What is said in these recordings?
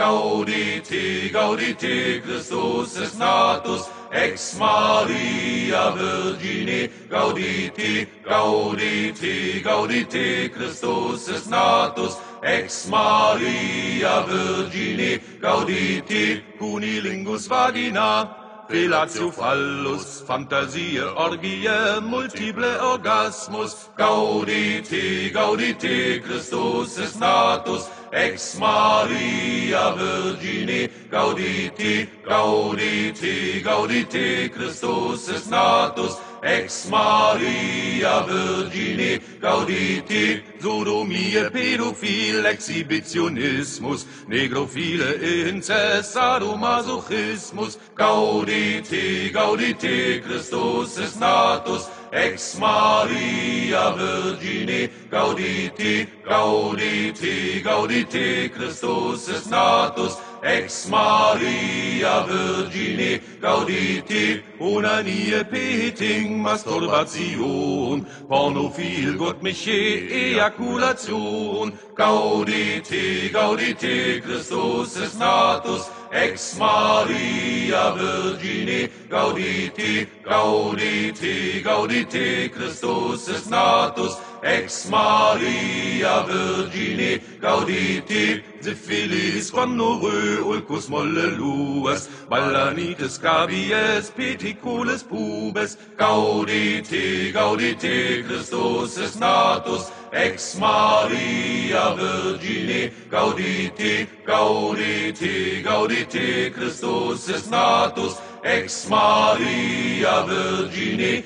gaudete, gaudete, Christus est natus, ex Maria Virgine, gaudete, gaudete, gaudete, Christus est natus, ex Maria Virgine, gaudete, cunilingus vagina, Relatio Phallus, Fantasie, Orgie, multiple Orgasmus, gaudete, gaudete, Christus est natus, ex Maria Virgine, gaudete, gaudete, gaudete, Christus est natus, ex Maria Virgine, gaudete, Sodomie, Pädophil, Exhibitionismus, Negrophile, Inzest, Sadomasochismus, gaudete, gaudete, Christus est natus, ex Maria Virgine, gaudete, gaudete, gaudete, Christus est natus, ex Maria Virgine, gaudete, Onanie, Peting, Masturbation, Pornophil, Gottmiche, Ejakulation, gaudete, gaudete, Christus est natus, ex Maria Virgine, gaudete, gaudete, gaudete, Christus est natus, ex Maria Virgine, gaudete, Syphilis, Gonorrhoe, Ulcus molleluas, Balanitis, Scabies, Peticulis pubes, gaudete, gaudete, Christus est natus, ex Maria Virgine, gaudete, gaudete, gaudete, Christus est natus, ex Maria Virgine,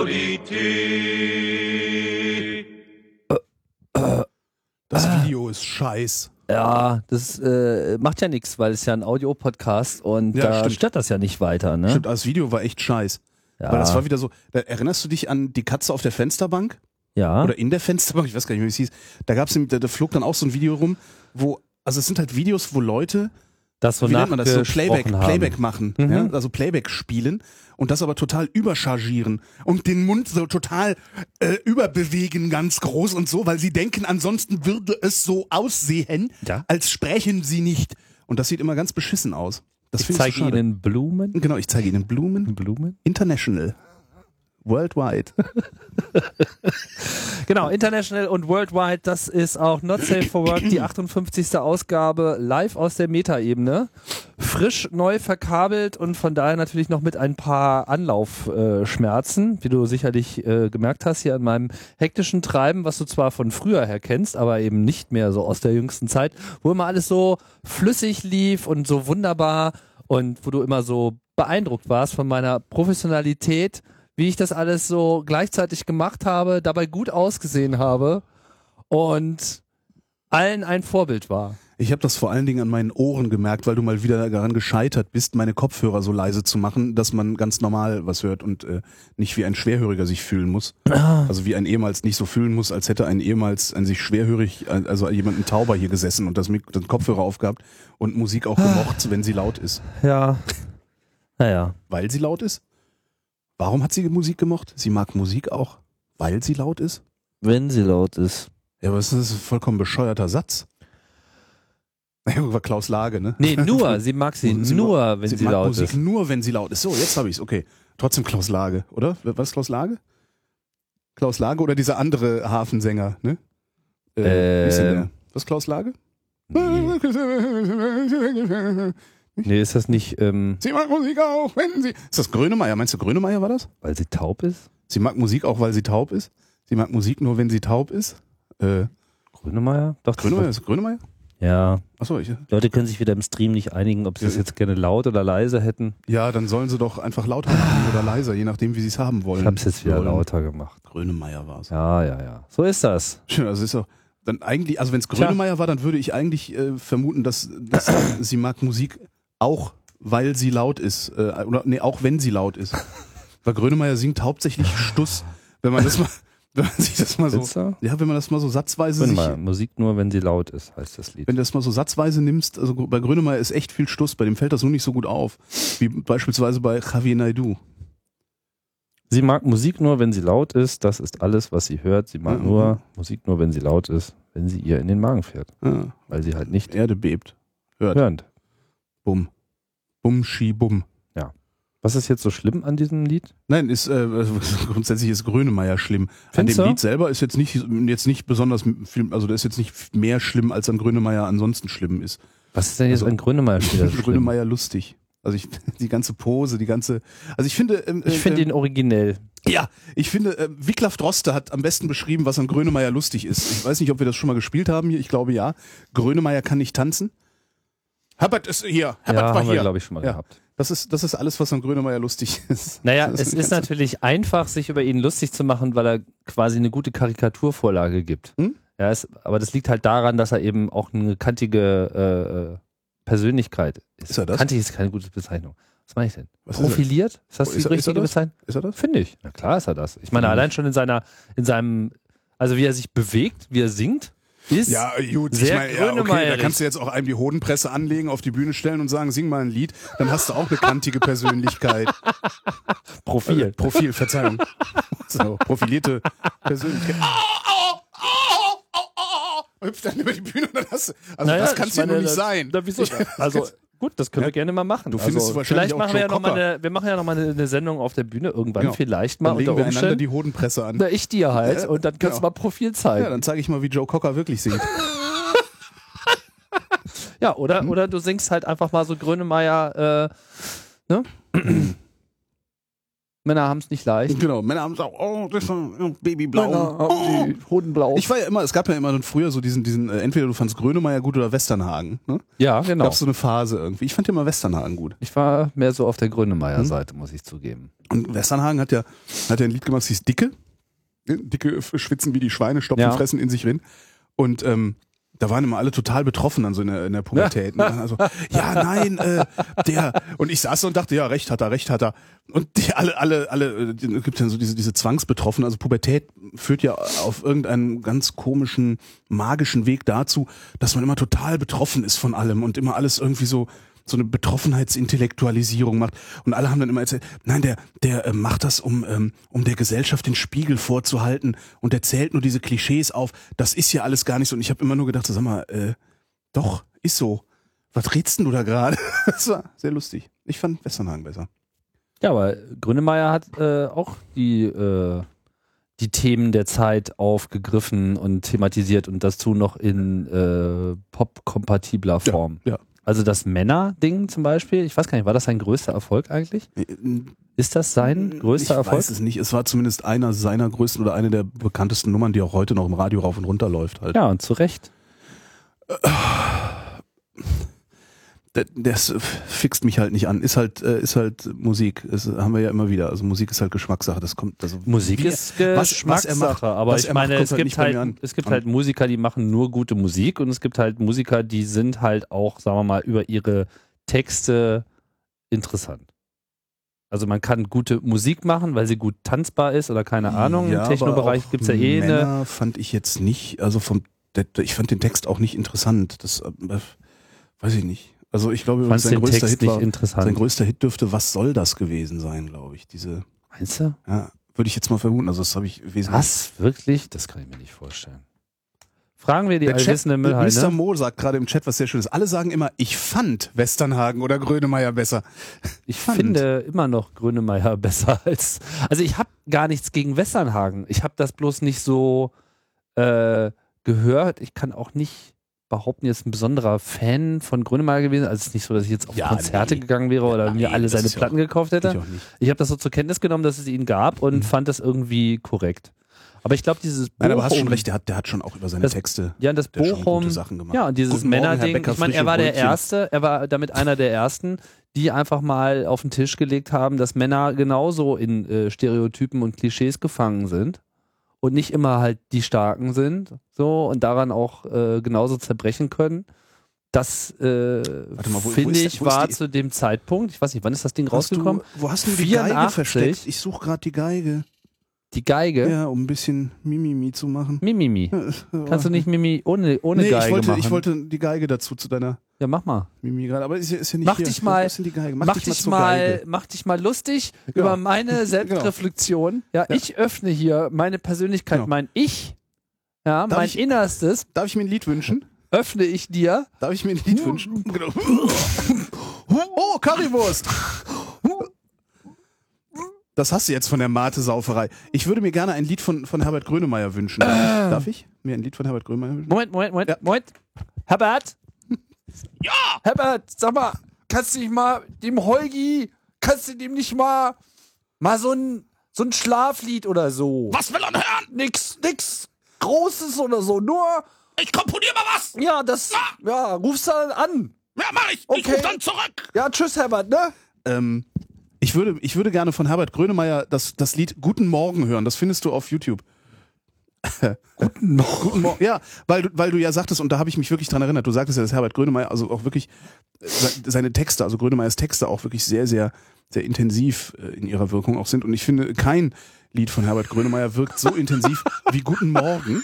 gaudete. Das Video ist scheiß. Ja, das macht ja nichts, weil es ja ein Audio-Podcast und Ja, da stimmt. stört das ja nicht weiter, ne? Stimmt, das Video war echt scheiß. Ja. Weil das war wieder so, erinnerst du dich an die Katze auf der Fensterbank? Ja. Oder in der Fensterbank? Ich weiß gar nicht mehr, wie es hieß. Da flog dann auch so ein Video rum, wo, also es sind halt Videos, wo Leute, das so wie nennt man das, so nachgesprochen haben. Playback machen, ja? Also Playback spielen und das aber total überchargieren und den Mund so total überbewegen, ganz groß und so, weil sie denken, ansonsten würde es so aussehen, Ja. als sprechen sie nicht. Und das sieht immer ganz beschissen aus. Das Ich finde zeige so schade. Ihnen Blumen. Genau, ich zeige Ihnen Blumen. Blumen? International. Worldwide. Genau, international und worldwide, das ist auch Not Safe for Work, die 58. Ausgabe, live aus der Metaebene. Frisch, neu verkabelt und von daher natürlich noch mit ein paar Anlaufschmerzen, wie du sicherlich gemerkt hast hier an meinem hektischen Treiben, was du zwar von früher her kennst, aber eben nicht mehr so aus der jüngsten Zeit, wo immer alles so flüssig lief und so wunderbar und wo du immer so beeindruckt warst von meiner Professionalität, wie ich das alles so gleichzeitig gemacht habe, dabei gut ausgesehen habe und allen ein Vorbild war. Ich habe das vor allen Dingen an meinen Ohren gemerkt, weil du mal wieder daran gescheitert bist, meine Kopfhörer so leise zu machen, dass man ganz normal was hört und nicht wie ein Schwerhöriger sich fühlen muss. Also wie ein ehemals nicht so fühlen muss, als hätte ein ehemals ein sich schwerhörig, also jemand ein Tauber hier gesessen und den Kopfhörer aufgehabt und Musik auch gemocht, wenn sie laut ist. Ja, naja. Weil sie laut ist? Warum hat sie Musik gemocht? Sie mag Musik auch, weil sie laut ist? Wenn sie laut ist. Ja, aber das ist ein vollkommen bescheuerter Satz. War Klaus Lage, ne? Nee, nur, sie mag sie nur, wenn sie mag laut Musik ist. nur, wenn sie laut ist. So, jetzt habe ich's. Okay. Trotzdem Klaus Lage, oder? Was ist Klaus Lage? Klaus Lage oder dieser andere Hafensänger, ne? Wie ist denn der? Was ist Klaus Lage? Nee, ist das nicht, Sie mag Musik auch, wenn sie... Ist das Grönemeyer? Meinst du, Grönemeyer war das? weil sie taub ist? Sie mag Musik auch, weil sie taub ist? Sie mag Musik nur, wenn sie taub ist? Grönemeyer? Doch, Grönemeyer? Ist Grönemeyer? Ja. Achso, Leute können sich wieder im Stream nicht einigen, ob sie das jetzt gerne laut oder leise hätten. ja, dann sollen sie doch einfach lauter machen oder leiser, je nachdem, wie sie es haben wollen. Ich habe es jetzt wieder Wollen. lauter gemacht. Grönemeyer war es. Ja. So ist das. Schön, also ist doch dann eigentlich, also wenn es Grönemeyer war, dann würde ich eigentlich vermuten, dass sie mag Musik auch, weil sie laut ist, oder nee, auch wenn sie laut ist. Weil Grönemeyer singt hauptsächlich Stuss, wenn man das mal, wenn man sich das mal so, Ist so? ja, wenn man das mal so satzweise Grönemeyer, Musik nur, wenn sie laut ist, heißt das Lied. wenn du das mal so satzweise nimmst, also bei Grönemeyer ist echt viel Stuss, bei dem fällt das nur nicht so gut auf, wie beispielsweise bei Javier Naidoo. Sie mag Musik nur, wenn sie laut ist. Das ist alles, was sie hört. Sie mag nur Musik nur, wenn sie laut ist, wenn sie ihr in den Magen fährt. Ja, Weil sie halt nicht Erde bebt. Hört. hörend Bum. Bum, Schi, Bum. Was ist jetzt so schlimm an diesem Lied? Nein, grundsätzlich ist Grönemeyer schlimm. Findest an dem du? Lied selber ist jetzt nicht besonders viel, also das ist jetzt nicht mehr schlimm, als an Grönemeyer ansonsten schlimm ist. Was ist denn jetzt Also, an Grönemeyer wieder so schlimm? Grönemeyer lustig. Also die ganze Pose, also ich finde... Ich finde ihn originell. Ja, ich finde, Wiglaf Droste hat am besten beschrieben, was an Grönemeyer lustig ist. Ich weiß nicht, ob wir das schon mal gespielt haben hier, ich glaube ja. Grönemeyer kann nicht tanzen. Herbert ist hier, Herbert war haben wir, hier. glaube ich, schon mal gehabt. Das ist alles, was an Grönemeyer lustig ist. Naja, Das es ist natürlich einfach, sich über ihn lustig zu machen, weil er quasi eine gute Karikaturvorlage gibt. Ja, aber das liegt halt daran, dass er eben auch eine kantige Persönlichkeit ist. Ist er das? Kantig ist keine gute Bezeichnung. Was meine ich denn? Was ist er? Profiliert? Ist das die Ist er richtige das? Bezeichnung? Ist er das? Finde ich. Na klar ist er das. Ich meine, allein schon in seinem, also wie er sich bewegt, wie er singt, ist Ja, gut, sehr okay, da grönemeyerig. kannst du jetzt auch einem die Hodenpresse anlegen, auf die Bühne stellen und sagen, sing mal ein Lied, dann hast du auch eine kantige Persönlichkeit. Profil. Profil, Verzeihung. So, profilierte Persönlichkeit. Hüpft dann über die Bühne und dann hast du, also Naja, das kann es ja nur nicht sein. Wieso? Also gut, das können wir gerne mal machen. Du findest also, wahrscheinlich vielleicht auch machen wir Joe ja noch mal Cocker. wir machen ja noch mal eine Sendung auf der Bühne irgendwann, Genau. vielleicht mal Dann legen unter wir einander Umständen. die Hodenpresse an. Na, ich dir halt und dann kannst du Genau. mal Profil zeigen. Ja, dann zeige ich mal, wie Joe Cocker wirklich singt. Ja, oder du singst halt einfach mal so Grönemeyer, ne? Männer haben es nicht leicht. Genau, Männer haben gesagt, oh, das war Babyblau. Männer haben die Hodenblau. Ich war ja immer, es gab ja immer früher so diesen entweder du fandst Grönemeyer gut oder Westernhagen. Ne? Ja, genau. Gab so eine Phase irgendwie. Ich fand ja immer Westernhagen gut. Ich war mehr so auf der Grönemeyer-Seite, muss ich zugeben. Und Westernhagen hat ja ein Lied gemacht, das hieß Dicke. Dicke schwitzen wie die Schweine, stopfen, Ja. fressen in sich rein. Und da waren immer alle total betroffen dann so in der Pubertät. Und dann also, ja, nein, der. Und ich saß so und dachte, ja, recht hat er. Und die alle, gibt ja so diese Zwangsbetroffenen. Also Pubertät führt ja auf irgendeinen ganz komischen, magischen Weg dazu, dass man immer total betroffen ist von allem und immer alles irgendwie so eine Betroffenheitsintellektualisierung macht. Und alle haben dann immer erzählt, nein, der macht das, um der Gesellschaft den Spiegel vorzuhalten und der zählt nur diese Klischees auf. Das ist ja alles gar nicht so. Und ich habe immer nur gedacht, so, sag mal, doch, ist so. Was redst denn du da gerade? Das war sehr lustig. Ich fand Westernhagen besser. Ja, aber Grönemeyer hat auch die Themen der Zeit aufgegriffen und thematisiert und dazu noch in pop-kompatibler Form. Ja. Also das Männer-Ding zum Beispiel, ich weiß gar nicht, war das sein größter Erfolg eigentlich? Ist das sein größter Ich Erfolg? weiß es nicht. Es war zumindest einer seiner größten oder eine der bekanntesten Nummern, die auch heute noch im Radio rauf und runter läuft halt. Ja, und zu Recht. Das fixt mich halt nicht an. Ist halt Musik. Das haben wir ja immer wieder. Also Musik ist halt Geschmackssache. Das kommt, also Musik wie- ist was Geschmackssache, er macht, aber was ich er macht, meine, kommt halt nicht bei mir an. es gibt halt Musiker, die machen nur gute Musik und es gibt halt Musiker, die sind halt auch, sagen wir mal, über ihre Texte interessant. Also man kann gute Musik machen, weil sie gut tanzbar ist oder keine Ahnung. Ja, Im Technobereich aber gibt es ja eh eine. Männer fand ich jetzt nicht, also ich fand den Text auch nicht interessant. Das weiß ich nicht. Also ich glaube, Fandst sein den größter Text Hit nicht war, interessant? sein größter Hit dürfte Was soll das gewesen sein, glaube ich. Meinst du? Ja, würde ich jetzt mal vermuten. Also das habe ich wesentlich. Was? Wirklich? Das kann ich mir nicht vorstellen. Fragen wir die Der Chat, allwissende Mr. Müllhalde. Mo sagt gerade im Chat was sehr Schönes. Alle sagen immer, ich fand Westernhagen oder Grönemeyer besser. Ich fand. finde immer noch Grönemeyer besser als. Also ich habe gar nichts gegen Westernhagen. Ich habe das bloß nicht so gehört. Ich kann auch nicht behaupten, jetzt ein besonderer Fan von Grönemeyer gewesen. Also es ist nicht so, dass ich jetzt auf Ja, Konzerte nee. gegangen wäre oder Ja, mir nee, alle das seine ist ja Platten gekauft hätte. Ich auch nicht. Ich habe das so zur Kenntnis genommen, dass es ihn gab und fand das irgendwie korrekt. Aber ich glaube, dieses Nein, aber hast schon Bochum- recht, der hat schon auch über seine Das- Texte Ja, und das der schon Bochum, gute Sachen gemacht. ja, und dieses Guten Morgen, Herr Männerding, Bäcker, ich meine, er frische war der Brötchen. Erste, er war damit einer der Ersten, die einfach mal auf den Tisch gelegt haben, dass Männer genauso in Stereotypen und Klischees gefangen sind und nicht immer halt die Starken sind, so, und daran auch genauso zerbrechen können. Das, mal, wo finde ist ich, wo ist war die- zu dem Zeitpunkt, ich weiß nicht, wann ist das Ding rausgekommen? Wo hast du die Geige 84? versteckt? Ich suche gerade die Geige. Die Geige? Ja, um ein bisschen Mimimi zu machen. Mimimi. Kannst du nicht Mimi ohne nee, Geige machen? ich wollte die Geige dazu zu deiner Ja, mach mal. Mimi gerade, aber ist ja nicht Mach hier. dich mal- Wo ist denn die Geige? Mach dich mal lustig Genau. über meine Selbstreflexion. Ja, ich öffne hier meine Persönlichkeit, Genau. mein Ich, ja, Darf mein ich- Innerstes Darf ich mir ein Lied wünschen? öffne ich dir. Darf ich mir ein Lied wünschen? Genau. Oh, Currywurst! Das hast du jetzt von der Mate-Sauferei. Ich würde mir gerne ein Lied von Herbert Grönemeyer wünschen. Darf ich mir ein Lied von Herbert Grönemeyer wünschen? Moment. Herbert? Ja! Herbert, sag mal, kannst du nicht mal dem Holgi, nicht mal so ein Schlaflied oder so? Was will er hören? Nix Großes oder so, nur... Ich komponiere mal was. Ja, rufst du dann an. Ja, mach ich. Okay. Ich ruf dann zurück. Ja, tschüss, Herbert, ne? Ich würde gerne von Herbert Grönemeyer das Lied Guten Morgen hören. Das findest du auf YouTube. Guten Morgen. Ja, weil du ja sagtest, und da habe ich mich wirklich dran erinnert, du sagtest ja, dass Herbert Grönemeyer also auch wirklich seine Texte, also Grönemeyers Texte auch wirklich sehr, sehr, sehr intensiv in ihrer Wirkung auch sind. Und ich finde, kein Lied von Herbert Grönemeyer wirkt so intensiv wie Guten Morgen.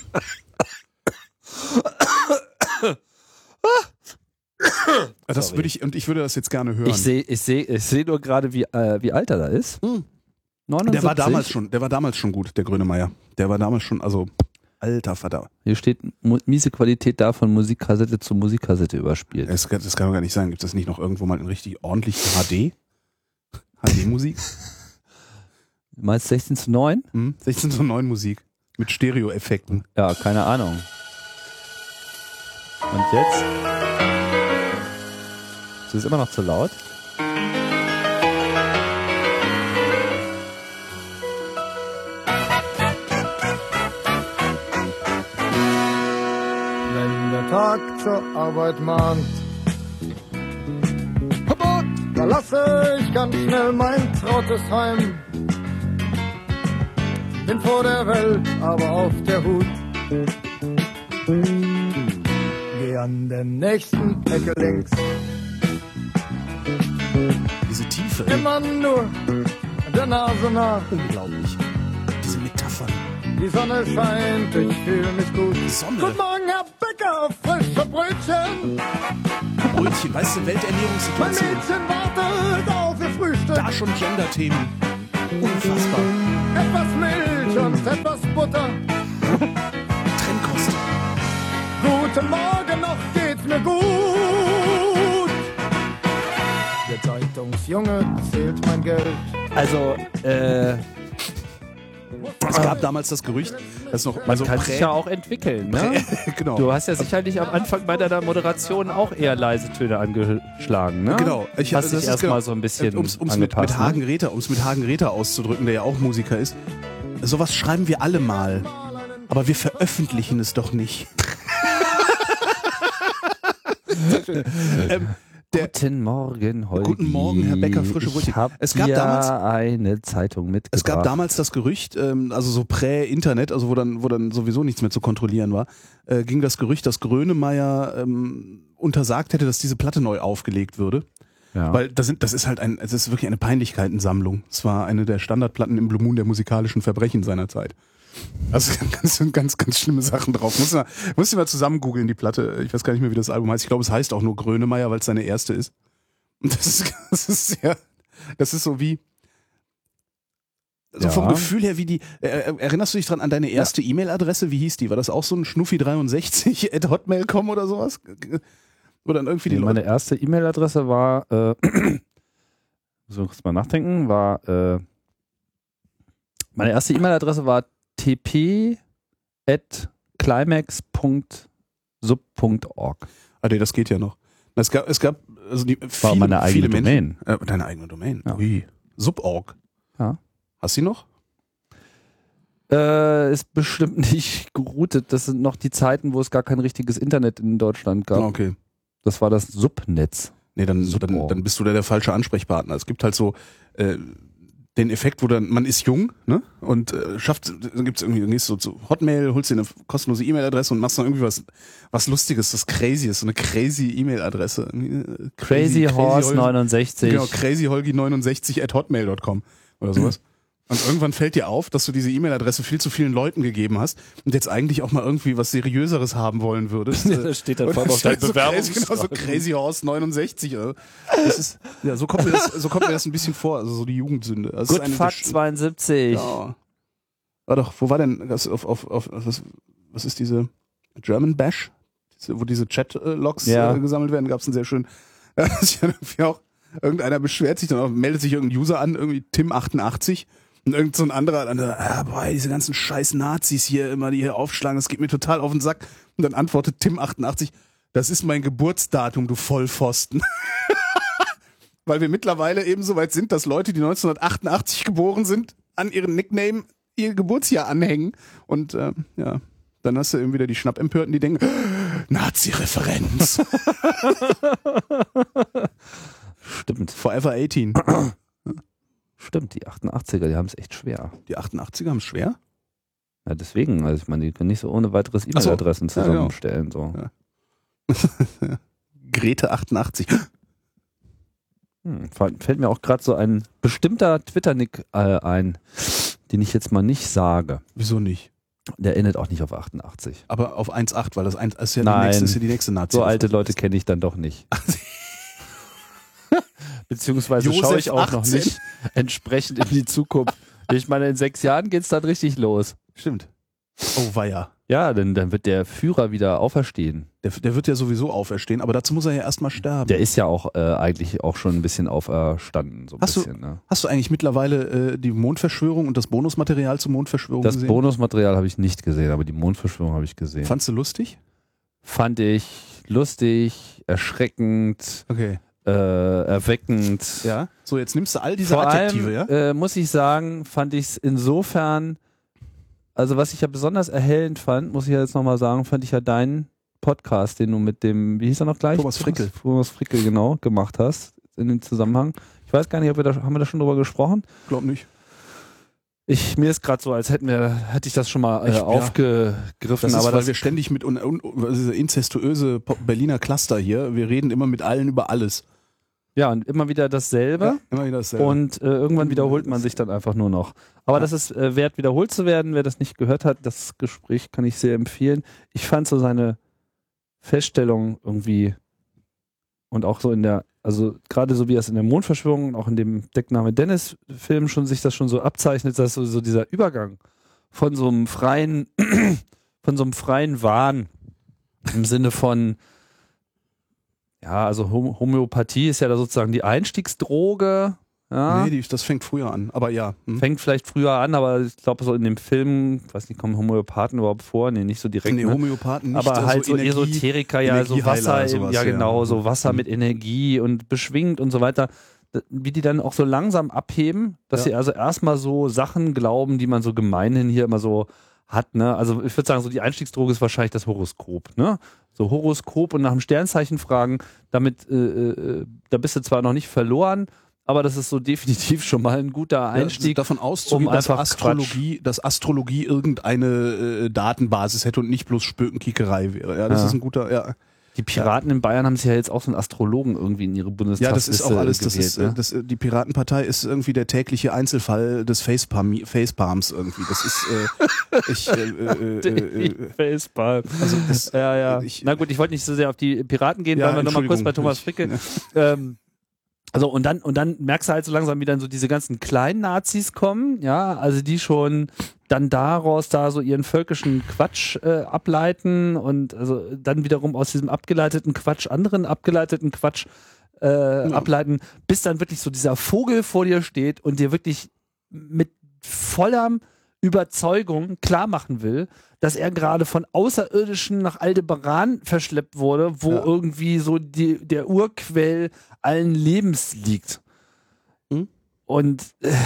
Ich würde das jetzt gerne hören. Ich seh nur gerade, wie alt er da ist. 79. Der war damals schon gut, der Grönemeyer. Der war damals schon, also alter Vater. Hier steht miese Qualität davon, Musikkassette zu Musikkassette überspielt. Das kann doch gar nicht sein. Gibt es das nicht noch irgendwo mal in richtig ordentlich HD-Musik? Du meinst 16:9? 16:9 Musik. Mit Stereo-Effekten. Ja, keine Ahnung. Und jetzt? Ist es immer noch zu laut? Wenn der Tag zur Arbeit mahnt, verlasse ich ganz schnell mein trautes Heim. Bin vor der Welt, aber auf der Hut. Geh an der nächsten Ecke links. Diese Tiefe. Immer nur der Nase nach. Unglaublich. Diese Metaphern. Die Sonne scheint, ich fühle mich gut. Sonne. Guten Morgen, Herr Bäcker, frische Brötchen. Brötchen, weißt du, Mein Welternährungssituation. Mädchen wartet auf ihr Frühstück. Da schon Gender-Themen. Unfassbar. Etwas Milch und etwas Butter. Trennkost. Guten Morgen, noch geht's mir gut. Der Zeitungsjunge zählt mein Geld. Also, Es gab damals das Gerücht, dass noch man kann sich ja auch entwickeln, ne? Genau. Du hast ja sicherlich am Anfang bei deiner Moderation auch eher leise Töne angeschlagen, ne? Genau. Hast dich erstmal so ein bisschen um's angepasst, mit Hagen Rether auszudrücken, der ja auch Musiker ist. Sowas schreiben wir alle mal. Aber wir veröffentlichen es doch nicht. Guten Morgen, Holgi. Guten Morgen, Herr Becker, frische Brötchen. Ich habe Es gab damals eine Zeitung mitgebracht. Es gab damals das Gerücht, also so Prä-Internet, also wo dann sowieso nichts mehr zu kontrollieren war, ging das Gerücht, dass Grönemeyer untersagt hätte, dass diese Platte neu aufgelegt würde. Ja. Weil das ist wirklich eine Peinlichkeitensammlung. Es war eine der Standardplatten im Blue Moon der musikalischen Verbrechen seiner Zeit. Also ganz schlimme Sachen drauf. Muss ich mal zusammen googeln, die Platte. Ich weiß gar nicht mehr, wie das Album heißt. Ich glaube, es heißt auch nur Grönemeyer, weil es seine erste ist. Und das ist so wie, so vom Gefühl her wie die, erinnerst du dich dran an deine erste E-Mail-Adresse? Wie hieß die? War das auch so ein Schnuffi63@hotmail.com oder sowas? Oder dann irgendwie die Leute? Meine erste E-Mail-Adresse war, muss ich kurz mal nachdenken, meine erste E-Mail-Adresse war tp@climax.sub.org. Ah, nee, das geht ja noch. Es gab also War meine eigene Domain. Deine eigene Domain? Ja. Ui. Sub.org. Ja. Hast du die noch? Ist bestimmt nicht geroutet. Das sind noch die Zeiten, wo es gar kein richtiges Internet in Deutschland gab. Okay. Das war das Subnetz. Nee, dann bist du der falsche Ansprechpartner. Es gibt halt so den Effekt, wo dann, man ist jung, ne? Und dann gibt's irgendwie, dann gehst du zu Hotmail, holst dir eine kostenlose E-Mail-Adresse und machst dann irgendwie was Lustiges, was Crazyes, so eine crazy E-Mail-Adresse. Crazy Horse 69. Genau, crazyholgi69@hotmail.com oder sowas. Und irgendwann fällt dir auf, dass du diese E-Mail-Adresse viel zu vielen Leuten gegeben hast und jetzt eigentlich auch mal irgendwie was Seriöseres haben wollen würdest. Das steht dann vor auf deinem Bewerbungsschreiben. Genau, so Crazy Horse 69. Das ist, ja, so kommt mir das ein bisschen vor, also so die Jugendsünde. Das Good Fuck 72. Ja. War doch, wo war denn das was ist diese German Bash? Wo diese Chat-Logs gesammelt werden, gab es einen sehr schönen, das ist ja irgendwie auch Irgendeiner beschwert sich dann auch, meldet sich irgendein User an, irgendwie Tim88 und irgend so ein anderer, dann, boah, diese ganzen scheiß Nazis hier immer, die hier aufschlagen, das geht mir total auf den Sack. Und dann antwortet Tim88, das ist mein Geburtsdatum, du Vollpfosten. Weil wir mittlerweile eben so weit sind, dass Leute, die 1988 geboren sind, an ihren Nickname ihr Geburtsjahr anhängen. Und ja, dann hast du eben wieder die Schnappempörten, die denken, Nazi-Referenz. Stimmt. Forever 18. Stimmt, die 88er, die haben es echt schwer. Die 88er haben es schwer? Ja, deswegen, also ich meine, die können nicht so ohne weiteres E-Mail-Adressen zusammenstellen. So. Ja. Grete 88. Fällt mir auch gerade so ein bestimmter Twitter-Nick ein, den ich jetzt mal nicht sage. Wieso nicht? Der endet auch nicht auf 88. Aber auf 1.8, weil das ist ja Nein, die nächste Nazi. So alte Leute kenne ich dann doch nicht. Beziehungsweise Josef schaue ich auch 18. noch nicht entsprechend in die Zukunft. Ich meine, in 6 Jahren geht's dann richtig los. Stimmt. Oh weia. Ja, dann wird der Führer wieder auferstehen. Der wird ja sowieso auferstehen, aber dazu muss er ja erstmal sterben. Der ist ja auch eigentlich auch schon ein bisschen auferstanden. So ein bisschen, ne? Hast du eigentlich mittlerweile die Mondverschwörung und das Bonusmaterial zur Mondverschwörung Das gesehen? Bonusmaterial habe ich nicht gesehen, aber die Mondverschwörung habe ich gesehen. Fandst du lustig? Fand ich lustig, erschreckend, Okay. erweckend. Ja. So, jetzt nimmst du all diese Vor Adjektive, allem, ja? muss ich sagen, fand ich es insofern, also was ich ja besonders erhellend fand, muss ich ja jetzt nochmal sagen, fand ich ja deinen Podcast, den du mit dem, wie hieß er noch gleich? Thomas Frickel. Thomas Frickel, genau, gemacht hast, in dem Zusammenhang. Ich weiß gar nicht, haben wir da schon drüber gesprochen? Glaub nicht. Mir ist gerade so, als hätte ich das schon mal aufgegriffen. Das ist, aber weil wir ständig mit diese inzestuöse Berliner Cluster hier, wir reden immer mit allen über alles. ja, und immer wieder dasselbe. Ja, immer wieder dasselbe. Und irgendwann wiederholt man sich dann einfach nur noch. Aber das ist wert, wiederholt zu werden. Wer das nicht gehört hat, das Gespräch kann ich sehr empfehlen. Ich fand so seine Feststellung irgendwie und auch so also gerade so wie es in der Mondverschwörung und auch in dem Deckname Dennis-Film sich das schon so abzeichnet, dass so dieser Übergang von so einem freien Wahn im Sinne von ja, also Homöopathie ist ja da sozusagen die Einstiegsdroge. Ja. Nee, das fängt früher an, aber ja. Fängt vielleicht früher an, aber ich glaube so in dem Film, weiß nicht, kommen Homöopathen überhaupt vor? Nee, nicht so direkt. Nee, ne? Homöopathen nicht. Aber halt so Esoteriker, ja, so Wasser, sowas, ja genau, ja. so Wasser mit Energie und beschwingt und so weiter. Wie die dann auch so langsam abheben, dass sie also erstmal so Sachen glauben, die man so gemeinhin hier immer so hat, ne? Also ich würde sagen, so die Einstiegsdroge ist wahrscheinlich das Horoskop, ne? So Horoskop und nach dem Sternzeichen fragen, damit, da bist du zwar noch nicht verloren, aber das ist so definitiv schon mal ein guter Einstieg. Davon auszugehen, dass Astrologie irgendeine Datenbasis hätte und nicht bloß Spökenkickerei wäre. Ja, das ist ein guter, ja. Die Piraten in Bayern haben sich ja jetzt auch so einen Astrologen irgendwie in ihre Bundestagsliste Ja, das ist auch alles, gewählt, die Piratenpartei ist irgendwie der tägliche Einzelfall des Facepalms irgendwie. Das ist, Facepalm. Also das, ja. Na gut, ich wollte nicht so sehr auf die Piraten gehen, weil wir nochmal kurz bei Thomas Frickel. Also und dann merkst du halt so langsam, wie dann so diese ganzen kleinen Nazis kommen, ja, also die schon dann daraus da so ihren völkischen Quatsch ableiten und also dann wiederum aus diesem abgeleiteten Quatsch anderen abgeleiteten Quatsch ableiten, bis dann wirklich so dieser Vogel vor dir steht und dir wirklich mit voller Überzeugung klar machen will, dass er gerade von Außerirdischen nach Aldebaran verschleppt wurde, wo irgendwie so der Urquell allen Lebens liegt. Und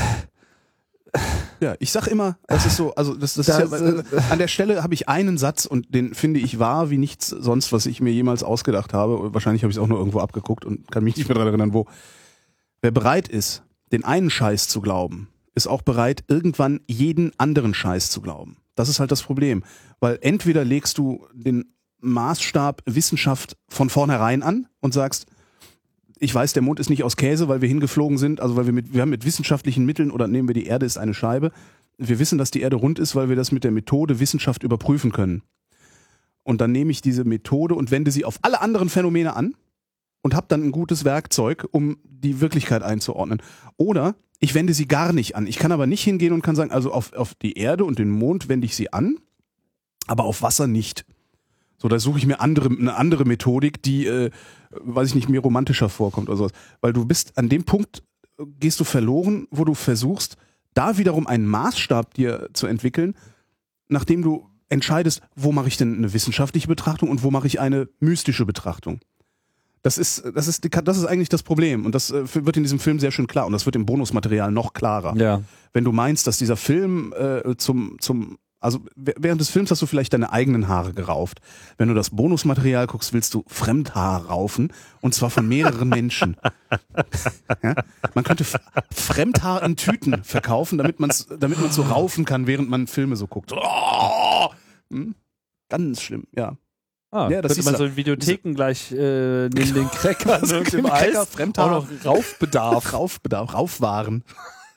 ja, ich sag immer, das ist so, also das ist ja, an der Stelle habe ich einen Satz und den finde ich wahr wie nichts sonst, was ich mir jemals ausgedacht habe. Wahrscheinlich habe ich es auch nur irgendwo abgeguckt und kann mich nicht mehr daran erinnern, wo. Wer bereit ist, den einen Scheiß zu glauben, ist auch bereit, irgendwann jeden anderen Scheiß zu glauben. Das ist halt das Problem. Weil entweder legst du den Maßstab Wissenschaft von vornherein an und sagst, ich weiß, der Mond ist nicht aus Käse, weil wir hingeflogen sind, also weil wir haben mit wissenschaftlichen Mitteln, oder nehmen wir die Erde ist eine Scheibe, wir wissen, dass die Erde rund ist, weil wir das mit der Methode Wissenschaft überprüfen können. Und dann nehme ich diese Methode und wende sie auf alle anderen Phänomene an und habe dann ein gutes Werkzeug, um die Wirklichkeit einzuordnen. Oder ich wende sie gar nicht an. Ich kann aber nicht hingehen und kann sagen, also auf die Erde und den Mond wende ich sie an, aber auf Wasser nicht. So, da suche ich mir eine andere Methodik, die, weiß ich nicht, mir romantischer vorkommt oder sowas. Weil du bist an dem Punkt, gehst du verloren, wo du versuchst, da wiederum einen Maßstab dir zu entwickeln, nachdem du entscheidest, wo mache ich denn eine wissenschaftliche Betrachtung und wo mache ich eine mystische Betrachtung. Das ist eigentlich das Problem und das wird in diesem Film sehr schön klar und das wird im Bonusmaterial noch klarer. Ja. Wenn du meinst, dass dieser Film also während des Films hast du vielleicht deine eigenen Haare gerauft. Wenn du das Bonusmaterial guckst, willst du Fremdhaare raufen und zwar von mehreren Menschen. Ja? Man könnte Fremdhaar in Tüten verkaufen, damit man so raufen kann, während man Filme so guckt. Oh! Ganz schlimm, ja. Ja, das könnte man so in Videotheken gleich neben den Crackern und dem Eis Fremdhaar. auch noch Raufwaren.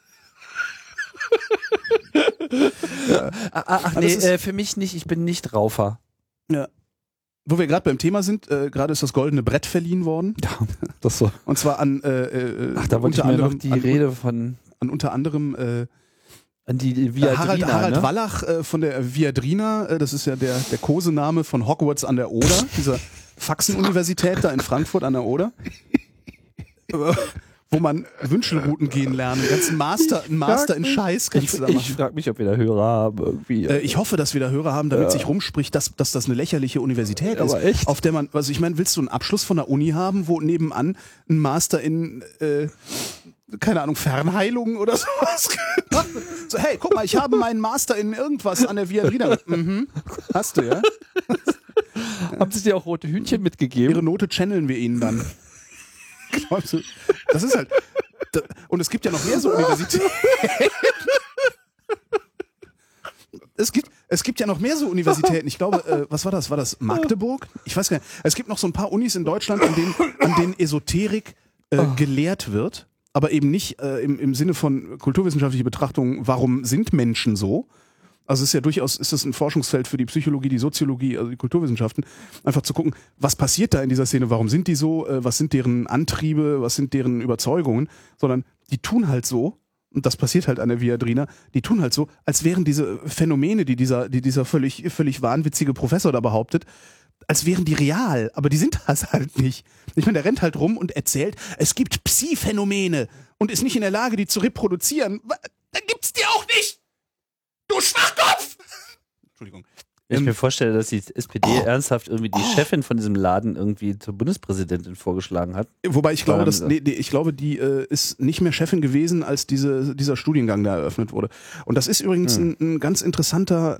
Ach nee, für mich nicht, ich bin nicht Raufer. Ja. Wo wir gerade beim Thema sind, gerade ist das Goldene Brett verliehen worden. Ja, das so. Und zwar an da wollte ich mir noch die Rede von an unter anderem an die Viadrina, Harald Wallach von der Viadrina, das ist ja der Kosename von Hogwarts an der Oder, dieser Faxen-Universität da in Frankfurt an der Oder. Wo man Wünschelrouten gehen lernen, einen Master in Scheiß kannst du da machen. Ich frage mich, ob wir da Hörer haben irgendwie. Ich hoffe, dass wir da Hörer haben, damit sich rumspricht, dass das eine lächerliche Universität ist. Aber echt? Auf der man, also ich meine, willst du einen Abschluss von der Uni haben, wo nebenan ein Master in, keine Ahnung, Fernheilung oder sowas gemacht wird? So, hey, guck mal, ich habe meinen Master in irgendwas an der Viadrina. Hast du, ja? Haben sie dir auch rote Hühnchen mitgegeben? Ihre Note channeln wir ihnen dann. Das ist halt. Und es gibt ja noch mehr so Universitäten. Es gibt ja noch mehr so Universitäten. Ich glaube, was war das? War das Magdeburg? Ich weiß gar nicht. Es gibt noch so ein paar Unis in Deutschland, an denen Esoterik gelehrt wird, aber eben nicht im Sinne von kulturwissenschaftliche Betrachtung, warum sind Menschen so? Also es ist ja durchaus, ist das ein Forschungsfeld für die Psychologie, die Soziologie, also die Kulturwissenschaften, einfach zu gucken, was passiert da in dieser Szene, warum sind die so, was sind deren Antriebe, was sind deren Überzeugungen, sondern die tun halt so, und das passiert halt an der Viadrina, die tun halt so, als wären diese Phänomene, die dieser völlig wahnwitzige Professor da behauptet, als wären die real, aber die sind das halt nicht. Ich meine, der rennt halt rum und erzählt, es gibt Psi-Phänomene und ist nicht in der Lage, die zu reproduzieren. Dann gibt's die auch nicht! Du Schwachkopf! Entschuldigung. Wenn ich mir vorstelle, dass die SPD ernsthaft irgendwie die Chefin von diesem Laden irgendwie zur Bundespräsidentin vorgeschlagen hat. Wobei ich glaube, die ist nicht mehr Chefin gewesen, als dieser Studiengang da eröffnet wurde. Und das ist übrigens eine ganz interessante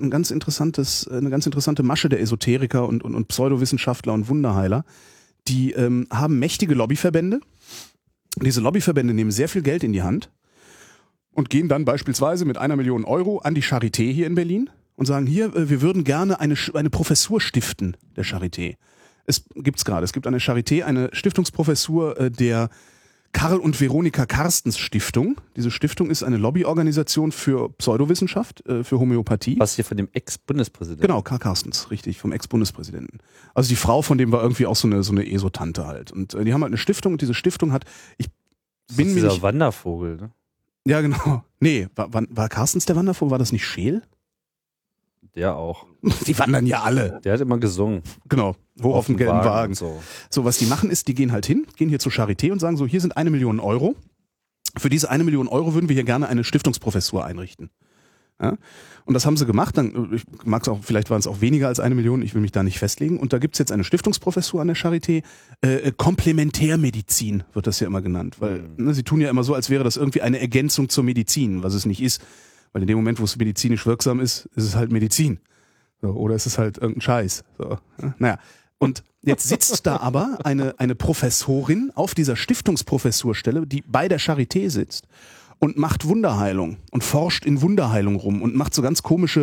Masche der Esoteriker und Pseudowissenschaftler und Wunderheiler. Die haben mächtige Lobbyverbände. Diese Lobbyverbände nehmen sehr viel Geld in die Hand und gehen dann beispielsweise mit 1 Million Euro an die Charité hier in Berlin und sagen, hier, wir würden gerne eine Professur stiften der Charité. Es gibt an der Charité eine Stiftungsprofessur der Karl und Veronika Carstens Stiftung. Diese Stiftung ist eine Lobbyorganisation für Pseudowissenschaft, für Homöopathie. Was hier von dem Ex-Bundespräsidenten. Genau, Karl Carstens, richtig, vom Ex-Bundespräsidenten. Also die Frau von dem war irgendwie auch so eine ESO-Tante halt. Und die haben halt eine Stiftung und diese Stiftung hat, dieser Wandervogel, ne? Ja, genau. Nee, war Carstens der Wandervogel? War das nicht Scheel? Der auch. Die wandern ja alle. Der hat immer gesungen. Genau, hoch auf dem gelben Wagen. So, was die machen ist, die gehen halt hin, gehen hier zur Charité und sagen so, hier sind 1 Million Euro. Für diese 1 Million Euro würden wir hier gerne eine Stiftungsprofessur einrichten. Ja? Und das haben sie gemacht. Dann vielleicht waren es auch weniger als 1 Million, ich will mich da nicht festlegen. Und da gibt's jetzt eine Stiftungsprofessur an der Charité. Komplementärmedizin wird das ja immer genannt. Weil sie tun ja immer so, als wäre das irgendwie eine Ergänzung zur Medizin, was es nicht ist. Weil in dem Moment, wo es medizinisch wirksam ist, ist es halt Medizin. So, oder ist es halt irgendein Scheiß. So. Naja. Und jetzt sitzt da aber eine Professorin auf dieser Stiftungsprofessurstelle, die bei der Charité sitzt und macht Wunderheilung und forscht in Wunderheilung rum und macht so ganz komische,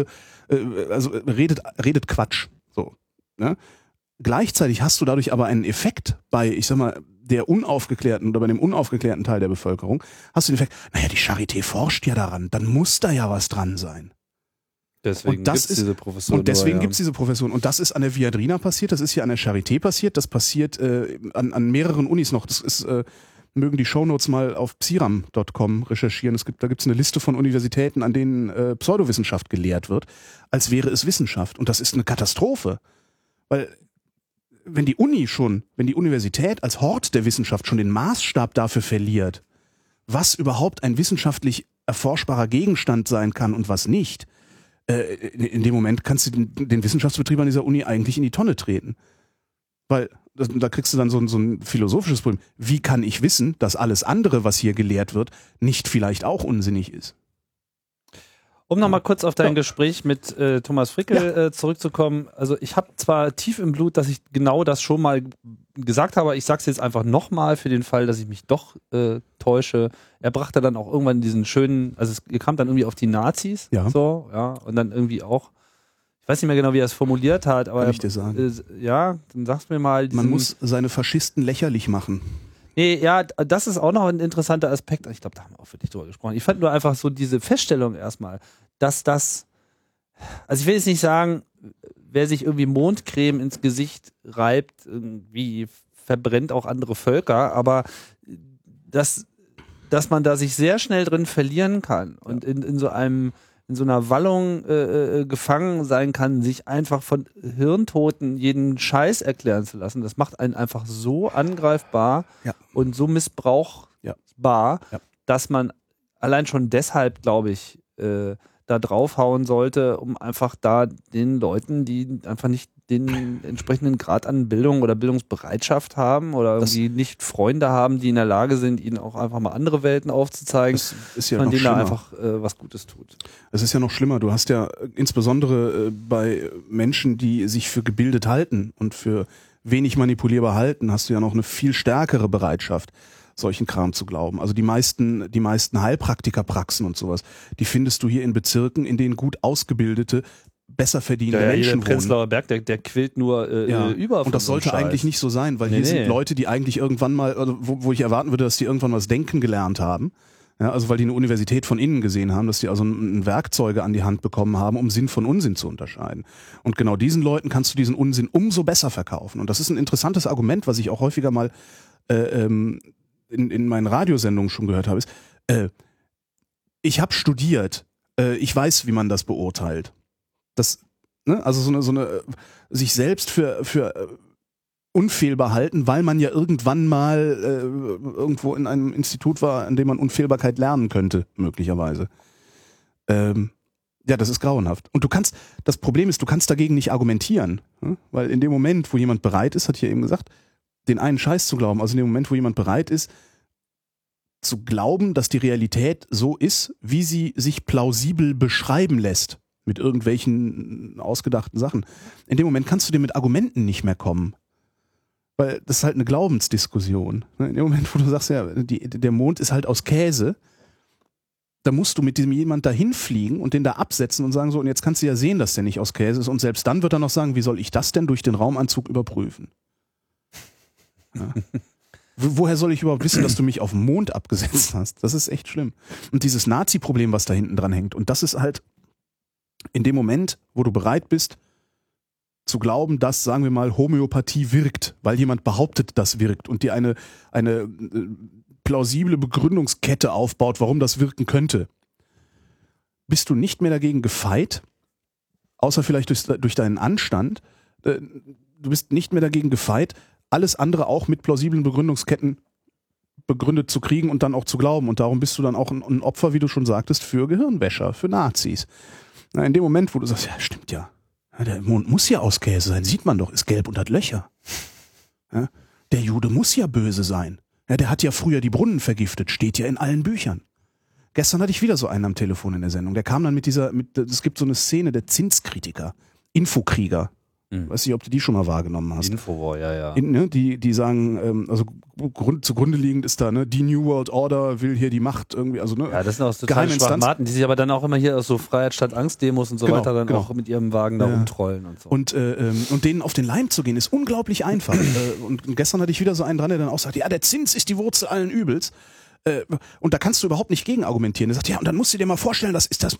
redet Quatsch. So, ne? Gleichzeitig hast du dadurch aber einen Effekt bei, ich sag mal, der unaufgeklärten oder bei dem unaufgeklärten Teil der Bevölkerung, hast du den Effekt, naja, die Charité forscht ja daran, dann muss da ja was dran sein. Deswegen gibt es diese Professuren. Und deswegen gibt es diese Professuren. Und das ist an der Viadrina passiert, das ist hier an der Charité passiert, das passiert an mehreren Unis noch. Das ist, mögen die Shownotes mal auf psiram.com recherchieren. Da gibt's eine Liste von Universitäten, an denen Pseudowissenschaft gelehrt wird, als wäre es Wissenschaft. Und das ist eine Katastrophe. Weil wenn die Universität als Hort der Wissenschaft schon den Maßstab dafür verliert, was überhaupt ein wissenschaftlich erforschbarer Gegenstand sein kann und was nicht, in dem Moment kannst du den Wissenschaftsbetrieb an dieser Uni eigentlich in die Tonne treten. Weil da kriegst du dann so ein philosophisches Problem. Wie kann ich wissen, dass alles andere, was hier gelehrt wird, nicht vielleicht auch unsinnig ist? Um nochmal kurz auf dein Gespräch mit Thomas Frickel zurückzukommen. Also ich habe zwar tief im Blut, dass ich genau das schon mal gesagt habe, ich sage es jetzt einfach nochmal für den Fall, dass ich mich doch täusche. Er brachte dann auch irgendwann diesen schönen, also es kam dann irgendwie auf die Nazis, und dann irgendwie auch, ich weiß nicht mehr genau, wie er es formuliert hat, aber kann ich dir sagen. Dann sagst du mir mal. Man muss seine Faschisten lächerlich machen. Nee, ja, das ist auch noch ein interessanter Aspekt. Ich glaube, da haben wir auch wirklich drüber gesprochen. Ich fand nur einfach so diese Feststellung erstmal, dass das, also ich will jetzt nicht sagen, wer sich irgendwie Mondcreme ins Gesicht reibt, irgendwie verbrennt auch andere Völker, aber dass man da sich sehr schnell drin verlieren kann und in so einer Wallung gefangen sein kann, sich einfach von Hirntoten jeden Scheiß erklären zu lassen. Das macht einen einfach so angreifbar und so missbrauchbar, dass man allein schon deshalb, glaube ich, da draufhauen sollte, um einfach da den Leuten, die einfach nicht den entsprechenden Grad an Bildung oder Bildungsbereitschaft haben oder irgendwie nicht Freunde haben, die in der Lage sind, ihnen auch einfach mal andere Welten aufzuzeigen, von denen da einfach was Gutes tut. Es ist ja noch schlimmer. Du hast ja insbesondere bei Menschen, die sich für gebildet halten und für wenig manipulierbar halten, hast du ja noch eine viel stärkere Bereitschaft, solchen Kram zu glauben. Also die meisten Heilpraktikerpraxen und sowas, die findest du hier in Bezirken, in denen gut ausgebildete, besser verdienende Menschen wohnen. Prenzlauer Berg, der quillt nur über. Und das sollte eigentlich nicht so sein, weil hier sind Leute, die eigentlich irgendwann mal, also wo ich erwarten würde, dass die irgendwann mal das Denken gelernt haben. Ja, also weil die eine Universität von innen gesehen haben, dass die also Werkzeuge an die Hand bekommen haben, um Sinn von Unsinn zu unterscheiden. Und genau diesen Leuten kannst du diesen Unsinn umso besser verkaufen. Und das ist ein interessantes Argument, was ich auch häufiger mal in meinen Radiosendungen schon gehört habe, ist, ich habe studiert, ich weiß, wie man das beurteilt. Das, ne, also so eine sich selbst für unfehlbar halten, weil man ja irgendwann mal irgendwo in einem Institut war, an dem man Unfehlbarkeit lernen könnte, möglicherweise. Das ist grauenhaft. Und das Problem ist, du kannst dagegen nicht argumentieren, ne? Weil in dem Moment, wo jemand bereit ist, hat hier eben gesagt, den einen Scheiß zu glauben, also in dem Moment, wo jemand bereit ist, zu glauben, dass die Realität so ist, wie sie sich plausibel beschreiben lässt, mit irgendwelchen ausgedachten Sachen. In dem Moment kannst du dir mit Argumenten nicht mehr kommen. Weil das ist halt eine Glaubensdiskussion. In dem Moment, wo du sagst, ja, der Mond ist halt aus Käse, da musst du mit diesem jemand dahin fliegen und den da absetzen und sagen so, und jetzt kannst du ja sehen, dass der nicht aus Käse ist. Und selbst dann wird er noch sagen, wie soll ich das denn durch den Raumanzug überprüfen? Ja. Woher soll ich überhaupt wissen, dass du mich auf den Mond abgesetzt hast? Das ist echt schlimm. Und dieses Nazi-Problem, was da hinten dran hängt, und das ist halt in dem Moment, wo du bereit bist, zu glauben, dass, sagen wir mal, Homöopathie wirkt, weil jemand behauptet, das wirkt und dir eine plausible Begründungskette aufbaut, warum das wirken könnte, bist du nicht mehr dagegen gefeit, außer vielleicht durch deinen Anstand, du bist nicht mehr dagegen gefeit, alles andere auch mit plausiblen Begründungsketten begründet zu kriegen und dann auch zu glauben. Und darum bist du dann auch ein Opfer, wie du schon sagtest, für Gehirnwäscher, für Nazis. Na, in dem Moment, wo du sagst, ja, stimmt ja, der Mond muss ja aus Käse sein, sieht man doch, ist gelb und hat Löcher. Ja, der Jude muss ja böse sein. Ja, der hat ja früher die Brunnen vergiftet, steht ja in allen Büchern. Gestern hatte ich wieder so einen am Telefon in der Sendung, der kam dann es gibt so eine Szene der Zinskritiker, Infokrieger. Weiß nicht, ob du die schon mal wahrgenommen hast. Infowar, ja. Die sagen, also zugrunde liegend ist da, ne, die New World Order will hier die Macht irgendwie, also ne. Ja, das sind auch total Schwachmaten, die sich aber dann auch immer hier aus so Freiheit statt Angst-Demos und so weiter dann auch mit ihrem Wagen da rumtrollen und so. Und denen auf den Leim zu gehen, ist unglaublich einfach. Und gestern hatte ich wieder so einen dran, der dann auch sagt, ja, der Zins ist die Wurzel allen Übels. Und da kannst du überhaupt nicht gegen argumentieren. Er sagt, ja, und dann musst du dir mal vorstellen,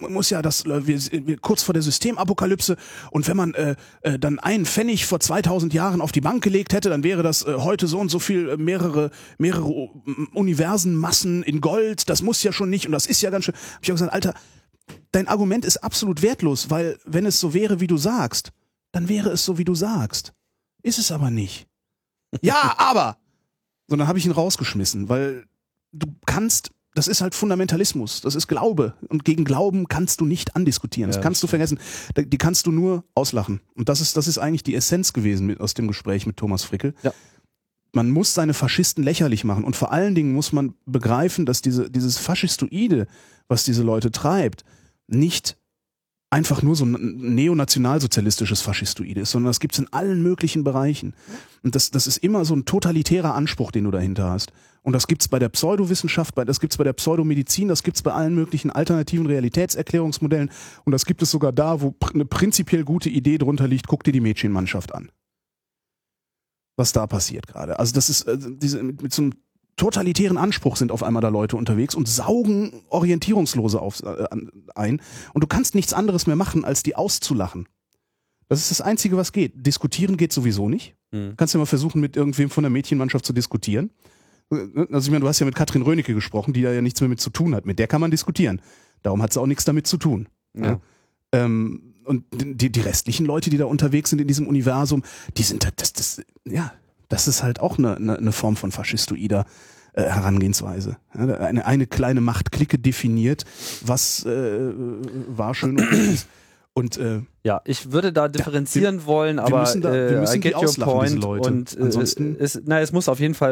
wir kurz vor der Systemapokalypse, und wenn man dann einen Pfennig vor 2000 Jahren auf die Bank gelegt hätte, dann wäre das heute so und so viel, mehrere Universenmassen in Gold, das muss ja schon nicht, und das ist ja ganz schön. Hab ich auch gesagt, Alter, dein Argument ist absolut wertlos, weil wenn es so wäre, wie du sagst, dann wäre es so, wie du sagst. Ist es aber nicht. Ja, aber! So, dann habe ich ihn rausgeschmissen, weil du kannst, das ist halt Fundamentalismus, das ist Glaube. Und gegen Glauben kannst du nicht andiskutieren. Das kannst du vergessen. Die kannst du nur auslachen. Und das ist eigentlich die Essenz gewesen aus dem Gespräch mit Thomas Frickel. Ja. Man muss seine Faschisten lächerlich machen. Und vor allen Dingen muss man begreifen, dass dieses Faschistoide, was diese Leute treibt, nicht einfach nur so ein neonationalsozialistisches Faschistoide ist, sondern das gibt's in allen möglichen Bereichen. Und das ist immer so ein totalitärer Anspruch, den du dahinter hast. Und das gibt's bei der Pseudowissenschaft, das gibt's bei der Pseudomedizin, das gibt's bei allen möglichen alternativen Realitätserklärungsmodellen und das gibt es sogar da, wo eine prinzipiell gute Idee drunter liegt. Guck dir die Mädchenmannschaft an. Was da passiert gerade. Also das ist mit so einem totalitären Anspruch sind auf einmal da Leute unterwegs und saugen Orientierungslose ein. Und du kannst nichts anderes mehr machen, als die auszulachen. Das ist das Einzige, was geht. Diskutieren geht sowieso nicht. Kannst ja mal versuchen, mit irgendwem von der Mädchenmannschaft zu diskutieren. Also ich meine, du hast ja mit Katrin Rönecke gesprochen, die da ja nichts mehr mit zu tun hat. Mit der kann man diskutieren. Darum hat sie auch nichts damit zu tun. Ja. Und die restlichen Leute, die da unterwegs sind in diesem Universum, die sind das ist halt auch eine Form von faschistoider Herangehensweise. Ja, eine kleine Machtklicke definiert, was war schön und gut ist. Und ja, ich würde da differenzieren wollen, aber wir müssen I get die your auslachen, point. diese Leute. Und Ansonsten es muss auf jeden Fall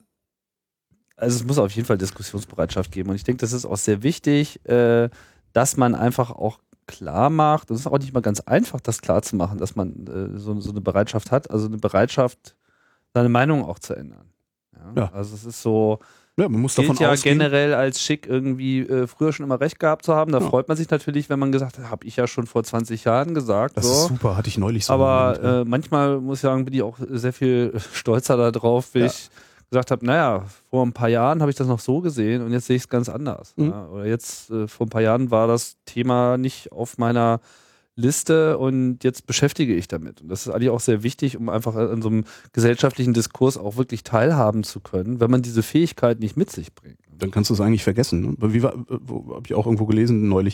Diskussionsbereitschaft geben. Und ich denke, das ist auch sehr wichtig, dass man einfach auch klar macht, und es ist auch nicht mal ganz einfach, das klar zu machen, dass man so eine Bereitschaft hat, also eine Bereitschaft, seine Meinung auch zu ändern. Ja. Also es ist so, man muss davon gilt ja ausgehen, generell als schick, irgendwie früher schon immer recht gehabt zu haben. Da freut man sich natürlich, wenn man gesagt hat, habe ich ja schon vor 20 Jahren gesagt. das so. ist super, hatte ich neulich so. Aber manchmal, muss ich sagen, bin ich auch sehr viel stolzer darauf, wie ich gesagt habe, naja, vor ein paar Jahren habe ich das noch so gesehen und jetzt sehe ich es ganz anders. Ja. Oder jetzt, vor ein paar Jahren war das Thema nicht auf meiner Liste und jetzt beschäftige ich damit. Und das ist eigentlich auch sehr wichtig, um einfach an so einem gesellschaftlichen Diskurs auch wirklich teilhaben zu können, wenn man diese Fähigkeit nicht mit sich bringt. Dann kannst du es eigentlich vergessen. Ne? Habe ich auch irgendwo gelesen neulich.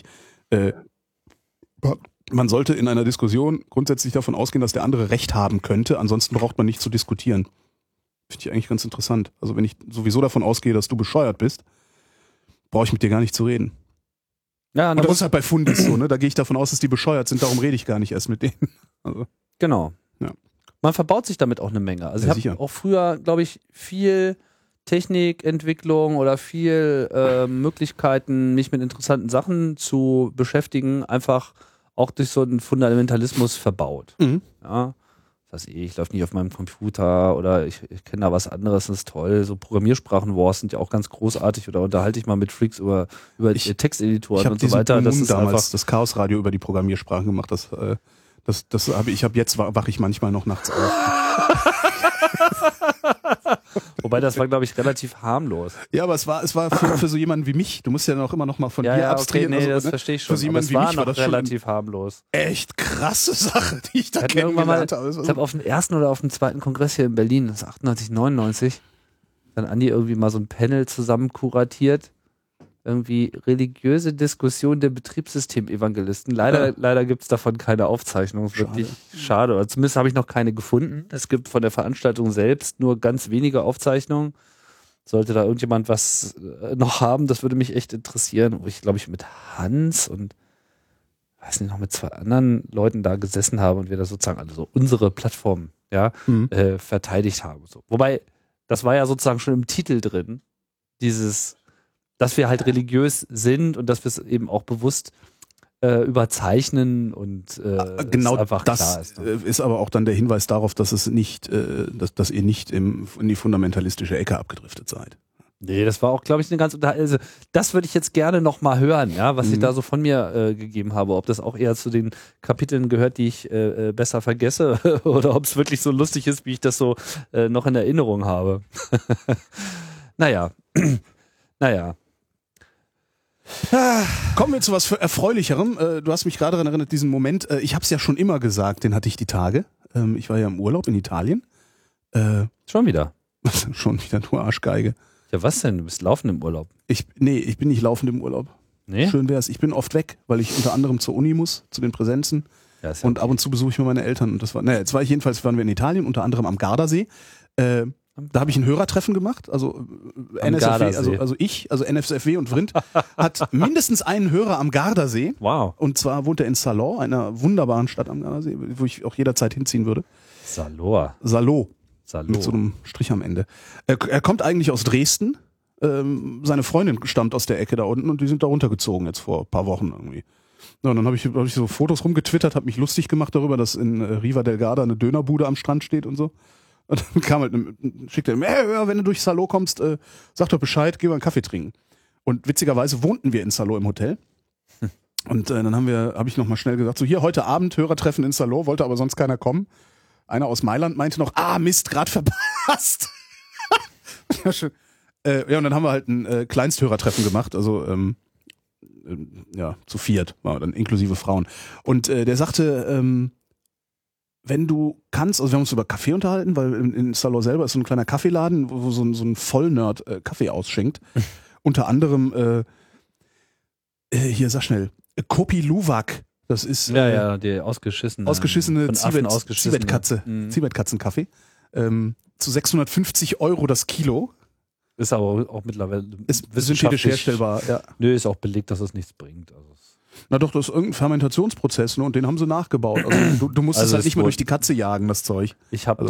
Man sollte in einer Diskussion grundsätzlich davon ausgehen, dass der andere Recht haben könnte. Ansonsten braucht man nicht zu diskutieren. Finde ich eigentlich ganz interessant. Also wenn ich sowieso davon ausgehe, dass du bescheuert bist, brauche ich mit dir gar nicht zu reden. Ja, und das ist halt bei Fundis so, ne? Da gehe ich davon aus, dass die bescheuert sind, darum rede ich gar nicht erst mit denen. Also, genau. Ja. Man verbaut sich damit auch eine Menge. Also Ja, ich sicher. habe auch früher, glaube ich, viel Technikentwicklung oder viel Möglichkeiten, mich mit interessanten Sachen zu beschäftigen, einfach auch durch so einen Fundamentalismus verbaut. Ja. Das heißt, ich laufe nicht auf meinem Computer oder ich kenne da was anderes, das ist toll. So Programmiersprachen-Wars sind ja auch ganz großartig oder unterhalte ich mal mit Freaks über Texteditoren und so weiter. Das ist damals einfach das Chaosradio über die Programmiersprachen gemacht. Das habe ich. Jetzt wache ich manchmal noch nachts auf. Wobei das war, glaube ich, relativ harmlos. Ja, aber es war für so jemanden wie mich. Du musst ja noch immer noch mal von dir abstrahieren. Okay, nee, also, das verstehe ich schon. Für so jemanden wie mich war das relativ harmlos. Echt krasse Sache, die ich da irgendwann mal, kennengelernt habe. ich glaube, auf dem ersten oder auf dem zweiten Kongress hier in Berlin, das ist 98, 99, dann Andi irgendwie mal so ein Panel zusammen kuratiert. Irgendwie religiöse Diskussion der Betriebssystemevangelisten. Leider gibt es davon keine Aufzeichnung. Wirklich schade. Oder zumindest habe ich noch keine gefunden. Es gibt von der Veranstaltung selbst nur ganz wenige Aufzeichnungen. Sollte da irgendjemand was noch haben, das würde mich echt interessieren. Wo ich, glaube ich, mit Hans und weiß nicht, noch mit 2 anderen Leuten da gesessen habe und wir da sozusagen also so unsere Plattform verteidigt haben. So. Wobei, das war ja sozusagen schon im Titel drin, dass wir halt religiös sind und dass wir es eben auch bewusst überzeichnen und genau es einfach das klar ist. Ne? Ist aber auch dann der Hinweis darauf, dass es nicht, dass ihr nicht in die fundamentalistische Ecke abgedriftet seid. Nee, das war auch, glaube ich, eine ganz also das würde ich jetzt gerne noch mal hören, ja, was ich da so von mir gegeben habe, ob das auch eher zu den Kapiteln gehört, die ich besser vergesse oder ob es wirklich so lustig ist, wie ich das so noch in Erinnerung habe. Naja. Kommen wir zu was Erfreulicherem. Du hast mich gerade daran erinnert, diesen Moment. Ich habe es ja schon immer gesagt, den hatte ich die Tage. Ich war ja im Urlaub in Italien. Schon wieder? Schon wieder, du Arschgeige. Ja, was denn? Du bist laufend im Urlaub. Ich bin nicht laufend im Urlaub. Nee? Schön wär's. Ich bin oft weg, weil ich unter anderem zur Uni muss, zu den Präsenzen. Ja, ist ja und okay. ab und zu besuche ich mal meine Eltern. Und das war, jetzt waren wir in Italien, unter anderem am Gardasee. Da habe ich ein Hörertreffen gemacht, also NSFW, also NSFW und Vrindt hat mindestens einen Hörer am Gardasee. Wow. Und zwar wohnt er in Salò, einer wunderbaren Stadt am Gardasee, wo ich auch jederzeit hinziehen würde. Salò. Mit so einem Strich am Ende. Er kommt eigentlich aus Dresden. Seine Freundin stammt aus der Ecke da unten und die sind da runtergezogen jetzt vor ein paar Wochen irgendwie. Ja, und dann hab ich so Fotos rumgetwittert, habe mich lustig gemacht darüber, dass in Riva del Garda eine Dönerbude am Strand steht und so. Und dann kam halt, schickte er, wenn du durch Salò kommst, sag doch Bescheid, geh mal einen Kaffee trinken. Und witzigerweise wohnten wir in Salò im Hotel. Und dann habe ich nochmal schnell gesagt, so hier heute Abend Hörertreffen in Salò, wollte aber sonst keiner kommen. Einer aus Mailand meinte noch, Mist, grad verpasst. Ja, schön. Und dann haben wir halt ein Kleinsthörertreffen gemacht, also zu viert, war dann inklusive Frauen. Und der sagte, wenn du kannst, also wir haben uns über Kaffee unterhalten, weil in Salò selber ist so ein kleiner Kaffeeladen, wo so ein Vollnerd Kaffee ausschenkt. Unter anderem, hier sag schnell, Kopi Luwak. Das ist die ausgeschissene Ziebetkatze, Ziebetkatzenkaffee. Zu 650 € das Kilo. Ist aber auch mittlerweile ist synthetisch herstellbar. Ja. Nö, ist auch belegt, dass es nichts bringt. Also na doch, das ist irgendein Fermentationsprozess, ne? Und den haben sie nachgebaut. Also du musst es halt nicht mehr durch die Katze jagen, das Zeug. Ich habe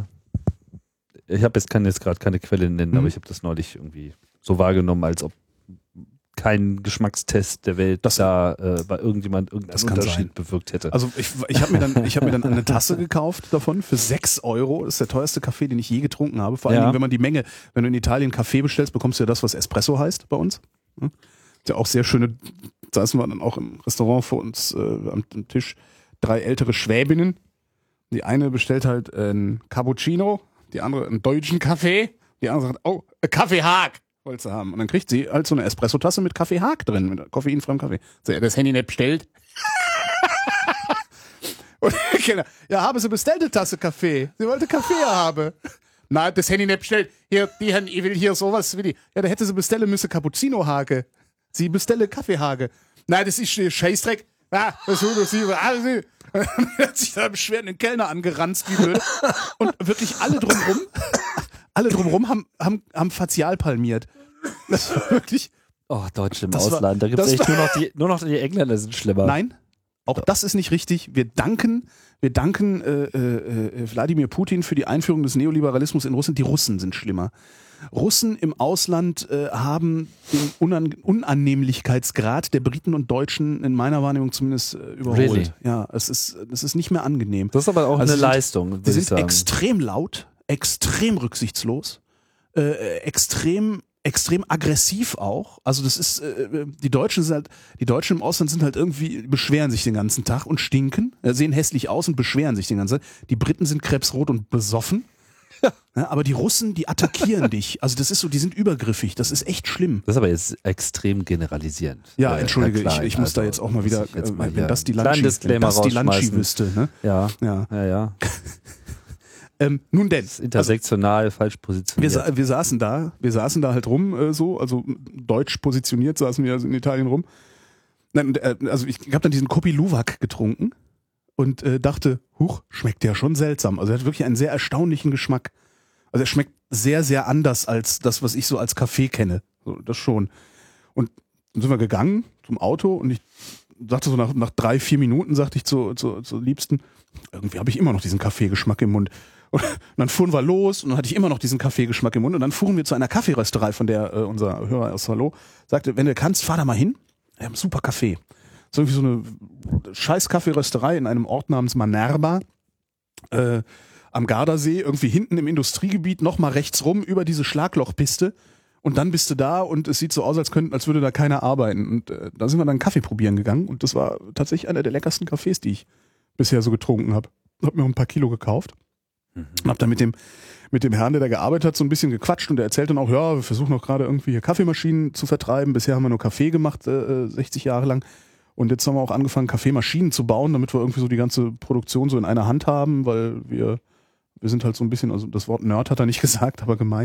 kann jetzt gerade keine Quelle nennen, aber ich habe das neulich irgendwie so wahrgenommen, als ob kein Geschmackstest der Welt bei irgendjemand irgendeinen Unterschied bewirkt hätte. Also ich habe mir dann eine Tasse gekauft davon für 6 €. Das ist der teuerste Kaffee, den ich je getrunken habe. Vor allen Dingen, wenn du in Italien Kaffee bestellst, bekommst du ja das, was Espresso heißt bei uns. Ist ja auch sehr schöne, saßen wir dann auch im Restaurant vor uns am Tisch, 3 ältere Schwäbinnen. Die eine bestellt halt ein Cappuccino, die andere einen deutschen Kaffee, die andere sagt, Kaffee-Haag wolltest du haben. Und dann kriegt sie halt so eine Espresso-Tasse mit Kaffee-Haag drin, mit koffeinfreiem Kaffee. So, das Handy nicht bestellt. Und haben sie bestellte Tasse Kaffee. Sie wollte Kaffee haben. Nein, das Handy nicht bestellt. Hier, ich will hier sowas wie die. Ja, da hätte sie bestellen müssen Cappuccino-Hage. Sie bestelle Kaffeehage. Nein, das ist Scheißdreck. Das hat sich da beschweren den Kellner angeranzt wie blöd. Und wirklich alle drumrum haben fazial palmiert. Das war wirklich. Oh, Deutsche im Ausland. Da gibt es echt nur noch die Engländer sind schlimmer. Nein, auch das ist nicht richtig. Wir danken Wladimir Putin für die Einführung des Neoliberalismus in Russland. Die Russen sind schlimmer. Russen im Ausland haben den Unannehmlichkeitsgrad der Briten und Deutschen in meiner Wahrnehmung zumindest überholt. Really? Ja, es ist nicht mehr angenehm. Das ist aber auch eine Leistung. Die sind extrem laut, extrem rücksichtslos, extrem aggressiv auch. Also das ist die Deutschen im Ausland sind halt irgendwie, beschweren sich den ganzen Tag und stinken, sehen hässlich aus und beschweren sich den ganzen Tag. Die Briten sind krebsrot und besoffen. Ja, aber die Russen, die attackieren dich. Also das ist so, die sind übergriffig. Das ist echt schlimm. Das ist aber jetzt extrem generalisierend. Ja, entschuldige, ich muss da jetzt auch mal wieder, wenn das die Lanschi wüsste. Ne? Ja. Nun denn. Das ist intersektional falsch positioniert. Wir saßen da halt rum, also deutsch positioniert saßen wir in Italien rum. Also ich habe dann diesen Kopi Luwak getrunken. Und dachte, schmeckt der schon seltsam. Also er hat wirklich einen sehr erstaunlichen Geschmack. Also er schmeckt sehr, sehr anders als das, was ich so als Kaffee kenne. So, das schon. Und dann sind wir gegangen zum Auto und ich sagte so nach 3-4 Minuten, sagte ich zur Liebsten, irgendwie habe ich immer noch diesen Kaffeegeschmack im Mund. Und dann fuhren wir los und dann hatte ich immer noch diesen Kaffeegeschmack im Mund. Und dann fuhren wir zu einer Kaffeerösterei, von der unser Hörer aus Salò sagte, wenn du kannst, fahr da mal hin. Wir haben super Kaffee. So irgendwie so eine scheiß Kaffeerösterei in einem Ort namens Manerba am Gardasee, irgendwie hinten im Industriegebiet, nochmal rechts rum über diese Schlaglochpiste und dann bist du da und es sieht so aus, als würde da keiner arbeiten. Und da sind wir dann Kaffee probieren gegangen und das war tatsächlich einer der leckersten Kaffees, die ich bisher so getrunken habe. Hab mir auch ein paar Kilo gekauft und hab dann mit dem Herrn, der da gearbeitet hat, so ein bisschen gequatscht und der erzählte dann auch, ja, wir versuchen auch gerade irgendwie hier Kaffeemaschinen zu vertreiben. Bisher haben wir nur Kaffee gemacht, 60 Jahre lang. Und jetzt haben wir auch angefangen, Kaffeemaschinen zu bauen, damit wir irgendwie so die ganze Produktion so in einer Hand haben, weil wir sind halt so ein bisschen, also das Wort Nerd hat er nicht gesagt, aber gemeint,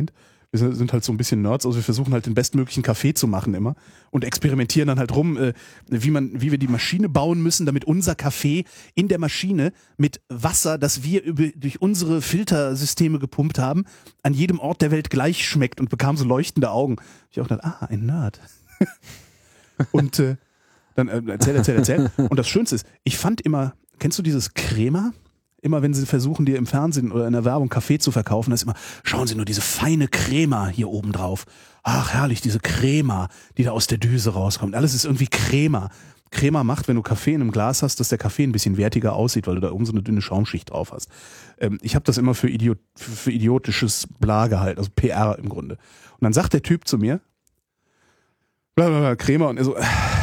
Wir sind halt so ein bisschen Nerds, also wir versuchen halt den bestmöglichen Kaffee zu machen immer und experimentieren dann halt rum, wie wir die Maschine bauen müssen, damit unser Kaffee in der Maschine mit Wasser, das wir durch unsere Filtersysteme gepumpt haben, an jedem Ort der Welt gleich schmeckt und bekam so leuchtende Augen. Ich auch gedacht, ein Nerd. Und dann erzähl. Und das Schönste ist, ich fand immer, kennst du dieses Crema? Immer wenn sie versuchen, dir im Fernsehen oder in der Werbung Kaffee zu verkaufen, das ist immer, schauen Sie nur diese feine Crema hier oben drauf. Ach, herrlich, diese Crema, die da aus der Düse rauskommt. Alles ist irgendwie Crema. Crema macht, wenn du Kaffee in einem Glas hast, dass der Kaffee ein bisschen wertiger aussieht, weil du da oben so eine dünne Schaumschicht drauf hast. Ich habe das immer für idiotisches Bla gehalten, also PR im Grunde. Und dann sagt der Typ zu mir, blablabla, Crema, und er so,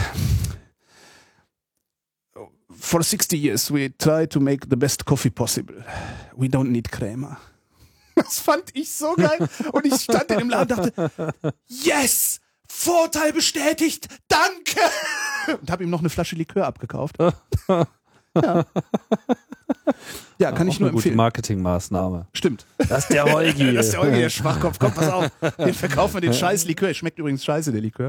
for 60 years we try to make the best coffee possible. We don't need Crema. Das fand ich so geil. Und ich stand in dem Laden und dachte, yes! Vorteil bestätigt! Danke! Und habe ihm noch eine Flasche Likör abgekauft. Ja, kann ich nur empfehlen. Gute Marketingmaßnahme. Stimmt. Das ist der Holgi. Das ist der Holgi, der Schwachkopf. Komm, pass auf. Den verkaufen wir den scheiß Likör. Schmeckt übrigens scheiße, der Likör.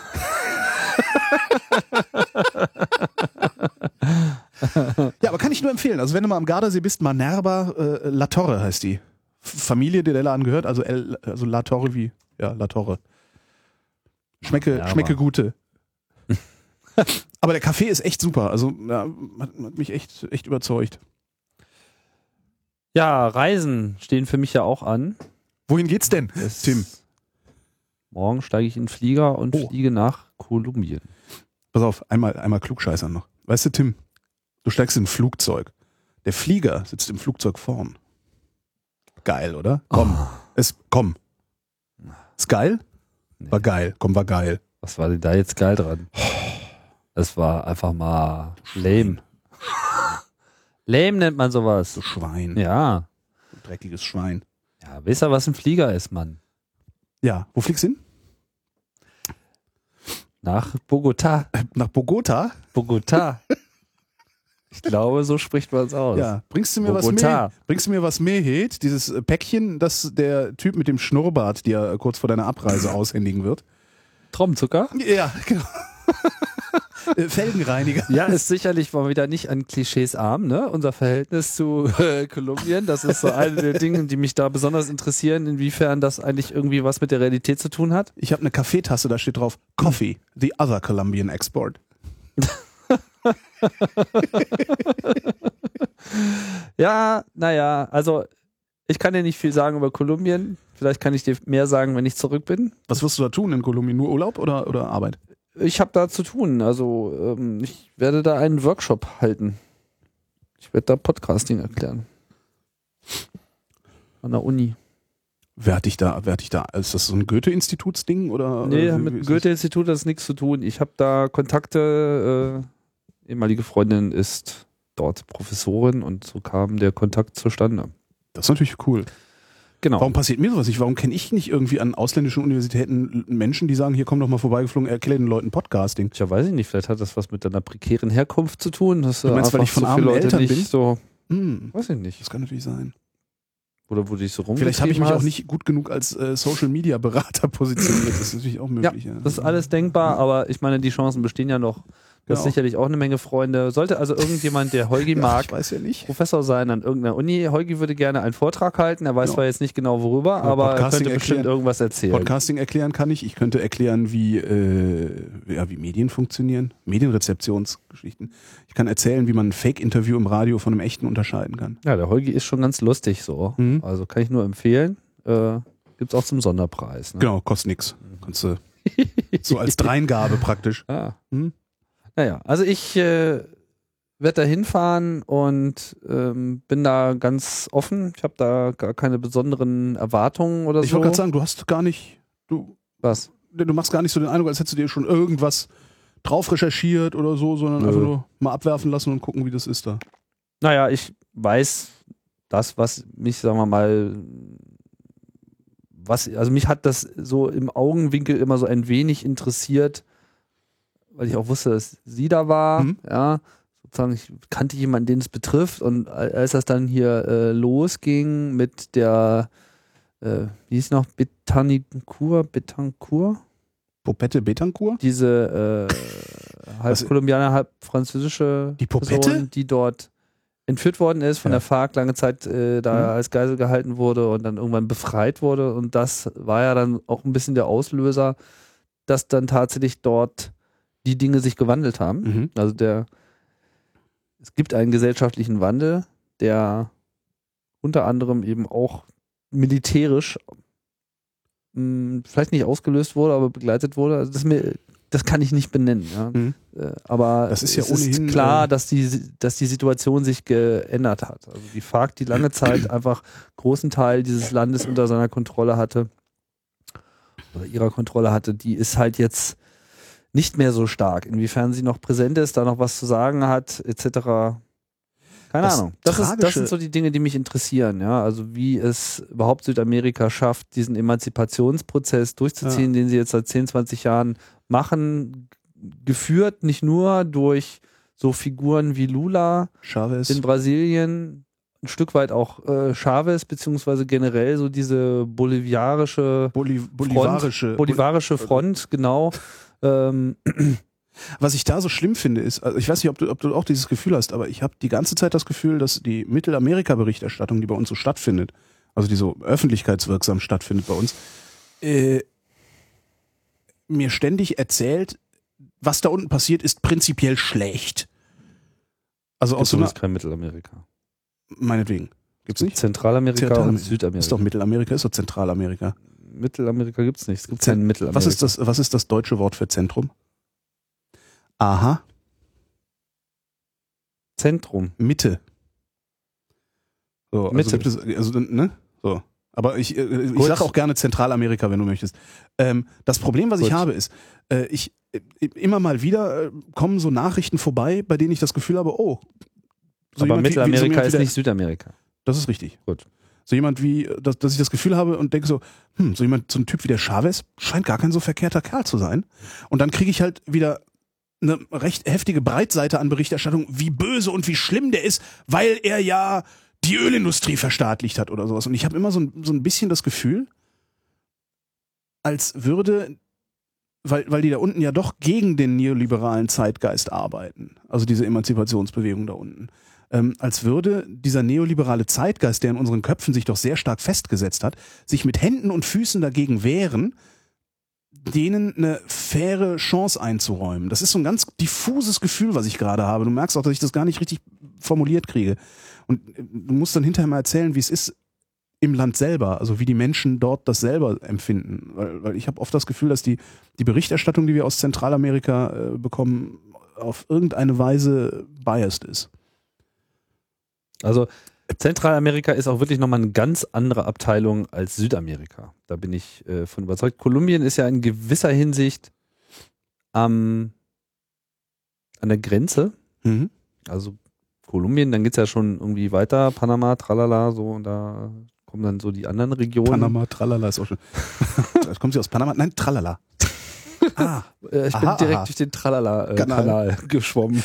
Ja, aber kann ich nur empfehlen. Also wenn du mal am Gardasee bist, Manerba La Torre heißt die. Familie, der Laden gehört, also La Torre wie, ja, La Torre. Schmecke gute. Aber der Kaffee ist echt super. Also ja, hat mich echt überzeugt. Ja, Reisen stehen für mich ja auch an. Wohin geht's denn, Tim? Morgen steige ich in den Flieger und fliege nach Kolumbien. Pass auf, einmal Klugscheißern noch. Weißt du, Tim, du steigst in ein Flugzeug. Der Flieger sitzt im Flugzeug vorn. Geil, oder? Komm. Ist geil? War geil. Komm, war geil. Was war denn da jetzt geil dran? Das war einfach mal lame. Lame nennt man sowas. Du Schwein. Ja. Du dreckiges Schwein. Ja, wisst ihr, was ein Flieger ist, Mann? Ja. Wo fliegst du hin? Nach Bogotá. Nach Bogotá? Bogotá. Ich glaube, so spricht man es aus. Ja. Bringst du mir was Mehet, dieses Päckchen, das der Typ mit dem Schnurrbart dir kurz vor deiner Abreise aushändigen wird? Traubenzucker? Ja, genau. Felgenreiniger. Ja, ist sicherlich mal wieder nicht an Klischees arm, ne? Unser Verhältnis zu Kolumbien. Das ist so eine der Dinge, die mich da besonders interessieren, inwiefern das eigentlich irgendwie was mit der Realität zu tun hat. Ich habe eine Kaffeetasse, da steht drauf, Coffee, the other Colombian export. Ja, naja, also ich kann dir nicht viel sagen über Kolumbien. Vielleicht kann ich dir mehr sagen, wenn ich zurück bin. Was wirst du da tun in Kolumbien? Nur Urlaub oder Arbeit? Ich habe da zu tun. Also ich werde da einen Workshop halten. Ich werde da Podcasting erklären. An der Uni. Wer hat dich da? Ist das so ein Goethe-Institutsding? Nee, mit dem Goethe-Institut hat das nichts zu tun. Ich habe da Kontakte. Ehemalige Freundin ist dort Professorin und so kam der Kontakt zustande. Das ist natürlich cool. Genau. Warum passiert mir sowas nicht? Warum kenne ich nicht irgendwie an ausländischen Universitäten Menschen, die sagen, hier komm doch mal vorbeigeflogen, erklär den Leuten Podcasting? Tja, weiß ich nicht, vielleicht hat das was mit deiner prekären Herkunft zu tun. Dass du meinst, weil ich von armen Eltern bin? So, weiß ich nicht. Das kann natürlich sein. Oder wo du dich so rumgetrieben Vielleicht habe ich mich hast. auch nicht gut genug als Social-Media-Berater positioniert. Das ist natürlich auch möglich. Ja, das ist alles denkbar, aber ich meine, die Chancen bestehen ja noch. Du hast sicherlich auch eine Menge Freunde. Sollte also irgendjemand, der Holgi mag, ich weiß ja nicht, Professor sein an irgendeiner Uni. Holgi würde gerne einen Vortrag halten. Er weiß zwar jetzt nicht genau worüber, aber er könnte bestimmt irgendwas erzählen. Podcasting erklären kann ich. Ich könnte erklären, wie Medien funktionieren. Medienrezeptionsgeschichten. Ich kann erzählen, wie man ein Fake-Interview im Radio von einem echten unterscheiden kann. Ja, der Holgi ist schon ganz lustig so. Also kann ich nur empfehlen. Gibt's auch zum Sonderpreis. Ne? Genau, kostet nix. Kannst du so als Dreingabe praktisch. Naja, also ich werde da hinfahren und bin da ganz offen. Ich habe da gar keine besonderen Erwartungen oder so. Ich wollte gerade sagen, du hast gar nicht... Was? Du machst gar nicht so den Eindruck, als hättest du dir schon irgendwas drauf recherchiert oder so, sondern einfach nur mal abwerfen lassen und gucken, wie das ist da. Naja, ich weiß das, was mich, sagen wir mal, also mich hat das so im Augenwinkel immer so ein wenig interessiert, weil ich auch wusste, dass sie da war, ja, sozusagen, ich kannte jemanden, den es betrifft, und als das dann hier losging mit der wie hieß noch, Betancourt? Popette Betancourt? Diese halb Kolumbianer, halb französische Die Popette? Person, die dort entführt worden ist, von der FARC lange Zeit da als Geisel gehalten wurde und dann irgendwann befreit wurde. Und das war ja dann auch ein bisschen der Auslöser, dass dann tatsächlich dort die Dinge sich gewandelt haben. Mhm. Also es gibt einen gesellschaftlichen Wandel, der unter anderem eben auch militärisch vielleicht nicht ausgelöst wurde, aber begleitet wurde. Also das kann ich nicht benennen. Ja. Mhm. Aber Das ist ja es ist ohnehin, klar, dass die Situation sich geändert hat. Also die FARC, die lange Zeit einfach großen Teil dieses Landes unter seiner Kontrolle hatte, oder ihrer Kontrolle hatte, die ist halt jetzt nicht mehr so stark. Inwiefern sie noch präsent ist, da noch was zu sagen hat, etc. Keine Ahnung. Das sind so die Dinge, die mich interessieren. Ja? Also wie es überhaupt Südamerika schafft, diesen Emanzipationsprozess durchzuziehen, den sie jetzt seit 10, 20 Jahren machen, geführt nicht nur durch so Figuren wie Lula Chavez in Brasilien, ein Stück weit auch Chavez, beziehungsweise generell so diese bolivarische Front, genau. Was ich da so schlimm finde, ist, also ich weiß nicht, ob du auch dieses Gefühl hast, aber ich habe die ganze Zeit das Gefühl, dass die Mittelamerika-Berichterstattung, die bei uns so stattfindet, also die so öffentlichkeitswirksam stattfindet bei uns, mir ständig erzählt, was da unten passiert, ist prinzipiell schlecht. Also aus so einer, kein Mittelamerika. Meinetwegen. Gibt's nicht? Zentralamerika und Südamerika. Ist doch Mittelamerika, ist doch Zentralamerika. Mittelamerika gibt's nicht. Es gibt kein Mittelamerika. Was ist das deutsche Wort für Zentrum? Aha. Zentrum. Mitte. So, Mitte. Ne? So. Aber ich sage auch gerne Zentralamerika, wenn du möchtest. Das Problem, was ich habe, ist, immer mal wieder kommen so Nachrichten vorbei, bei denen ich das Gefühl habe, oh. So aber Mittelamerika ist nicht Südamerika. Das ist richtig. Gut. So jemand wie, dass ich das Gefühl habe und denke so ein Typ wie der Chavez scheint gar kein so verkehrter Kerl zu sein. Und dann kriege ich halt wieder eine recht heftige Breitseite an Berichterstattung, wie böse und wie schlimm der ist, weil er ja die Ölindustrie verstaatlicht hat oder sowas. Und ich habe immer so ein bisschen das Gefühl, als würde, weil die da unten ja doch gegen den neoliberalen Zeitgeist arbeiten, also diese Emanzipationsbewegung da unten, als würde dieser neoliberale Zeitgeist, der in unseren Köpfen sich doch sehr stark festgesetzt hat, sich mit Händen und Füßen dagegen wehren, denen eine faire Chance einzuräumen. Das ist so ein ganz diffuses Gefühl, was ich gerade habe. Du merkst auch, dass ich das gar nicht richtig formuliert kriege. Und du musst dann hinterher mal erzählen, wie es ist im Land selber, also wie die Menschen dort das selber empfinden. Weil ich habe oft das Gefühl, dass die Berichterstattung, die wir aus Zentralamerika bekommen, auf irgendeine Weise biased ist. Also Zentralamerika ist auch wirklich nochmal eine ganz andere Abteilung als Südamerika. Da bin ich von überzeugt. Kolumbien ist ja in gewisser Hinsicht an der Grenze. Mhm. Also Kolumbien, dann geht's ja schon irgendwie weiter, Panama, tralala, so, und da kommen dann so die anderen Regionen. Panama, tralala ist auch schon. Kommt sie aus Panama? Nein, tralala. Ich bin direkt durch den Tralala-Kanal geschwommen.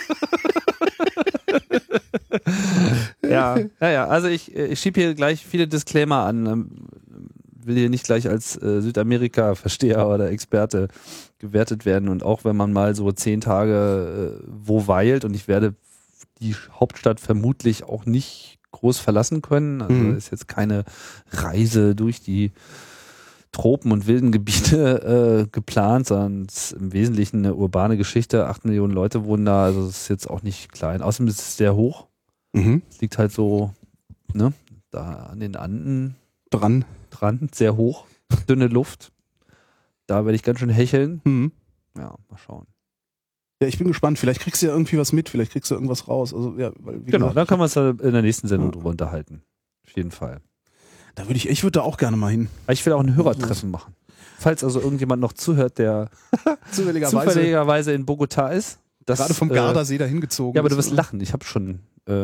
Ja, also ich schiebe hier gleich viele Disclaimer an. Will hier nicht gleich als Südamerika-Versteher oder Experte gewertet werden. Und auch wenn man mal so 10 Tage wo weilt, und ich werde die Hauptstadt vermutlich auch nicht groß verlassen können. Also ist jetzt keine Reise durch die Tropen und wilden Gebiete geplant, sondern es ist im Wesentlichen eine urbane Geschichte. 8 Millionen Leute wohnen da, also es ist jetzt auch nicht klein. Außerdem ist es sehr hoch. Es liegt halt so, ne, da an den Anden dran, sehr hoch, dünne Luft. Da werde ich ganz schön hecheln. Ja, mal schauen. Ja, ich bin gespannt. Vielleicht kriegst du ja irgendwie was mit, vielleicht kriegst du irgendwas raus. Also, ja, genau, dann können wir uns da in der nächsten Sendung drüber unterhalten. Auf jeden Fall. Da ich würde da auch gerne mal hin. Ich will auch ein Hörertreffen machen. Falls also irgendjemand noch zuhört, der zufälligerweise in Bogotá ist. Gerade vom Gardasee dahin gezogen. Ja, aber du wirst lachen. Ich habe schon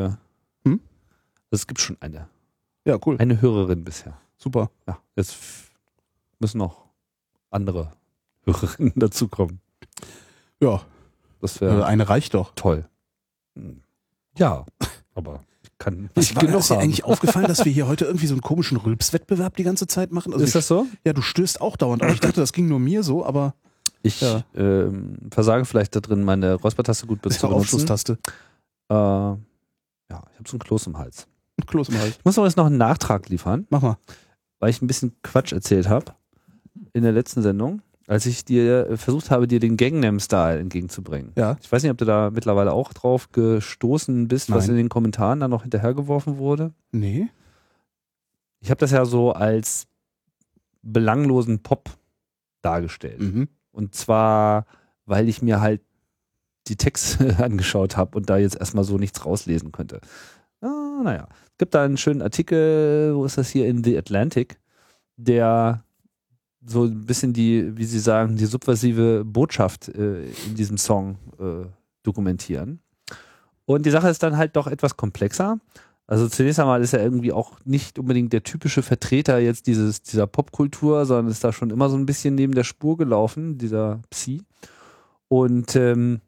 es gibt schon eine. Ja, cool. Eine Hörerin bisher. Super. Ja, jetzt müssen noch andere Hörerinnen dazukommen. Ja. Das wäre eine reicht doch. Toll. Ja, aber ich kann Ist nicht genug dir haben. eigentlich aufgefallen, dass wir hier heute irgendwie so einen komischen Rülpswettbewerb die ganze Zeit machen? Also Ist das so? Ja, du stößt auch dauernd. Aber ich dachte, das ging nur mir so, aber Ich Ja. versage vielleicht da drin, meine Räuspertaste gut das ist zu doch benutzen. Aufschlusstaste. Ja, ich habe so ein Kloß im Hals. Ein Kloß im Hals. Ich muss aber jetzt noch einen Nachtrag liefern, Mach mal. weil ich ein bisschen Quatsch erzählt habe in der letzten Sendung, als ich dir versucht habe, dir den Gangnam-Style entgegenzubringen. Ja. Ich weiß nicht, ob du da mittlerweile auch drauf gestoßen bist, was Nein. in den Kommentaren dann noch hinterhergeworfen wurde. Nee. Ich habe das ja so als belanglosen Pop dargestellt. Mhm. Und zwar, weil ich mir halt die Texte angeschaut habe und da jetzt erstmal so nichts rauslesen könnte. Naja, es gibt da einen schönen Artikel, wo ist das hier, in The Atlantic, der so ein bisschen die, wie sie sagen, die subversive Botschaft in diesem Song dokumentieren. Und die Sache ist dann halt doch etwas komplexer. Also zunächst einmal ist er irgendwie auch nicht unbedingt der typische Vertreter jetzt dieser Popkultur, sondern ist da schon immer so ein bisschen neben der Spur gelaufen, dieser Psy. Und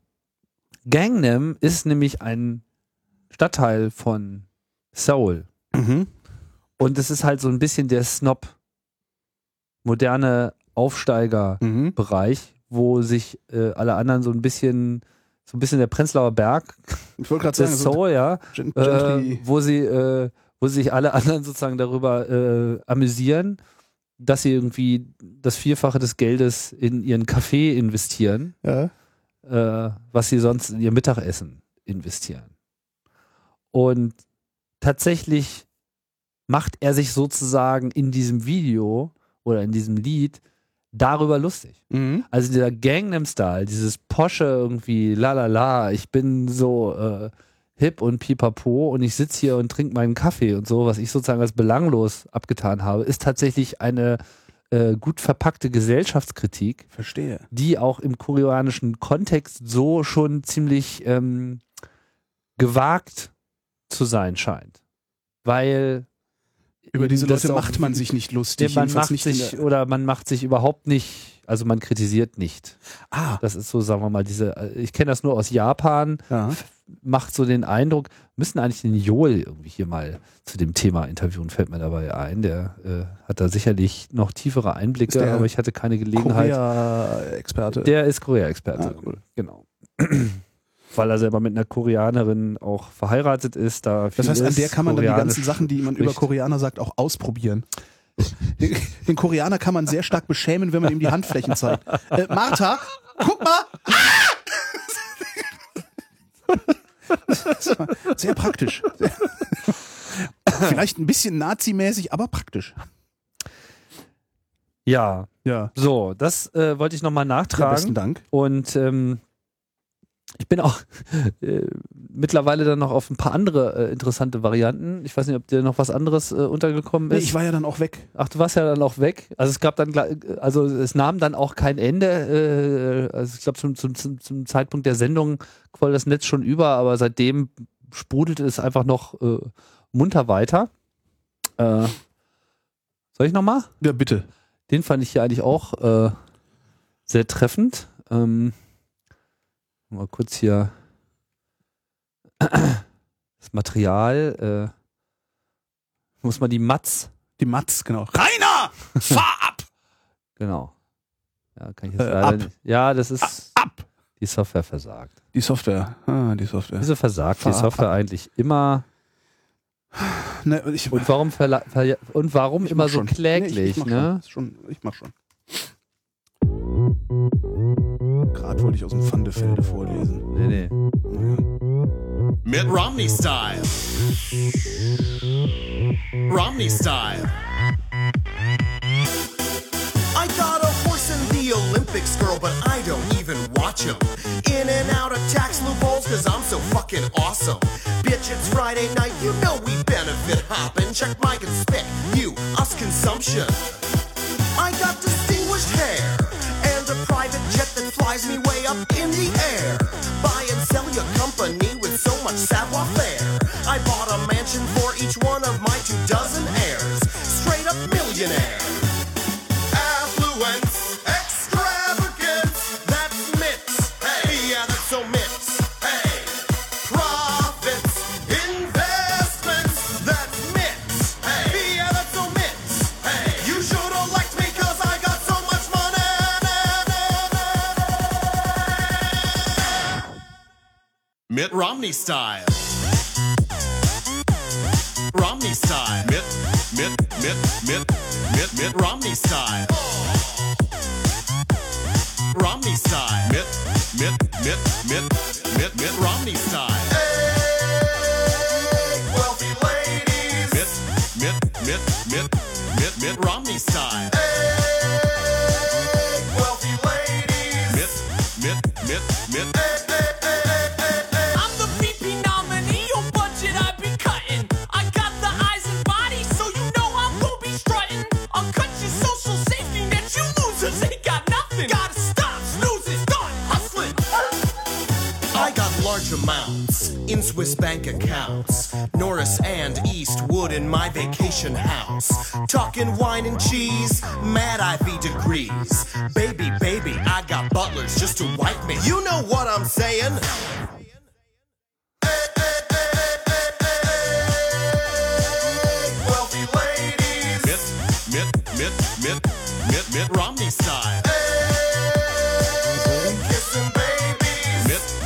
Gangnam ist nämlich ein Stadtteil von Seoul. Mhm. Und es ist halt so ein bisschen der Snob, moderne Aufsteiger-Bereich, Mhm. wo sich alle anderen so ein bisschen der Prenzlauer Berg Ich wollte gerade des sagen, so Seoul, ja, gently. wo sich alle anderen sozusagen darüber amüsieren, dass sie irgendwie das Vierfache des Geldes in ihren Kaffee investieren, Ja. was sie sonst in ihr Mittagessen investieren. Und tatsächlich macht er sich sozusagen in diesem Video oder in diesem Lied darüber lustig. Mhm. Also dieser Gangnam-Style, dieses Posche irgendwie, la, ich bin so hip und pipapo und ich sitze hier und trinke meinen Kaffee und so, was ich sozusagen als belanglos abgetan habe, ist tatsächlich eine gut verpackte Gesellschaftskritik, Verstehe. die auch im koreanischen Kontext so schon ziemlich gewagt zu sein scheint. Weil Über diese das Leute auch- macht man sich nicht lustig. man jedenfalls macht nicht in sich der- oder man macht sich überhaupt nicht, also man kritisiert nicht. Ah, Das ist so, sagen wir mal, ich kenne das nur aus Japan, ja. macht so den Eindruck, müssen eigentlich den Joel irgendwie hier mal zu dem Thema interviewen, fällt mir dabei ein. Der hat da sicherlich noch tiefere Ist Einblicke, der aber ich hatte keine Gelegenheit. Korea-Experte. Der ist Korea-Experte. Ah, cool. Genau. Weil er selber mit einer Koreanerin auch verheiratet ist. Das heißt, an der kann man dann die ganzen Sachen, die man über spricht. Koreaner sagt, auch ausprobieren. Den Koreaner kann man sehr stark beschämen, wenn man ihm die Handflächen zeigt. Martha, guck mal! Das war sehr praktisch. Vielleicht ein bisschen nazimäßig, aber praktisch. Ja, Ja. so, das wollte ich nochmal Ja, besten nachtragen. Dank. Und ich bin auch mittlerweile dann noch auf ein paar andere interessante Varianten. Ich weiß nicht, ob dir noch was anderes untergekommen Nee, ist. ich war ja dann auch weg. Ach, du warst ja dann auch weg. Also es gab dann, also es nahm dann auch kein Ende. Also ich glaube zum Zeitpunkt der Sendung quoll das Netz schon über, aber seitdem sprudelte es einfach noch munter weiter. Soll ich nochmal? Ja, bitte. Den fand ich hier eigentlich auch sehr treffend. Mal kurz hier das Material. Muss man die Matz. Die Matz, genau. Rainer! Fahr ab! Genau. Ja, kann ich jetzt ab. nicht. Ja, das ist. Ab! Die Software versagt. Die Software. Die Software. Wieso versagt Fahr die Software eigentlich immer? Ne, ich, Und warum, ich immer mach so schon. kläglich? Nee, Ne? ich mach schon. Gerade wollte ich aus dem Pfandefelde vorlesen. Nee. Mitt Romney Style. Romney Style. I got a horse in the Olympics, girl, but I don't even watch him. In and out of tax loopholes, cause I'm so fucking awesome. Bitch, it's Friday night, you know we benefit hopping. Check my conspic, you, us consumption. I got distinguished hair and a private jet that flies me way up in the air. Buy and sell your company with so much savoir-faire. I bought a mansion for each one of my 24 heirs. Straight up millionaire. Affluence, extravagance, that's mix. Hey, yeah, that's so mix. Hey, profits, investments. Mitt Romney Style. Romney Style. Mitt Romney Style. Romney Style. Mitt Romney Style. Hey, wealthy ladies. Mitt Romney Style. Hey, wealthy ladies. Mitt. I'm the VP nominee. Your budget I be cutting. I got the eyes and body, so you know I will be strutting. I'll cut your social safety net. You losers ain't got nothing. Gotta stop snoozing. Start hustling. I got large amounts in Swiss bank accounts. Norris and Eastwood in my vacation house. Talking wine and cheese, mad Ivy degrees. Baby, I got butlers just to wipe me. You know what I'm saying? Wealthy ladies. Mitt Romney Style. Kissing babies.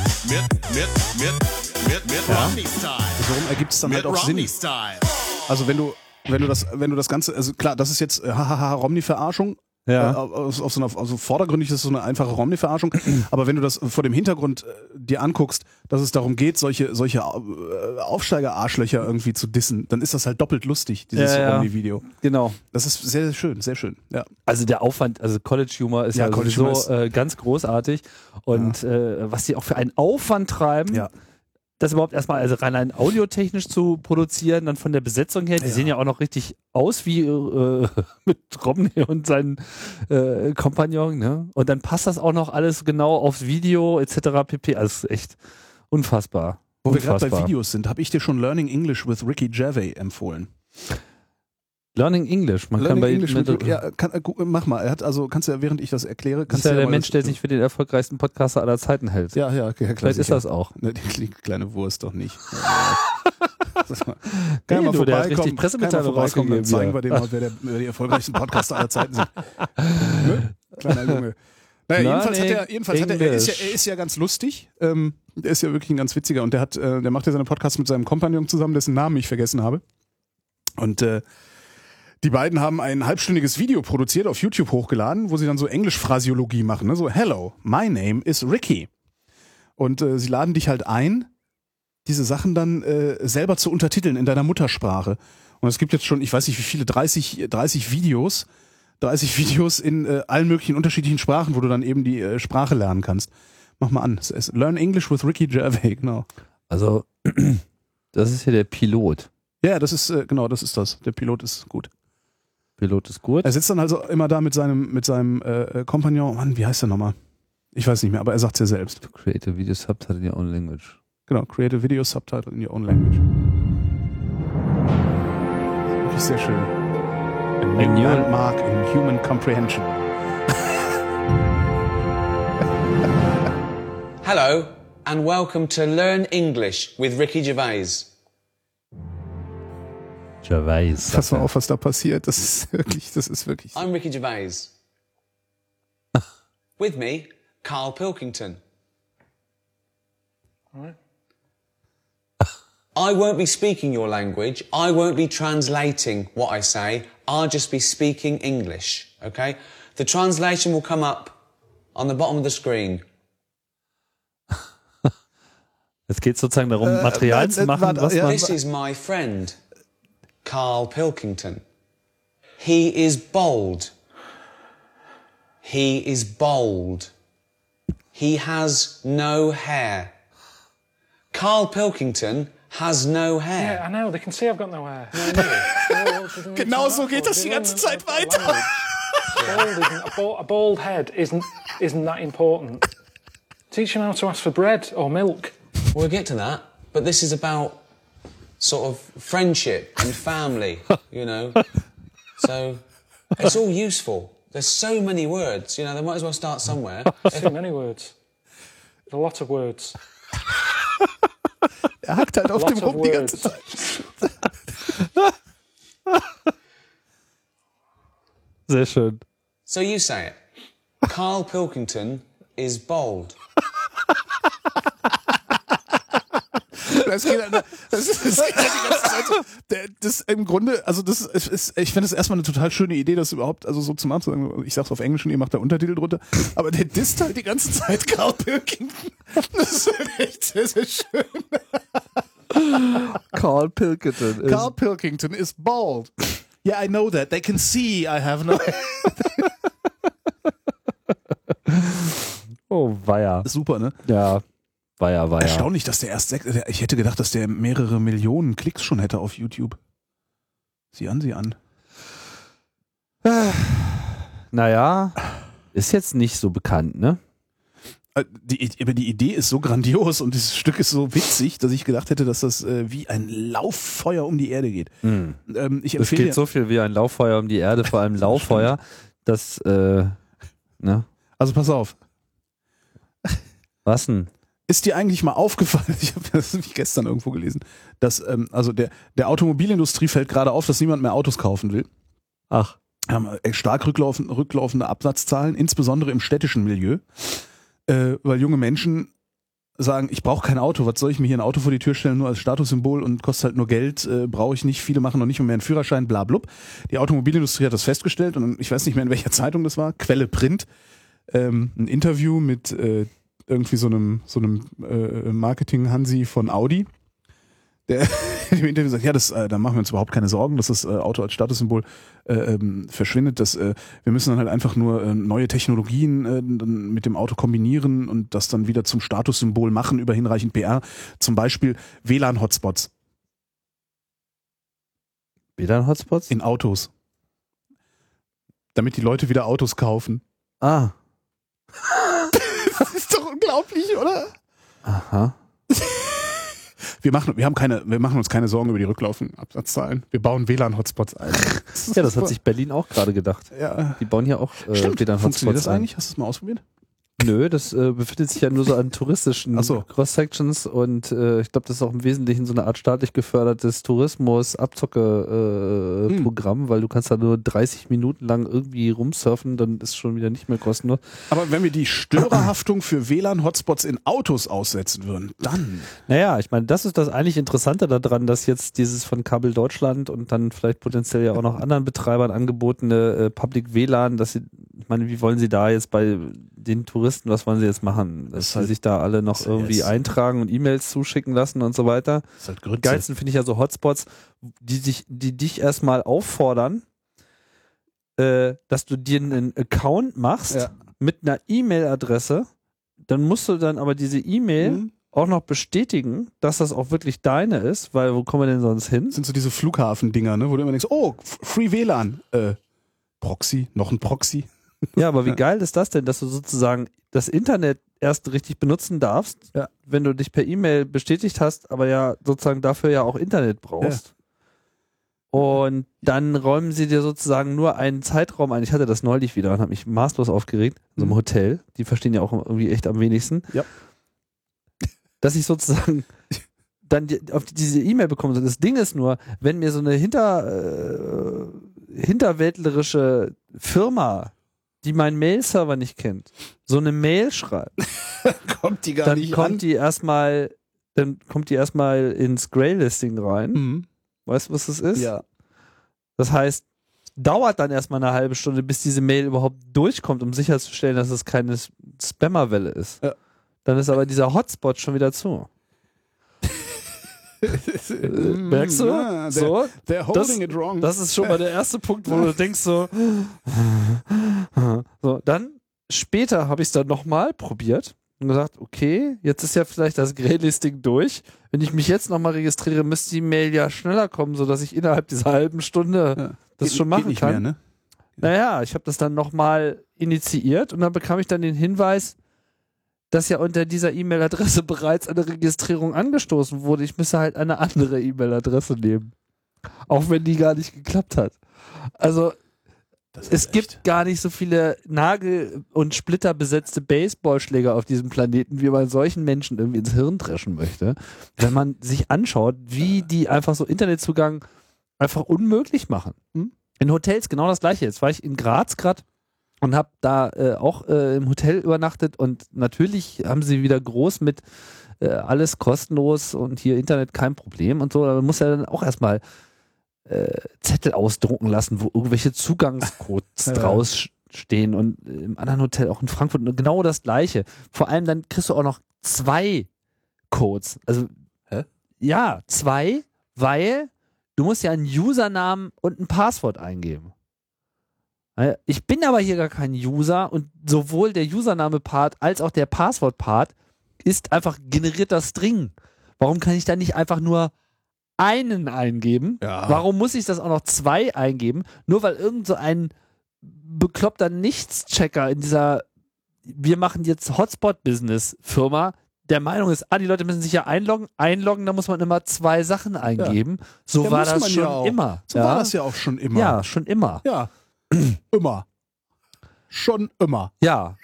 Mitt Romney Style. So rum ergibt es dann halt auch Sinn. Style. Also wenn du das Ganze, also klar, das ist jetzt Romney-Verarschung. Ja. Also vordergründig ist es so eine einfache Romney-Verarschung, aber wenn du das vor dem Hintergrund dir anguckst, dass es darum geht, solche Aufsteiger-Arschlöcher irgendwie zu dissen, dann ist das halt doppelt lustig, dieses Romney-Video. Genau. Das ist sehr, sehr schön, sehr schön. Ja. Also der Aufwand, also College-Humor ist ja sowieso ganz großartig und was die auch für einen Aufwand treiben, das überhaupt erstmal also rein audiotechnisch zu produzieren, dann von der Besetzung her, die sehen ja auch noch richtig aus wie mit Romney und seinen Kompagnon, ne? Und dann passt das auch noch alles genau aufs Video etc. pp. Also echt unfassbar. Wo wir gerade bei Videos sind, habe ich dir schon Learning English with Ricky Gervais empfohlen. Learning English. Man kann bei mach mal. Er hat kannst du ja, während ich das erkläre, kannst du ja der Mensch, der sich für den erfolgreichsten Podcaster aller Zeiten hält. Ja, klar. Vielleicht ist das auch. Ne, die kleine Wurst doch nicht. Kann ja mal vorbeikommen, richtig Pressemitteilung rausgegeben. Dann zeigen wir dem mal, wer die erfolgreichsten Podcaster aller Zeiten sind. Ne? Kleiner Junge. Naja, jedenfalls hat er ist ja ganz lustig. Der ist ja wirklich ein ganz witziger und der macht ja seine Podcasts mit seinem Kompagnon zusammen, dessen Namen ich vergessen habe. Und die beiden haben ein halbstündiges Video produziert, auf YouTube hochgeladen, wo sie dann so Englisch-Phrasiologie machen. Ne? So, hello, my name is Ricky. Und sie laden dich halt ein, diese Sachen dann selber zu untertiteln in deiner Muttersprache. Und es gibt jetzt schon, ich weiß nicht wie viele, 30 Videos in allen möglichen unterschiedlichen Sprachen, wo du dann eben die Sprache lernen kannst. Mach mal an. Learn English with Ricky Gervais, genau. Also, das ist ja der Pilot. Ja, das ist, das ist das. Der Pilot ist gut. Pilot ist gut. Er sitzt dann also immer da mit seinem Kompagnon. Mann, wie heißt der nochmal? Ich weiß nicht mehr, aber er sagt es ja selbst. Create a video subtitle in your own language. Genau, create a video subtitle in your own language. Wirklich sehr schön. A new landmark in human comprehension. Hello and welcome to Learn English with Ricky Gervais. Pass mal auf, was da passiert. Das ist wirklich. I'm Ricky Gervais. With me, Carl Pilkington. Right. I won't be speaking your language. I won't be translating what I say. I'll just be speaking English. Okay? The translation will come up on the bottom of the screen. Es geht sozusagen darum, Material zu machen, was man... This is my friend, Carl Pilkington. He is bold. He is bold. He has no hair. Carl Pilkington has no hair. Yeah, I know. They can see I've got no hair. Genau so geht das die ganze Zeit weiter. A bald head isn't that important. Teach him how to ask for bread or milk. We'll get to that, but this is about sort of friendship and family, you know. So it's all useful. There's so many words, you know, they might as well start somewhere. Too many words. A lot of words. Hackt halt auf dem rum die ganze Zeit. Sehr schön. So you say it. Carl Pilkington is bold. Das geht halt die ganze Zeit so. Das im Grunde, also das ist, ich finde das erstmal eine total schöne Idee, das überhaupt, also so zum Anzusagen, ich sag's auf Englisch und ihr macht da Untertitel drunter, aber der disst halt die ganze Zeit Carl Pilkington. Das ist echt sehr, sehr schön. Carl Pilkington. Carl Pilkington is bald. Yeah, I know that. They can see I have no... Oh, weia. Super, ne? Ja, weia. Erstaunlich, dass der erst ich hätte gedacht, dass der mehrere Millionen Klicks schon hätte auf YouTube. Sieh an. Naja, ist jetzt nicht so bekannt, ne? Die Idee ist so grandios und dieses Stück ist so witzig, dass ich gedacht hätte, dass das wie ein Lauffeuer um die Erde geht. Ich Es geht so viel wie ein Lauffeuer um die Erde, vor allem Lauffeuer, dass, ne? Also pass auf. Was denn? Ist dir eigentlich mal aufgefallen, ich habe das nämlich gestern irgendwo gelesen, dass also der Automobilindustrie fällt gerade auf, dass niemand mehr Autos kaufen will. Ach. Haben stark rücklaufende Absatzzahlen, insbesondere im städtischen Milieu, weil junge Menschen sagen, ich brauche kein Auto, was soll ich mir hier ein Auto vor die Tür stellen, nur als Statussymbol und kostet halt nur Geld, brauche ich nicht, viele machen noch nicht mehr einen Führerschein, bla blub. Die Automobilindustrie hat das festgestellt und ich weiß nicht mehr, in welcher Zeitung das war, Quelle Print, ein Interview mit irgendwie so einem Marketing-Hansi von Audi, der in dem Interview sagt, ja, da machen wir uns überhaupt keine Sorgen, dass das Auto als Statussymbol verschwindet. Wir müssen dann halt einfach nur neue Technologien dann mit dem Auto kombinieren und das dann wieder zum Statussymbol machen über hinreichend PR. Zum Beispiel WLAN-Hotspots. WLAN-Hotspots? In Autos. Damit die Leute wieder Autos kaufen. Ah. Das ist doch unglaublich, oder? Aha. Wir machen uns keine Sorgen über die rücklaufenden Absatzzahlen. Wir bauen WLAN-Hotspots ein. Ja, das hat sich Berlin auch gerade gedacht. Ja. Die bauen ja auch WLAN-Hotspots. Funktioniert das ein. eigentlich? Hast du es mal ausprobiert? Nö, das befindet sich ja nur so an touristischen Cross-Sections und ich glaube, das ist auch im Wesentlichen so eine Art staatlich gefördertes Tourismus-Abzocke-Programm, weil du kannst da nur 30 Minuten lang irgendwie rumsurfen, dann ist schon wieder nicht mehr kostenlos. Aber wenn wir die Störerhaftung für WLAN-Hotspots in Autos aussetzen würden, dann... Naja, ich meine, das ist das eigentlich Interessante daran, dass jetzt dieses von Kabel Deutschland und dann vielleicht potenziell ja auch noch anderen Betreibern angebotene Public WLAN, dass sie, ich meine, wie wollen sie da jetzt bei den Touristen, was wollen sie jetzt machen? Dass sie sich da alle noch irgendwie eintragen und E-Mails zuschicken lassen und so weiter. Das ist halt Grütze. Am geilsten finde ich ja so Hotspots, die dich erstmal auffordern, dass du dir einen Account machst mit einer E-Mail-Adresse. Dann musst du dann aber diese E-Mail auch noch bestätigen, dass das auch wirklich deine ist, weil wo kommen wir denn sonst hin? Das sind so diese Flughafen-Dinger, ne, wo du immer denkst, oh, Free WLAN. Proxy, noch ein Proxy. Ja, aber wie geil ist das denn, dass du sozusagen das Internet erst richtig benutzen darfst, wenn du dich per E-Mail bestätigt hast, aber ja sozusagen dafür ja auch Internet brauchst. Ja. Und dann räumen sie dir sozusagen nur einen Zeitraum ein. Ich hatte das neulich wieder und habe mich maßlos aufgeregt, in so einem Hotel. Die verstehen ja auch irgendwie echt am wenigsten. Ja. Dass ich sozusagen dann auf diese E-Mail bekomme. Das Ding ist nur, wenn mir so eine hinterwäldlerische Firma, die meinen Mail-Server nicht kennt, so eine Mail schreibt, kommt die gar nicht an. Dann kommt die erstmal ins Greylisting rein. Mhm. Weißt du, was das ist? Ja. Das heißt, dauert dann erstmal eine halbe Stunde, bis diese Mail überhaupt durchkommt, um sicherzustellen, dass es keine Spammerwelle ist. Ja. Dann ist aber dieser Hotspot schon wieder zu. Merkst du? Ja, they're holding it wrong. Das ist schon mal der erste Punkt, wo du denkst so, dann später habe ich es dann nochmal probiert und gesagt, okay, jetzt ist ja vielleicht das Greylisting durch. Wenn ich mich jetzt nochmal registriere, müsste die Mail ja schneller kommen, sodass ich innerhalb dieser halben Stunde das schon machen kann. Mehr, ne? Naja, ich habe das dann nochmal initiiert und dann bekam ich dann den Hinweis, dass ja unter dieser E-Mail-Adresse bereits eine Registrierung angestoßen wurde. Ich müsse halt eine andere E-Mail-Adresse nehmen. Auch wenn die gar nicht geklappt hat. Also es gibt gar nicht so viele Nagel- und splitterbesetzte Baseballschläger auf diesem Planeten, wie man solchen Menschen irgendwie ins Hirn dreschen möchte. Wenn man sich anschaut, wie die einfach so Internetzugang einfach unmöglich machen. In Hotels genau das Gleiche. Jetzt war ich in Graz gerade und habe da auch im Hotel übernachtet und natürlich haben sie wieder groß mit alles kostenlos und hier Internet kein Problem und so. Da muss er dann auch erstmal Zettel ausdrucken lassen, wo irgendwelche Zugangscodes drausstehen und im anderen Hotel, auch in Frankfurt, genau das Gleiche. Vor allem dann kriegst du auch noch 2 Codes. Also, ja, 2, weil du musst ja einen Usernamen und ein Passwort eingeben. Ich bin aber hier gar kein User und sowohl der Username-Part als auch der Passwort-Part ist einfach generierter String. Warum kann ich da nicht einfach nur einen eingeben? Ja. Warum muss ich das auch noch 2 eingeben? Nur weil irgend so ein bekloppter Nichtschecker in dieser wir machen jetzt Hotspot-Business-Firma der Meinung ist, die Leute müssen sich ja einloggen, da muss man immer 2 Sachen eingeben. So Ja, war muss das man schon ja auch. immer. So war das ja auch schon immer. Ja, schon immer. Ja. Immer. Schon immer. Ja.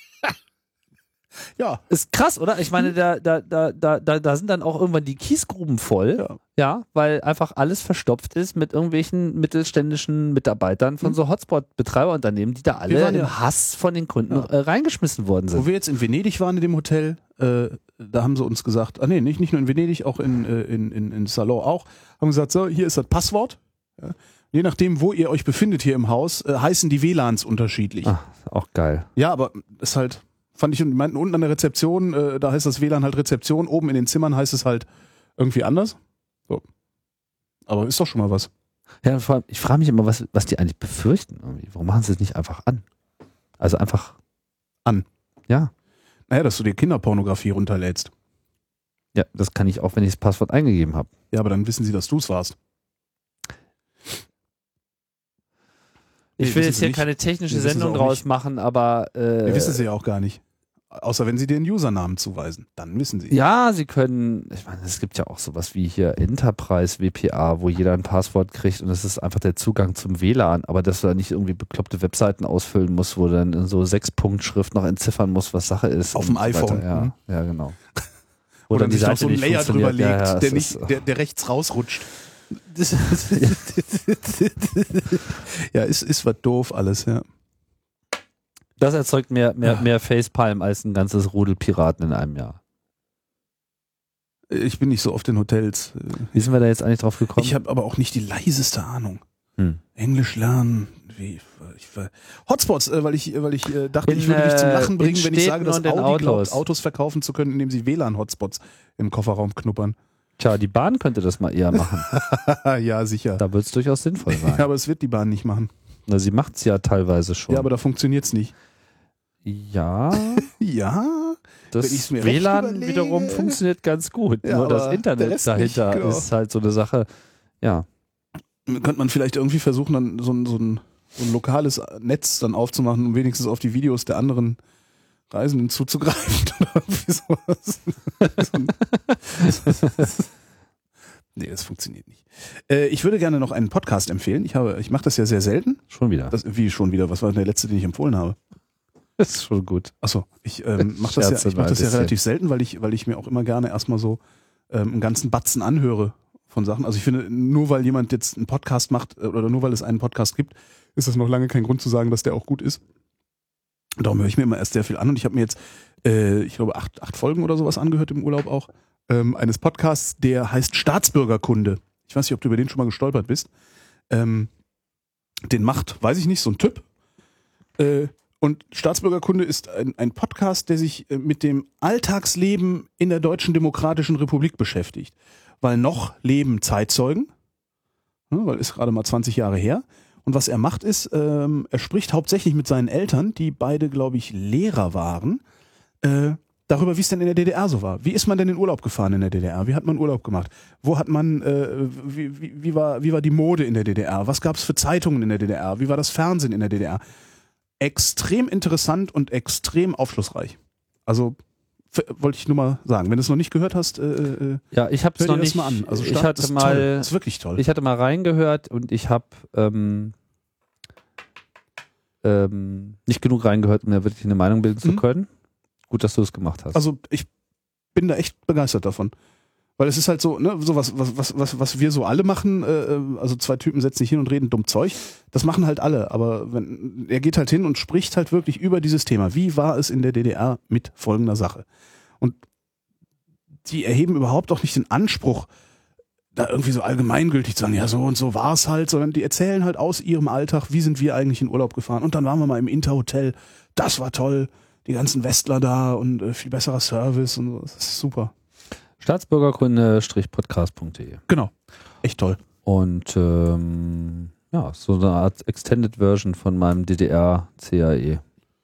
Ja. Ist krass, oder? Ich meine, da sind dann auch irgendwann die Kiesgruben voll, ja, weil einfach alles verstopft ist mit irgendwelchen mittelständischen Mitarbeitern von so Hotspot-Betreiberunternehmen, die da alle im Hass von den Kunden reingeschmissen worden sind. Wo wir jetzt in Venedig waren in dem Hotel, da haben sie uns gesagt, nicht nur in Venedig, auch in Salon auch, haben gesagt, so, hier ist das Passwort. Ja. Je nachdem, wo ihr euch befindet hier im Haus, heißen die WLANs unterschiedlich. Auch geil. Ja, aber ist halt, fand ich, meinten unten an der Rezeption, da heißt das WLAN halt Rezeption, oben in den Zimmern heißt es halt irgendwie anders. So. Aber ist doch schon mal was. Ja, vor allem, ich frage mich immer, was die eigentlich befürchten. Irgendwie. Warum machen sie es nicht einfach an? Also einfach an. Ja. Naja, dass du dir Kinderpornografie runterlädst. Ja, das kann ich auch, wenn ich das Passwort eingegeben habe. Ja, aber dann wissen sie, dass du es warst. Ich will jetzt hier keine technische Sendung draus machen, aber wir wissen sie ja auch gar nicht. Außer wenn sie dir einen Usernamen zuweisen. Dann wissen sie. Ja, sie können, ich meine, es gibt ja auch sowas wie hier Enterprise WPA, wo jeder ein Passwort kriegt und es ist einfach der Zugang zum WLAN, aber dass du da nicht irgendwie bekloppte Webseiten ausfüllen musst, wo du dann in so 6-Punkt-Schrift noch entziffern musst, was Sache ist. Auf dem so iPhone. Ja, ja, genau. Oder die sich noch Seite so ein nicht Layer drüber funktioniert. legt, der rechts rausrutscht. Ja, ist was doof alles, ja. Das erzeugt mehr Facepalm als ein ganzes Rudel Piraten in einem Jahr. Ich bin nicht so oft in Hotels. Wie sind wir da jetzt eigentlich drauf gekommen? Ich habe aber auch nicht die leiseste Ahnung. Englisch lernen. Hotspots, weil ich dachte, ich würde dich zum Lachen bringen, wenn ich sage, dass Audi glaubt, Autos verkaufen zu können, indem sie WLAN-Hotspots im Kofferraum knuppern. Tja, die Bahn könnte das mal eher machen. Ja, sicher. Da wird es durchaus sinnvoll sein. Ja, aber es wird die Bahn nicht machen. Na, sie macht es ja teilweise schon. Ja, aber da funktioniert es nicht. Ja. Ja. Das WLAN wiederum funktioniert ganz gut. Ja, nur das Internet dahinter nicht, ist halt so eine Sache. Ja. Könnte man vielleicht irgendwie versuchen, dann so ein lokales Netz dann aufzumachen, um wenigstens auf die Videos der anderen Reisenden zuzugreifen oder sowas. Nee, das funktioniert nicht. Ich würde gerne noch einen Podcast empfehlen. Ich mache das ja sehr selten. Schon wieder? Wie schon wieder? Was war denn der letzte, den ich empfohlen habe? Das ist schon gut. Achso, ich mache das ja relativ selten, weil ich mir auch immer gerne erstmal so einen ganzen Batzen anhöre von Sachen. Also ich finde, nur weil jemand jetzt einen Podcast macht oder nur weil es einen Podcast gibt, ist das noch lange kein Grund zu sagen, dass der auch gut ist. Darum höre ich mir immer erst sehr viel an und ich habe mir jetzt, ich glaube, 8 Folgen oder sowas angehört im Urlaub auch, eines Podcasts, der heißt Staatsbürgerkunde. Ich weiß nicht, ob du über den schon mal gestolpert bist. Den macht, weiß ich nicht, so ein Typ. Und Staatsbürgerkunde ist ein Podcast, der sich mit dem Alltagsleben in der Deutschen Demokratischen Republik beschäftigt. Weil noch leben Zeitzeugen, weil ist gerade mal 20 Jahre her. Und was er macht ist, er spricht hauptsächlich mit seinen Eltern, die beide, glaube ich, Lehrer waren, darüber, wie es denn in der DDR so war. Wie ist man denn in Urlaub gefahren in der DDR? Wie hat man Urlaub gemacht? Wo hat man, wie war die Mode in der DDR? Was gab es für Zeitungen in der DDR? Wie war das Fernsehen in der DDR? Extrem interessant und extrem aufschlussreich. Also wollte ich nur mal sagen. Wenn du es noch nicht gehört hast, ja, ich habe es noch nicht. Mal an. Also ich hatte ist mal, toll. Das ist wirklich toll. Ich hatte mal reingehört und ich habe nicht genug reingehört, um da wirklich eine Meinung bilden zu können. Gut, dass du es gemacht hast. Also ich bin da echt begeistert davon. Weil es ist halt so, ne, so was wir so alle machen, also 2 Typen setzen sich hin und reden dumm Zeug, das machen halt alle, aber er geht halt hin und spricht halt wirklich über dieses Thema. Wie war es in der DDR mit folgender Sache? Und die erheben überhaupt auch nicht den Anspruch, da irgendwie so allgemeingültig zu sagen, ja, so und so war es halt, sondern die erzählen halt aus ihrem Alltag, wie sind wir eigentlich in Urlaub gefahren. Und dann waren wir mal im Interhotel, das war toll, die ganzen Westler da und viel besserer Service und so, das ist super. Staatsbürgerkunde-podcast.de. Genau, echt toll. Und so eine Art Extended Version von meinem DDR-CAE.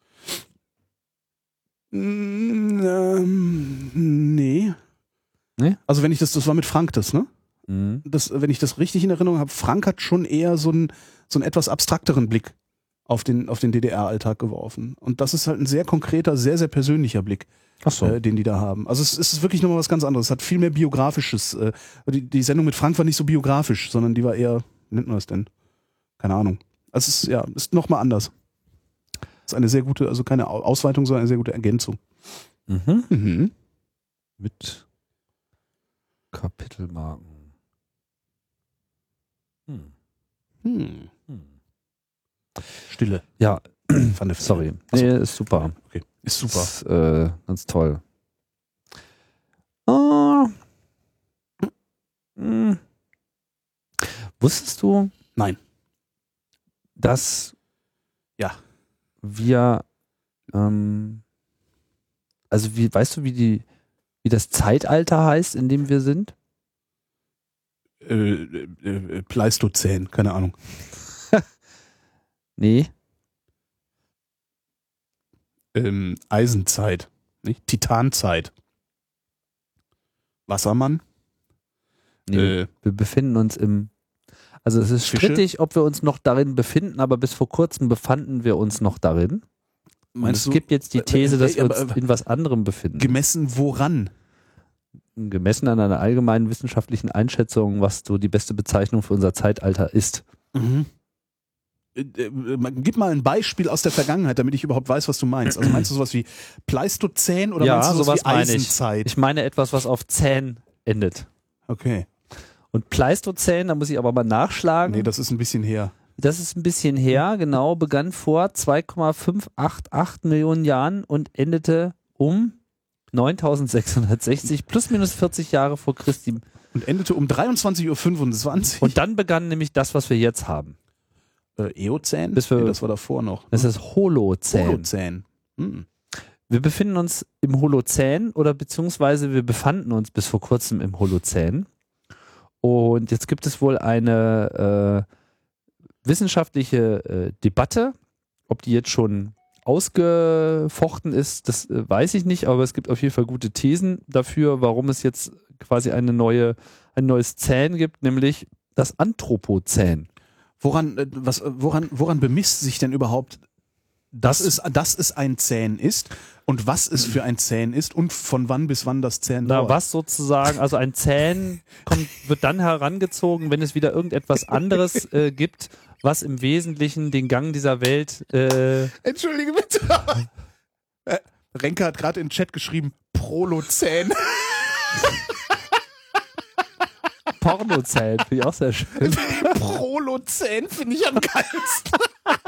Nee. Nee? Also wenn ich das war mit Frank das, ne? Mhm. Wenn ich das richtig in Erinnerung habe, Frank hat schon eher so einen etwas abstrakteren Blick auf den DDR-Alltag geworfen. Und das ist halt ein sehr konkreter, sehr, sehr persönlicher Blick, Ach so. den die da haben. Also es ist wirklich nochmal was ganz anderes. Es hat viel mehr Biografisches. Die Sendung mit Frank war nicht so biografisch, sondern die war eher, wie nennt man das denn? Keine Ahnung. Also es ist nochmal anders. Es ist eine sehr gute, also keine Ausweitung, sondern eine sehr gute Ergänzung. Mhm. Mhm. Mit Kapitelmarken. Hm. Stille. Ja, Fand ich- sorry. Achso. Nee, ist super. Okay. Ist super. Ist, ganz toll. Ah. Hm. Wusstest du, Nein. dass Ja. wir, weißt du, wie das Zeitalter heißt, in dem wir sind? Pleistozän, keine Ahnung. Nee. Eisenzeit, nicht? Titanzeit. Wassermann. Nee. Wir befinden uns also es ist Fische? strittig, ob wir uns noch darin befinden, aber bis vor kurzem befanden wir uns noch darin. Und es gibt jetzt die These, dass wir uns in was anderem befinden. Gemessen woran? Gemessen an einer allgemeinen wissenschaftlichen Einschätzung, was so die beste Bezeichnung für unser Zeitalter ist. Gib mal ein Beispiel aus der Vergangenheit, damit ich überhaupt weiß, was du meinst. Also meinst du sowas wie Pleistozän oder meinst du sowas wie meine ich. Eisenzeit? Ich meine etwas, was auf Zän endet. Okay. Und Pleistozän, da muss ich aber mal nachschlagen. Nee, das ist ein bisschen her. Das ist ein bisschen her, genau, begann vor 2,588 Millionen Jahren und endete um 9660 plus minus 40 Jahre vor Christi. Und endete um 23:25 Uhr. Und dann begann nämlich das, was wir jetzt haben. Eozän? Bis wir- Nee, das war davor noch. Das ist Holozän. Holozän. Wir befinden uns im Holozän oder beziehungsweise wir befanden uns bis vor kurzem im Holozän. Und jetzt gibt es wohl eine wissenschaftliche Debatte, ob die jetzt schon ausgefochten ist, das weiß ich nicht, aber es gibt auf jeden Fall gute Thesen dafür, warum es jetzt quasi ein neues Zän gibt, nämlich das Anthropozän. Woran bemisst sich denn überhaupt, dass es ein Zän ist und was es für ein Zän ist und von wann bis wann das Zän dauert? Was sozusagen, also ein Zän wird dann herangezogen, wenn es wieder irgendetwas anderes gibt, was im Wesentlichen den Gang dieser Welt Entschuldige bitte. Renke hat gerade in den Chat geschrieben, Prolozän. Pornozän, finde ich auch sehr schön. Prolozän finde ich am geilsten.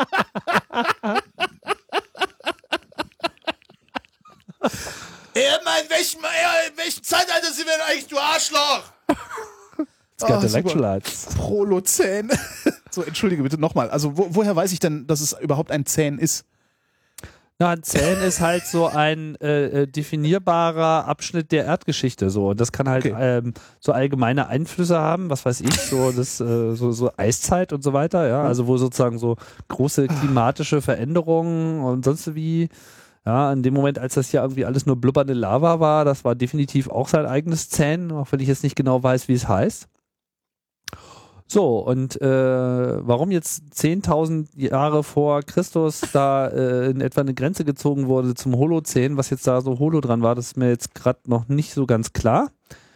In welchem Zeitalter sind wir denn eigentlich, du Arschloch? It's got super. electrolytes. Prolozän. So, entschuldige bitte nochmal. Also woher weiß ich denn, dass es überhaupt ein Zän ist? Ja, ein Zän ist halt so ein definierbarer Abschnitt der Erdgeschichte. So. Und das kann halt so allgemeine Einflüsse haben, was weiß ich, so das so Eiszeit und so weiter, ja. Also wo sozusagen so große klimatische Veränderungen und sonst wie, ja, in dem Moment, als das ja irgendwie alles nur blubbernde Lava war, das war definitiv auch sein eigenes Zän, auch wenn ich jetzt nicht genau weiß, wie es heißt. So, und warum jetzt 10.000 Jahre vor Christus da in etwa eine Grenze gezogen wurde zum Holozän, was jetzt da so Holo dran war, das ist mir jetzt gerade noch nicht so ganz klar.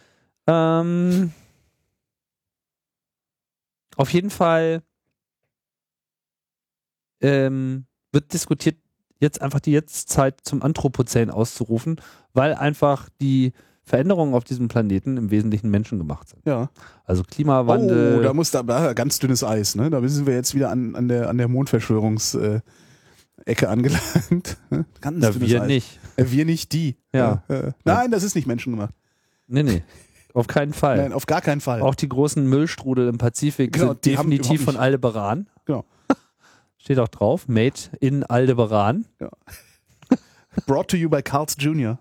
Auf jeden Fall wird diskutiert, jetzt einfach die Jetztzeit zum Anthropozän auszurufen, weil einfach die Veränderungen auf diesem Planeten im Wesentlichen menschengemacht sind. Ja. Also Klimawandel. Oh, da muss ganz dünnes Eis, ne? Da sind wir jetzt wieder an der Mondverschwörungs Ecke angelangt. Ganz Na, dünnes wir Eis. nicht. Wir nicht, die. Ja. Nein, das ist nicht menschengemacht. Nee. Auf keinen Fall. Nein, auf gar keinen Fall. Auch die großen Müllstrudel im Pazifik Genau, sind die haben definitiv überhaupt von Aldebaran. Genau. Steht auch drauf, made in Aldebaran. Brought to you by Carl's Jr.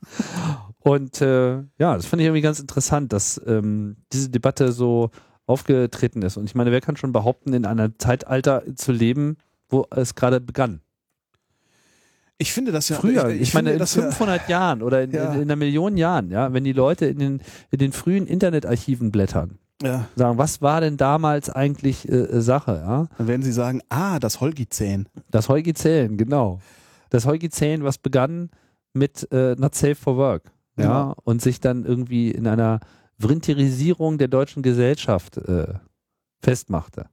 Und das fand ich irgendwie ganz interessant, dass diese Debatte so aufgetreten ist. Und ich meine, wer kann schon behaupten, in einem Zeitalter zu leben, wo es gerade begann? Ich finde das ja Früher, ich meine, finde in das 500 Jahren oder in einer Million Jahren, ja, wenn die Leute in den frühen Internetarchiven blättern, sagen, was war denn damals eigentlich Sache? Ja? Dann werden sie sagen, das Holgizän. Das Holgizän, genau. Das Holgizän, was begann mit Not Safe for Work, ja, und sich dann irgendwie in einer Vrinterisierung der deutschen Gesellschaft festmachte.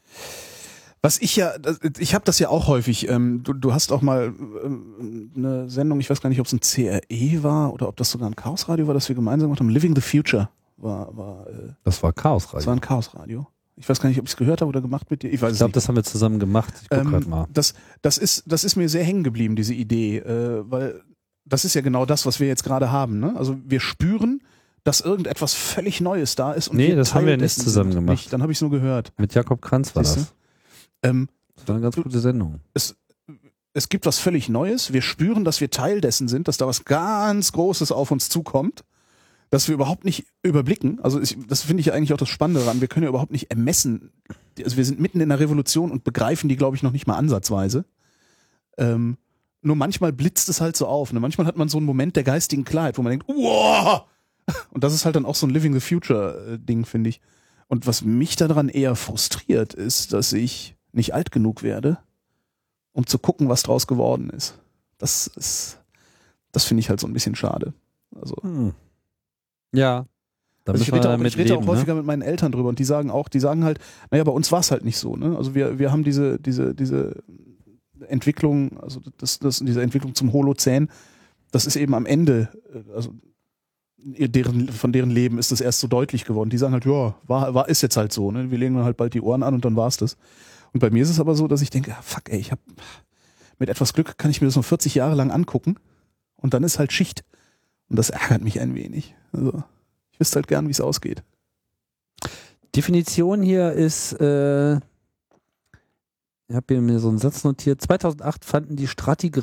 Was ich habe das ja auch häufig, du hast auch mal eine Sendung, ich weiß gar nicht, ob es ein CRE war oder ob das sogar ein Chaosradio war, das wir gemeinsam gemacht haben, Living the Future Das war Chaosradio. Das war ein Chaosradio. Ich weiß gar nicht, ob ich es gehört habe oder gemacht mit dir. Ich glaube, das haben wir zusammen gemacht. Ich guck grad mal. Das ist mir sehr hängen geblieben, diese Idee, weil das ist ja genau das, was wir jetzt gerade haben. Ne? Also wir spüren, dass irgendetwas völlig Neues da ist. Und das haben wir nicht zusammen gemacht. Nicht. Dann habe ich es nur gehört. Mit Jakob Kranz war das. Das war eine ganz gute Sendung. Es gibt was völlig Neues. Wir spüren, dass wir Teil dessen sind, dass da was ganz Großes auf uns zukommt, dass wir überhaupt nicht überblicken. Also das finde ich ja eigentlich auch das Spannende daran. Wir können ja überhaupt nicht ermessen. Also wir sind mitten in der Revolution und begreifen die, glaube ich, noch nicht mal ansatzweise. Nur manchmal blitzt es halt so auf. Ne? Manchmal hat man so einen Moment der geistigen Klarheit, wo man denkt, wow! Und das ist halt dann auch so ein Living the Future Ding, finde ich. Und was mich daran eher frustriert, ist, dass ich nicht alt genug werde, um zu gucken, was draus geworden ist. Das finde ich halt so ein bisschen schade. Also. Ja. Also ich rede auch häufiger mit meinen Eltern drüber und die sagen halt, naja, bei uns war es halt nicht so. Ne? Also wir haben diese Entwicklung, also diese Entwicklung zum Holozän, das ist eben am Ende, also von deren Leben ist das erst so deutlich geworden. Die sagen halt, ist jetzt halt so, ne? Wir legen dann halt bald die Ohren an und dann war's das. Und bei mir ist es aber so, dass ich denke, fuck ey, mit etwas Glück kann ich mir das noch 40 Jahre lang angucken und dann ist halt Schicht. Und das ärgert mich ein wenig. Also ich wüsste halt gern, wie es ausgeht. Definition hier ist, ich habe hier mir so einen Satz notiert, 2008 fanden die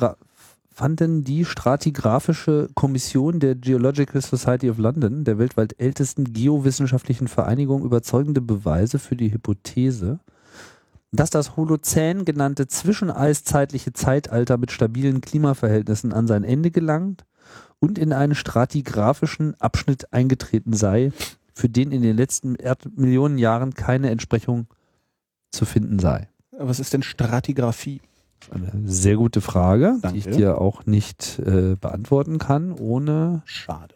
Stratigraphische Kommission der Geological Society of London, der weltweit ältesten geowissenschaftlichen Vereinigung, überzeugende Beweise für die Hypothese, dass das Holozän genannte zwischeneiszeitliche Zeitalter mit stabilen Klimaverhältnissen an sein Ende gelangt und in einen stratigraphischen Abschnitt eingetreten sei, für den in den letzten Millionen Jahren keine Entsprechung zu finden sei. Was ist denn Stratigraphie? Eine sehr gute Frage, Danke. die ich dir auch nicht beantworten kann, ohne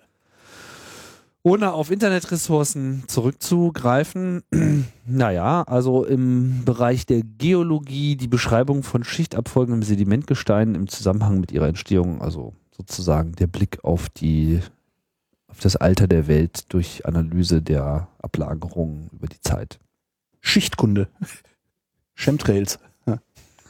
auf Internetressourcen zurückzugreifen. Naja, also im Bereich der Geologie die Beschreibung von Schichtabfolgen im Sedimentgestein im Zusammenhang mit ihrer Entstehung, also sozusagen der Blick auf das Alter der Welt durch Analyse der Ablagerungen über die Zeit. Schichtkunde. Chemtrails. Ja.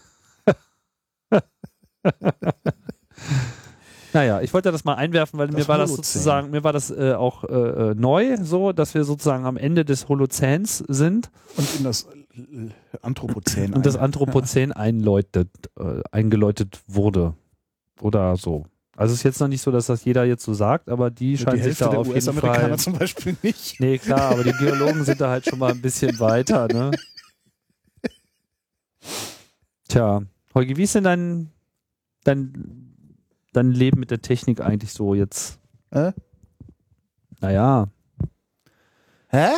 Naja, ich wollte das mal einwerfen, weil mir war das auch neu, so, dass wir sozusagen am Ende des Holozäns sind. Und in das Anthropozän. Und das Anthropozän eingeläutet wurde. Oder so. Also es ist jetzt noch nicht so, dass das jeder jetzt so sagt, aber die scheinen sich da auf jeden Fall... zum Beispiel nicht. Nee, klar, aber die Geologen sind da halt schon mal ein bisschen weiter, ne? Tja, Holgi, wie ist denn dein Leben mit der Technik eigentlich so jetzt? Naja. Hä?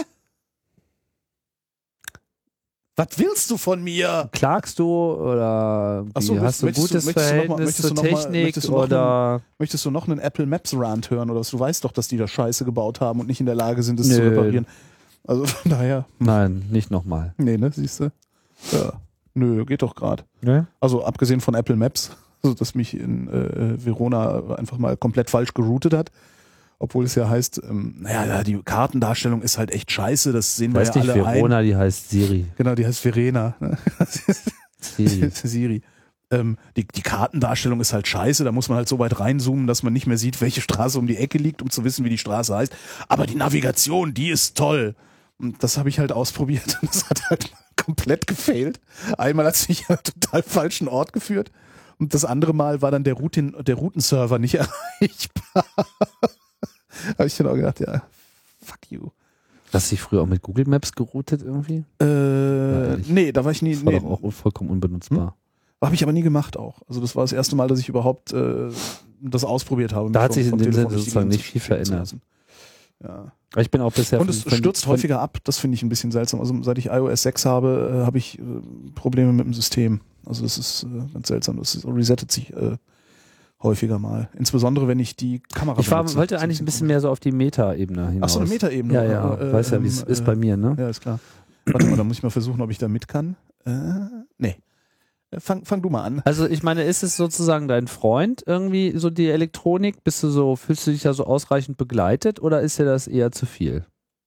Was willst du von mir? Klagst du oder so, hast du ein gutes Verhältnis zur Technik oder möchtest du noch einen Apple Maps Rant hören oder was? Du weißt doch, dass die da Scheiße gebaut haben und nicht in der Lage sind, es zu reparieren. Also von daher. Nein, nicht nochmal. Nee, ne, siehst du? Ja. Nö, geht doch gerade. Nee? Also abgesehen von Apple Maps, also dass mich in Verona einfach mal komplett falsch geroutet hat. Obwohl es ja heißt, die Kartendarstellung ist halt echt scheiße, das sehen wir ja alle ein. Verona, die heißt Siri. Genau, die heißt Verena. Siri. Siri. Die Kartendarstellung ist halt scheiße, da muss man halt so weit reinzoomen, dass man nicht mehr sieht, welche Straße um die Ecke liegt, um zu wissen, wie die Straße heißt. Aber die Navigation, die ist toll. Und das habe ich halt ausprobiert. Das hat halt komplett gefailt. Einmal hat es mich an einen total falschen Ort geführt. Und das andere Mal war dann der Routenserver nicht erreichbar. Habe ich dann auch gedacht, ja, fuck you. Hast du dich früher auch mit Google Maps geroutet irgendwie? Nee, da war ich nie. Das war doch auch vollkommen unbenutzbar. Habe ich aber nie gemacht auch. Also das war das erste Mal, dass ich überhaupt das ausprobiert habe. Da hat sich in vom dem Sinne Telefon sozusagen nicht viel schicken zu verändert. lassen. Ja. Aber ich bin auch bisher Und es stürzt häufiger ab, das finde ich ein bisschen seltsam. Also seit ich iOS 6 habe, habe ich Probleme mit dem System. Also das ist ganz seltsam. Das resettet sich häufiger mal. Insbesondere, wenn ich die Kamera benutze. wollte eigentlich ein bisschen mehr so auf die Meta-Ebene hinaus. Ach so, eine Meta-Ebene. Ja, weiß ja, wie es ist bei mir, ne? Ja, ist klar. Warte mal, da muss ich mal versuchen, ob ich da mit kann. Nee. Fang du mal an. Also ich meine, ist es sozusagen dein Freund irgendwie, so die Elektronik? Fühlst du dich da so ausreichend begleitet oder ist dir das eher zu viel?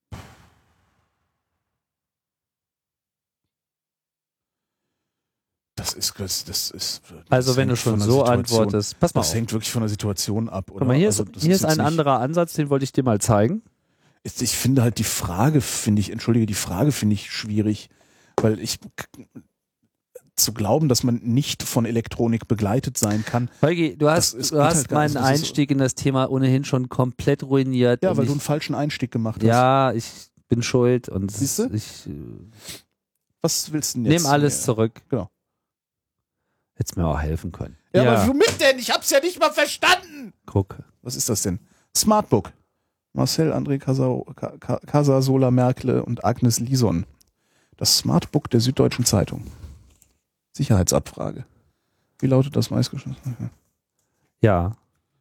Das ist Also wenn du schon so antwortest, pass mal auf. Das hängt wirklich von der Situation ab. Oder? Guck mal, hier also, ist ein anderer Ansatz, den wollte ich dir mal zeigen. Ich finde halt die Frage finde ich schwierig, weil zu glauben, dass man nicht von Elektronik begleitet sein kann. Holgi, du hast halt meinen Einstieg in das Thema ohnehin schon komplett ruiniert. Ja, weil du einen falschen Einstieg gemacht hast. Ja, ich bin schuld und Siehst du? ich Was willst du denn jetzt? nehme alles zurück. Genau. Hättest mir auch helfen können. Ja, aber womit denn? Ich hab's ja nicht mal verstanden. Guck. Was ist das denn? Smartbook. Marcel André Casasola Merkle und Agnes Lison. Das Smartbook der Süddeutschen Zeitung. Sicherheitsabfrage. Wie lautet das meistgeschrieben? Ja.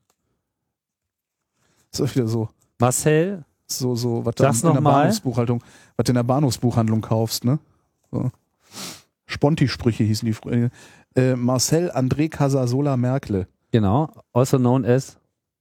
Ist doch wieder so. Marcel, Was sag's du in der noch mal. Bahnhofsbuchhaltung, was du in der Bahnhofsbuchhandlung kaufst, ne? So. Sponti-Sprüche hießen die früher. Marcel André Casasola Merkle. genau, also known as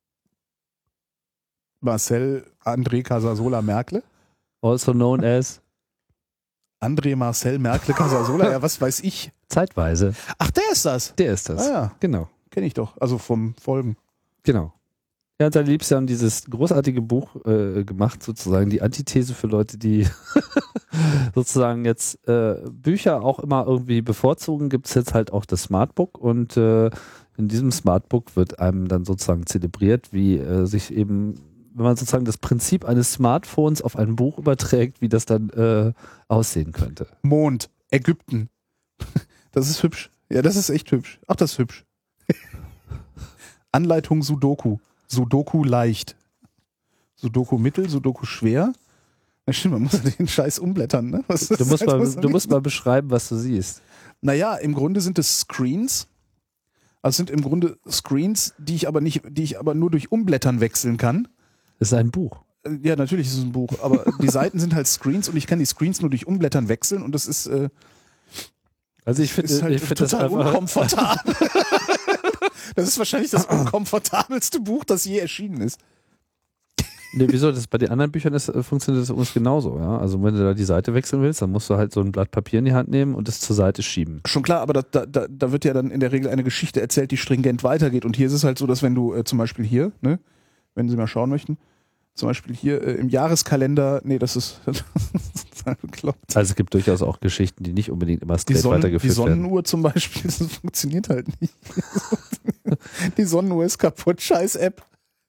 Marcel André Casasola Merkle? also known as André Marcel Merkle Casasola? Ja, was weiß ich. zeitweise. Ach, der ist das. Der ist das. Ah ja, Genau. kenne ich doch. Also vom Folgen. Genau. Er und seine Liebste haben dieses großartige Buch gemacht, sozusagen die Antithese für Leute, die sozusagen jetzt Bücher auch immer irgendwie bevorzugen, gibt es jetzt halt auch das Smartbook und in diesem Smartbook wird einem dann sozusagen zelebriert, wie sich eben, wenn man sozusagen das Prinzip eines Smartphones auf ein Buch überträgt, wie das dann aussehen könnte. Mond, Ägypten. Das ist hübsch. Ja, das ist echt hübsch. Ach, das ist hübsch. Anleitung Sudoku. Sudoku leicht. Sudoku mittel, Sudoku schwer. Na stimmt, man muss den Scheiß umblättern, ne? Du musst mal beschreiben, was du siehst. Naja, im Grunde sind es Screens. Also es sind im Grunde Screens, die ich aber nur durch Umblättern wechseln kann. Das ist ein Buch. Ja, natürlich ist es ein Buch, aber die Seiten sind halt Screens und ich kann die Screens nur durch Umblättern wechseln und das ist, Also ich finde halt das total einfach unkomfortabel. Das ist wahrscheinlich das unkomfortabelste Buch, das je erschienen ist. Nee, wieso? Das bei den anderen Büchern funktioniert das übrigens genauso, ja. Also wenn du da die Seite wechseln willst, dann musst du halt so ein Blatt Papier in die Hand nehmen und das zur Seite schieben. Schon klar, aber da wird ja dann in der Regel eine Geschichte erzählt, die stringent weitergeht. Und hier ist es halt so, dass wenn du zum Beispiel hier, ne, wenn Sie mal schauen möchten, zum Beispiel hier im Jahreskalender, nee, das ist bekloppt. Also es gibt durchaus auch Geschichten, die nicht unbedingt immer straight Die weitergeführt werden. Sonnenuhr zum Beispiel, das funktioniert halt nicht. Die Sonnenuhr ist kaputt, scheiß App.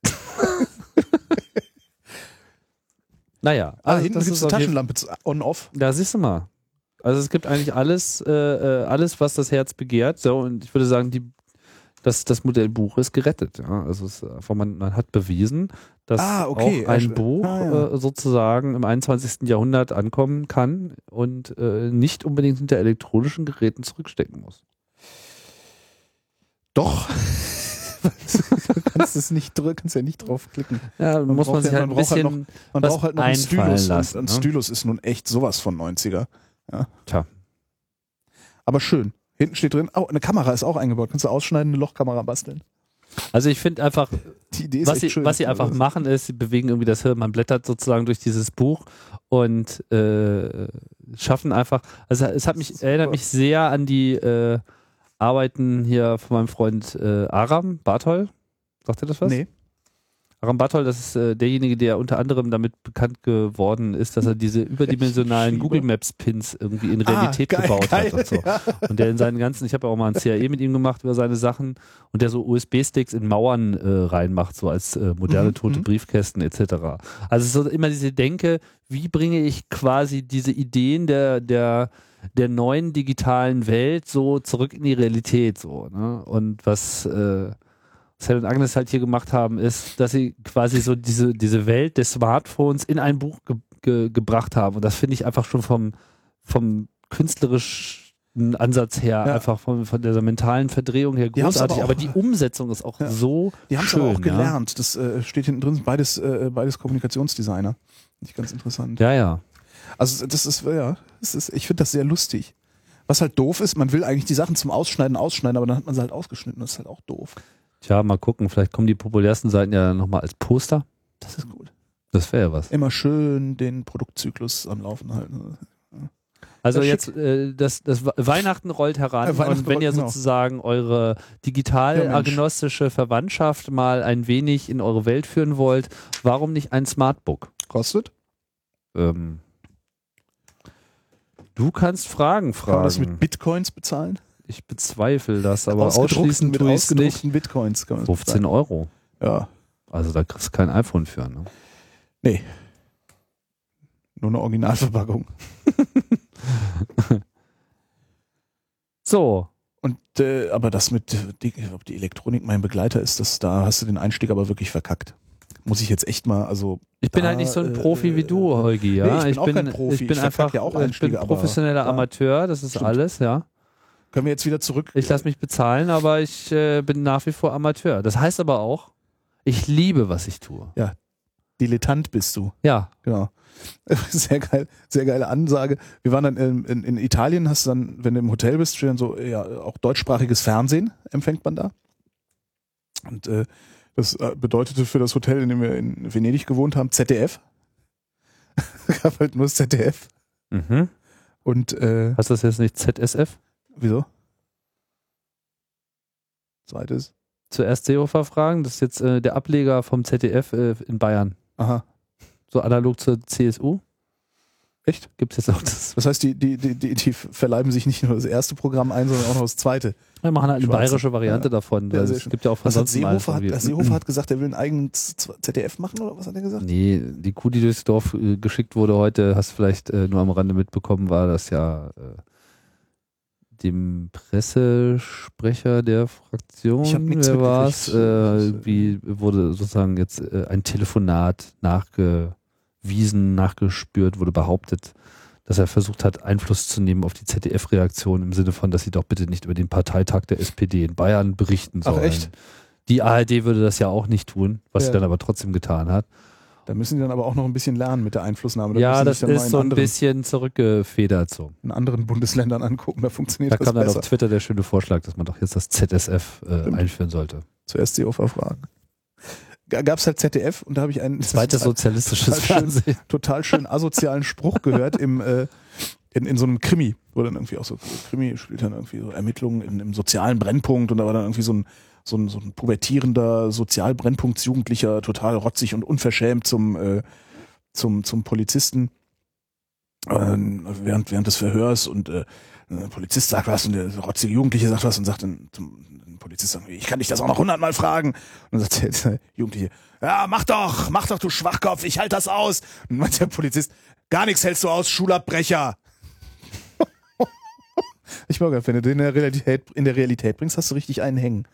Naja, Hinten gibt es ist eine auf jeden- Taschenlampe, on-off. Da siehst du mal. Also es gibt eigentlich alles, was das Herz begehrt. So, und ich würde sagen, das Modellbuch ist gerettet. Ja? Also man hat bewiesen, dass auch ein Buch sozusagen im 21. Jahrhundert ankommen kann und nicht unbedingt hinter elektronischen Geräten zurückstecken muss. Doch. Du kannst ja nicht draufklicken. Ja, muss man sich halt ein bisschen Man was braucht halt noch einen einfallen Stylus. lassen, Ein ne? Stylus ist nun echt sowas von 90er. Ja. Tja. Aber schön. Hinten steht drin, eine Kamera ist auch eingebaut. Kannst du ausschneiden, eine Lochkamera basteln. Also ich finde einfach, Die Idee ist was echt sie, schön. was sie einfach machen ist, sie bewegen irgendwie das Hirn, man blättert sozusagen durch dieses Buch und schaffen einfach, also es erinnert mich sehr an die Arbeiten hier von meinem Freund Aram Bartol. Sagt ihr das was? Nee. Aram Bartol, das ist derjenige, der unter anderem damit bekannt geworden ist, dass er diese überdimensionalen Google Maps Pins irgendwie in Realität gebaut hat und so. Ja. Und der in seinen ganzen, ich habe ja auch mal ein CAE mit ihm gemacht über seine Sachen und der so USB-Sticks in Mauern reinmacht, so als moderne tote Briefkästen etc. Also es ist so immer diese Denke, wie bringe ich quasi diese Ideen der neuen digitalen Welt so zurück in die Realität so, ne? Und was Sal und Agnes halt hier gemacht haben, ist, dass sie quasi so diese Welt des Smartphones in ein Buch gebracht haben. Und das finde ich einfach schon vom künstlerischen Ansatz her, einfach von dieser mentalen Verdrehung her großartig. Aber die Umsetzung ist auch so Die haben es schön. aber auch gelernt. Das steht hinten drin, beides Kommunikationsdesigner. Nicht ganz interessant. Ja. Also das ist, ich finde das sehr lustig. Was halt doof ist, man will eigentlich die Sachen zum Ausschneiden, aber dann hat man sie halt ausgeschnitten. Das ist halt auch doof. Tja, mal gucken, vielleicht kommen die populärsten Seiten ja nochmal als Poster. Das ist gut. Das wäre ja was. Immer schön den Produktzyklus am Laufen halten. Also Das jetzt, das Weihnachten rollt heran Weihnachten und wenn rollt, ihr genau. sozusagen eure digital-agnostische Verwandtschaft mal ein wenig in eure Welt führen wollt, warum nicht ein Smartbook? Kostet? Du kannst Fragen Kann man das mit fragen. Bitcoins bezahlen? Ich bezweifle das, aber Ausgedruckten- ausschließen mit tue ich es nicht. ausgedruckten Bitcoins kann man das 15 Euro. bezahlen. Ja. Also da kriegst du kein iPhone für. Ne? Nee. Nur eine Originalverpackung. So. Und aber das mit ob die Elektronik mein Begleiter ist, da hast du den Einstieg aber wirklich verkackt. Muss ich jetzt echt mal, also Ich bin halt nicht so ein Profi wie du, Holgi. Ja? nee, ich bin auch kein Profi. Ich bin Ich einfach verkack ja auch ich bin Einstiege, aber- professioneller ja. Amateur, das ist Stimmt. alles, ja. Können wir jetzt wieder zurück? Ich lasse mich bezahlen, aber ich bin nach wie vor Amateur. Das heißt aber auch, ich liebe, was ich tue. Dilettant bist du. Ja. Genau. Sehr geil, sehr geile Ansage. Wir waren dann in Italien, hast du dann, wenn du im Hotel bist, steht dann so, ja, auch deutschsprachiges Fernsehen empfängt man da. Und das bedeutete für das Hotel, in dem wir in Venedig gewohnt haben, ZDF. Gab halt nur das ZDF. Mhm. Und Hast du das jetzt nicht ZSF? wieso? Zweites. Zuerst Seehofer fragen, das ist jetzt der Ableger vom ZDF in Bayern. Aha. So analog zur CSU. Echt? Gibt es jetzt auch das? Das heißt, die verleiben sich nicht nur das erste Programm ein, sondern auch noch das zweite. Wir machen halt eine Schwarze. bayerische Variante Ja. davon. Ja, Weil sehr es schön. gibt ja auch von Was hat sonst alles Seehofer? irgendwie. Seehofer hat gesagt, er will einen eigenen ZDF machen, oder was hat er gesagt? Nee, die Kuh, die durchs Dorf geschickt wurde heute, hast du vielleicht nur am Rande mitbekommen, war das ja dem Pressesprecher der Fraktion, Ich hab nichts wer war es, mitgekriegt. wie wurde sozusagen jetzt ein Telefonat nachgespürt, wurde behauptet, dass er versucht hat, Einfluss zu nehmen auf die ZDF-Reaktion im Sinne von, dass sie doch bitte nicht über den Parteitag der SPD in Bayern berichten sollen. Ach, echt? Die ARD würde das ja auch nicht tun, was Ja. sie dann aber trotzdem getan hat. Da müssen die dann aber auch noch ein bisschen lernen mit der Einflussnahme. Da Ja, müssen sie das sich dann mal ist so ein bisschen zurückgefedert so. in anderen Bundesländern angucken, da funktioniert Da das kam dann besser. auf Twitter der schöne Vorschlag, dass man doch jetzt das ZSF einführen sollte. Zuerst Seehofer fragen. Gab es halt ZDF und da habe ich einen Zweites sozialistisches total schön, Fernsehen. total schön asozialen Spruch gehört in so einem Krimi, wo dann irgendwie auch so Krimi spielt dann irgendwie so Ermittlungen im sozialen Brennpunkt und da war dann irgendwie so ein pubertierender Sozialbrennpunktsjugendlicher, total rotzig und unverschämt zum Polizisten während des Verhörs und der Polizist sagt was und der rotzige Jugendliche sagt was und sagt dann zum Polizist, ich kann dich das auch noch 100-mal fragen. Und dann sagt der Jugendliche, ja, mach doch, du Schwachkopf, ich halte das aus. Und dann meint der Polizist, gar nichts hältst du aus, Schulabbrecher. Ich mag, wenn du den in der Realität bringst, hast du richtig einen hängen.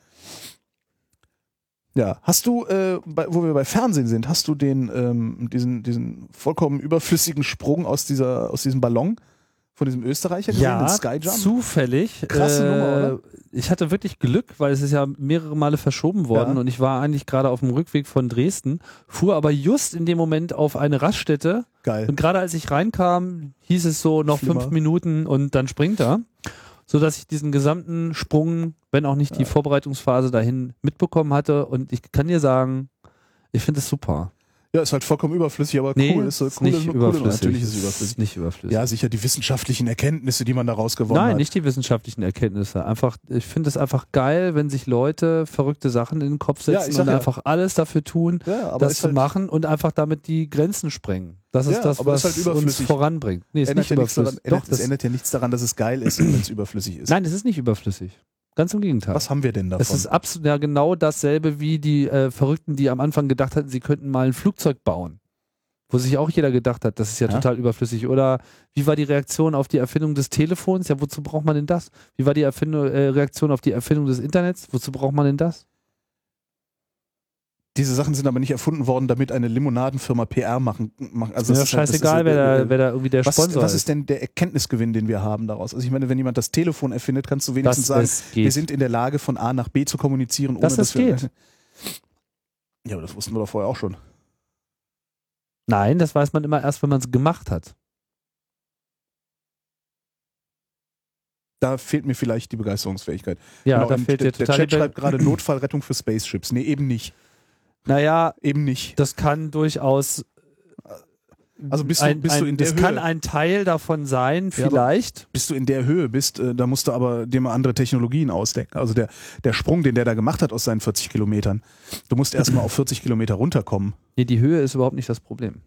Ja, hast du, wo wir bei Fernsehen sind, hast du diesen vollkommen überflüssigen Sprung aus diesem Ballon von diesem Österreicher gesehen, den Skyjump? Zufällig. Krasse Nummer, oder? Ich hatte wirklich Glück, weil es ist ja mehrere Male verschoben worden Ja. und ich war eigentlich gerade auf dem Rückweg von Dresden, fuhr aber just in dem Moment auf eine Raststätte Geil. und gerade als ich reinkam, hieß es so noch Schlimmer. 5 Minuten und dann springt er, sodass ich diesen gesamten Sprung, wenn auch nicht die Vorbereitungsphase dahin mitbekommen hatte und ich kann dir sagen, ich finde es super. Ja, ist halt vollkommen überflüssig, aber Nee, cool. Ist ist nicht überflüssig. Natürlich ist es überflüssig. Ist nicht überflüssig. Ja, sicher die wissenschaftlichen Erkenntnisse, die man daraus gewonnen hat. Nein, nicht die wissenschaftlichen Erkenntnisse. Einfach, ich finde es einfach geil, wenn sich Leute verrückte Sachen in den Kopf Ja, setzen ich sag und ja. einfach alles dafür tun, Ja, aber das ist zu halt- machen und einfach damit die Grenzen sprengen. Das ist Ja, das, aber was ist halt uns überflüssig. voranbringt. Nee, ist Ändert nicht ja nichts daran, überflüssig. Doch, es ändert ja nichts daran, dass es geil ist, wenn es überflüssig ist. nein, es ist nicht überflüssig. Ganz im Gegenteil. Was haben wir denn davon? Es ist absolut ja genau dasselbe wie die Verrückten, die am Anfang gedacht hatten, sie könnten mal ein Flugzeug bauen. Wo sich auch jeder gedacht hat, das ist ja total überflüssig. Oder wie war die Reaktion auf die Erfindung des Telefons? Ja, wozu braucht man denn das? Wie war die Reaktion auf die Erfindung des Internets? Wozu braucht man denn das? Diese Sachen sind aber nicht erfunden worden, damit eine Limonadenfirma PR machen. Also Ist das ja ist halt- scheißegal, das ist, wer da irgendwie der Sponsor was ist denn der Erkenntnisgewinn, den wir haben daraus? Also ich meine, wenn jemand das Telefon erfindet, kannst du wenigstens Dass sagen, es geht. wir sind in der Lage, von A nach B zu kommunizieren, ohne Dass dass es wir... geht. Ja, aber das wussten wir doch vorher auch schon. Nein, das weiß man immer erst, wenn man es gemacht hat. Da fehlt mir vielleicht die Begeisterungsfähigkeit. Ja, Genau, da und fehlt dir der total Chat die schreibt gerade Notfallrettung für Spaceships. Nee, eben nicht. Naja, Eben nicht. das kann durchaus Also bist du in der das Höhe. kann ein Teil davon sein, Ja, aber- vielleicht. Bis du in der Höhe bist, da musst du aber dir mal andere Technologien ausdenken. Also der Sprung, den der da gemacht hat aus seinen 40 Kilometern, du musst erstmal auf 40 Kilometer runterkommen. Nee, die Höhe ist überhaupt nicht das Problem.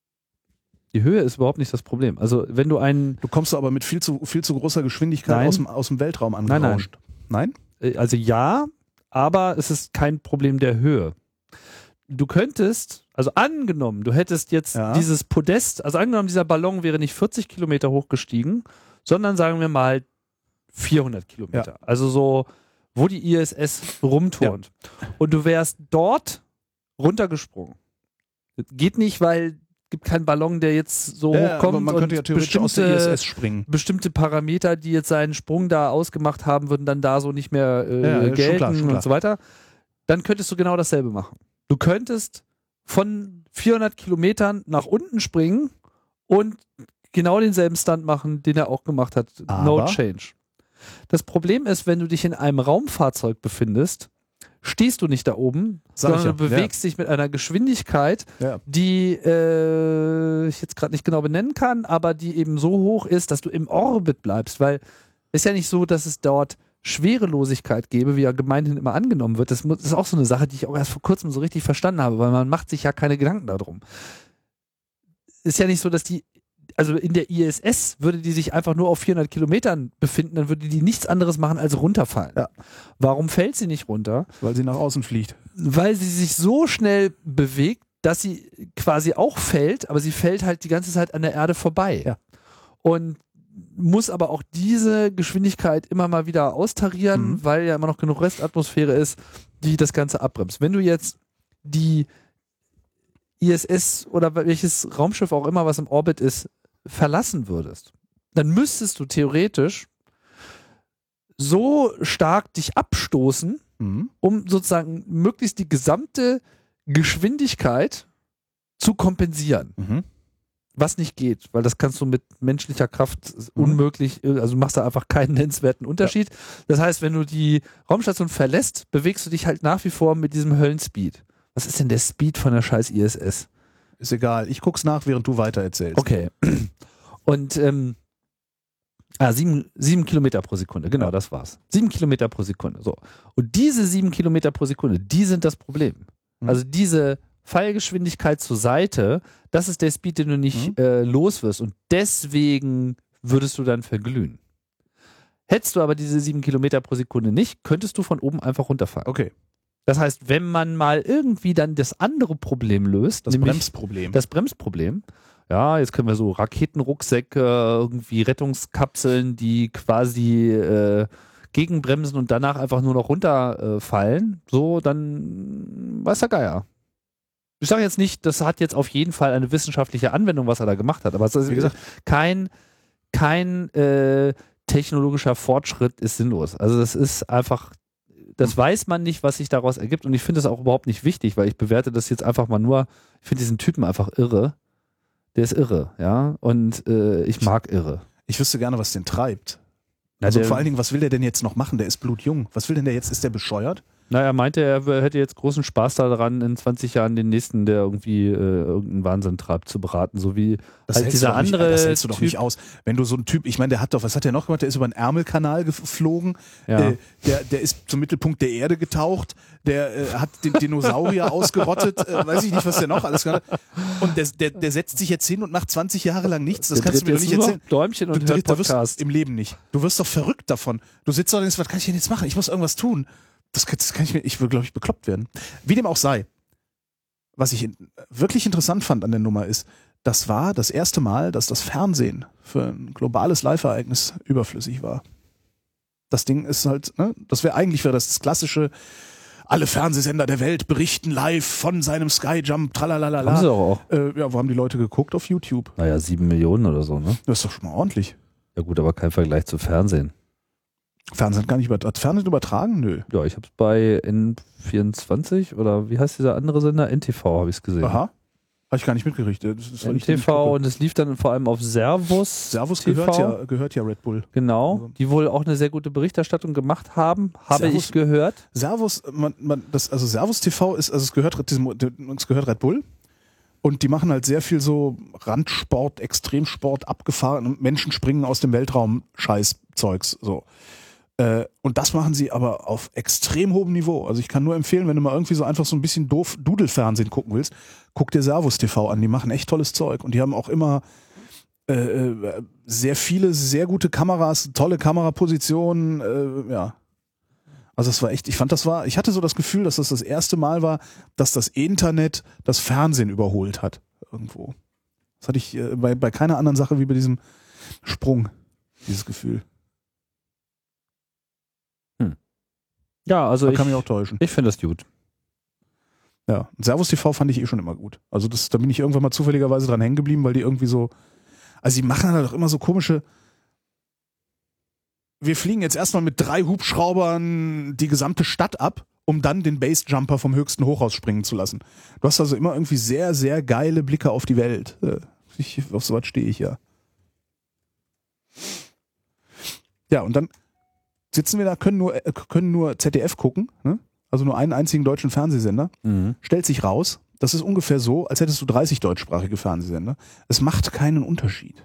Die Höhe ist überhaupt nicht das Problem. Also wenn du einen, Du kommst aber mit viel zu großer Geschwindigkeit Nein. aus dem Weltraum Nein, angerauscht. Nein? also ja, aber es ist kein Problem der Höhe. Du könntest, also angenommen, du hättest jetzt Ja. dieses Podest, also angenommen, dieser Ballon wäre nicht 40 Kilometer hoch gestiegen, sondern sagen wir mal 400 Kilometer. Also so, wo die ISS rumturnt. Und du wärst dort runtergesprungen. Das geht nicht, weil es gibt keinen Ballon, der jetzt so hochkommt. aber man könnte ja und theoretisch aus der ISS springen. bestimmte Parameter, die jetzt seinen Sprung da ausgemacht haben, würden dann da so nicht mehr schon gelten klar, schon klar. und so weiter. Dann könntest du genau dasselbe machen. Du könntest von 400 Kilometern nach unten springen und genau denselben Stunt machen, den er auch gemacht hat. No Aber? change. Das Problem ist, wenn du dich in einem Raumfahrzeug befindest, stehst du nicht da oben, Sag ich sondern du ja, bewegst dich mit einer Geschwindigkeit, Ja. die ich jetzt gerade nicht genau benennen kann, aber die eben so hoch ist, dass du im Orbit bleibst, weil es ist ja nicht so, dass es dort Schwerelosigkeit gäbe, wie ja gemeinhin immer angenommen wird. Das ist auch so eine Sache, die ich auch erst vor kurzem so richtig verstanden habe, weil man macht sich ja keine Gedanken darum. Ist ja nicht so, dass also in der ISS würde die sich einfach nur auf 400 Kilometern befinden, dann würde die nichts anderes machen als runterfallen. Ja. Warum fällt sie nicht runter? Weil sie nach außen fliegt. Weil sie sich so schnell bewegt, dass sie quasi auch fällt, aber sie fällt halt die ganze Zeit an der Erde vorbei. Ja. Und muss aber auch diese Geschwindigkeit immer mal wieder austarieren, weil ja immer noch genug Restatmosphäre ist, die das Ganze abbremst. Wenn du jetzt die ISS oder welches Raumschiff auch immer, was im Orbit ist, verlassen würdest, dann müsstest du theoretisch so stark dich abstoßen, um sozusagen möglichst die gesamte Geschwindigkeit zu kompensieren. Was nicht geht, weil das kannst du mit menschlicher Kraft unmöglich, also du machst da einfach keinen nennenswerten Unterschied. Das heißt, wenn du die Raumstation verlässt, bewegst du dich halt nach wie vor mit diesem Höllenspeed. Was ist denn der Speed von der scheiß ISS? Ist egal. Ich guck's nach, während du weiter erzählst. Okay. Und 7 Kilometer pro Sekunde, genau, das war's. 7 Kilometer pro Sekunde. So. Und diese 7 Kilometer pro Sekunde, die sind das Problem. Also diese Fallgeschwindigkeit zur Seite, das ist der Speed, den du nicht los wirst. Und deswegen würdest du dann verglühen. Hättest du aber diese 7 Kilometer pro Sekunde nicht, könntest du von oben einfach runterfallen. Okay. Das heißt, wenn man mal irgendwie dann das andere Problem löst, Das nämlich Bremsproblem. das Bremsproblem, ja, jetzt können wir so Raketenrucksäcke, irgendwie Rettungskapseln, die quasi gegenbremsen und danach einfach nur noch runterfallen, so, dann weiß der Geier. Ich sage jetzt nicht, das hat jetzt auf jeden Fall eine wissenschaftliche Anwendung, was er da gemacht hat, aber es ist, wie gesagt, kein technologischer Fortschritt ist sinnlos. Also das ist einfach, das weiß man nicht, was sich daraus ergibt und ich finde es auch überhaupt nicht wichtig, weil ich bewerte das jetzt einfach mal nur, ich finde diesen Typen einfach irre. Der ist irre, ja, und ich mag irre. Ich wüsste gerne, was den treibt. Na, Also der- vor allen Dingen, was will der denn jetzt noch machen? Der ist blutjung. Was will denn der jetzt? Ist der bescheuert? Na, er meinte, er hätte jetzt großen Spaß daran, in 20 Jahren den nächsten, der irgendwie irgendeinen Wahnsinn treibt, zu beraten. So wie halt dieser andere. Das hältst du doch Typ. nicht aus. Wenn du so ein Typ, ich meine, der hat doch, was hat der noch gemacht? Der ist über den Ärmelkanal geflogen. Ja. Der ist zum Mittelpunkt der Erde getaucht. Der hat den Dinosaurier ausgerottet. Weiß ich nicht, was der noch alles gemacht hat. Und der setzt sich jetzt hin und macht 20 Jahre lang nichts. Das kannst du mir doch nicht erzählen. Däumchen und hört Podcast. Im Leben nicht. Du wirst doch verrückt davon. Du sitzt da und denkst, was kann ich denn jetzt machen? Ich muss irgendwas tun. Das kann ich will, glaube ich, bekloppt werden. Wie dem auch sei. Was ich wirklich interessant fand an der Nummer ist, das war das erste Mal, dass das Fernsehen für ein globales Live-Ereignis überflüssig war. Das Ding ist halt, ne, eigentlich wäre das klassische, alle Fernsehsender der Welt berichten live von seinem Skyjump, tralalala. Haben sie auch. Ja, wo haben die Leute geguckt? Auf YouTube. Naja, 7 Millionen oder so, ne? Das ist doch schon mal ordentlich. Ja gut, aber kein Vergleich zu Fernsehen. Fernsehen hat Fernsehen übertragen? Nö. Ja, ich habe es bei N24 oder wie heißt dieser andere Sender? NTV habe ich es gesehen. Aha. Habe ich gar nicht mitgekriegt. Das ist NTV und es lief dann vor allm auf Servus. Servus TV. gehört ja Red Bull. Genau, die wohl auch eine sehr gute Berichterstattung gemacht haben, habe ich gehört. Servus, Servus TV ist, also es gehört Red Bull. Und die machen halt sehr viel so Randsport, Extremsport, abgefahren, Menschen springen aus dem Weltraum, Scheiß-Zeugs, so. Und das machen sie aber auf extrem hohem Niveau. Also ich kann nur empfehlen, wenn du mal irgendwie so einfach so ein bisschen doof Dudelfernsehen gucken willst, guck dir Servus TV an. Die machen echt tolles Zeug. Und die haben auch immer sehr viele, sehr gute Kameras, tolle Kamerapositionen, ja. Also das war echt, ich hatte so das Gefühl, dass das erste Mal war, dass das Internet das Fernsehen überholt hat. Irgendwo. Das hatte ich bei keiner anderen Sache wie bei diesem Sprung, dieses Gefühl. Ja, also da kann mich auch täuschen. Ich finde das gut. Ja, Servus TV fand ich schon immer gut. Also da bin ich irgendwann mal zufälligerweise dran hängen geblieben, weil die irgendwie so, also die machen halt auch immer so komische, wir fliegen jetzt erstmal mit 3 Hubschraubern die gesamte Stadt ab, um dann den Basejumper vom höchsten Hochhaus springen zu lassen. Du hast also immer irgendwie sehr, sehr geile Blicke auf die Welt. Auf sowas stehe ich ja. Ja, und dann sitzen wir da, können nur ZDF gucken, ne? Also nur einen einzigen deutschen Fernsehsender. Stellt sich raus, das ist ungefähr so, als hättest du 30 deutschsprachige Fernsehsender. Es macht keinen Unterschied.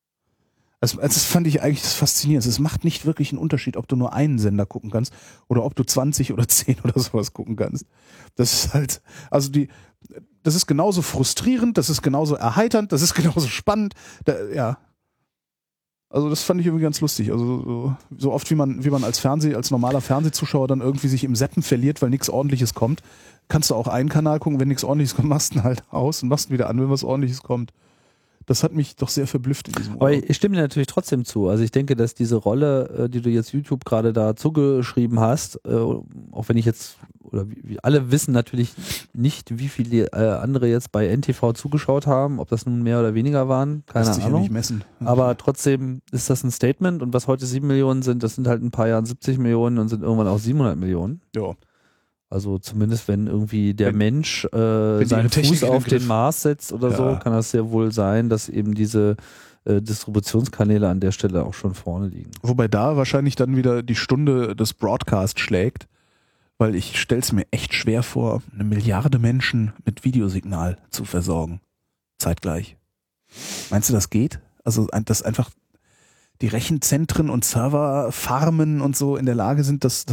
Das fand ich eigentlich das Faszinierende. Es macht nicht wirklich einen Unterschied, ob du nur einen Sender gucken kannst oder ob du 20 oder 10 oder sowas gucken kannst. Das ist halt, das ist genauso frustrierend, das ist genauso erheiternd, das ist genauso spannend. Ja. Also das fand ich irgendwie ganz lustig. Also so oft wie man als normaler Fernsehzuschauer dann irgendwie sich im Zappen verliert, weil nichts Ordentliches kommt, kannst du auch einen Kanal gucken, wenn nichts Ordentliches kommt, machst du ihn halt aus und machst ihn wieder an, wenn was Ordentliches kommt. Das hat mich doch sehr verblüfft in diesem Urlaub. Aber ich stimme dir natürlich trotzdem zu. Also ich denke, dass diese Rolle, die du jetzt YouTube gerade da zugeschrieben hast, auch wenn ich jetzt, oder wie alle wissen natürlich nicht, wie viele andere jetzt bei NTV zugeschaut haben, ob das nun mehr oder weniger waren, keine Ahnung. Ja nicht messen. Aber trotzdem ist das ein Statement und was heute 7 Millionen sind, das sind halt in ein paar Jahren 70 Millionen und sind irgendwann auch 700 Millionen. Ja. Also zumindest wenn irgendwie der Mensch seinen Fuß auf den Mars setzt oder so, kann das ja wohl sein, dass eben diese Distributionskanäle an der Stelle auch schon vorne liegen. Wobei da wahrscheinlich dann wieder die Stunde des Broadcast schlägt, weil ich stell's mir echt schwer vor, 1 Milliarde Menschen mit Videosignal zu versorgen. Zeitgleich. Meinst du, das geht? Also, dass einfach die Rechenzentren und Serverfarmen und so in der Lage sind, das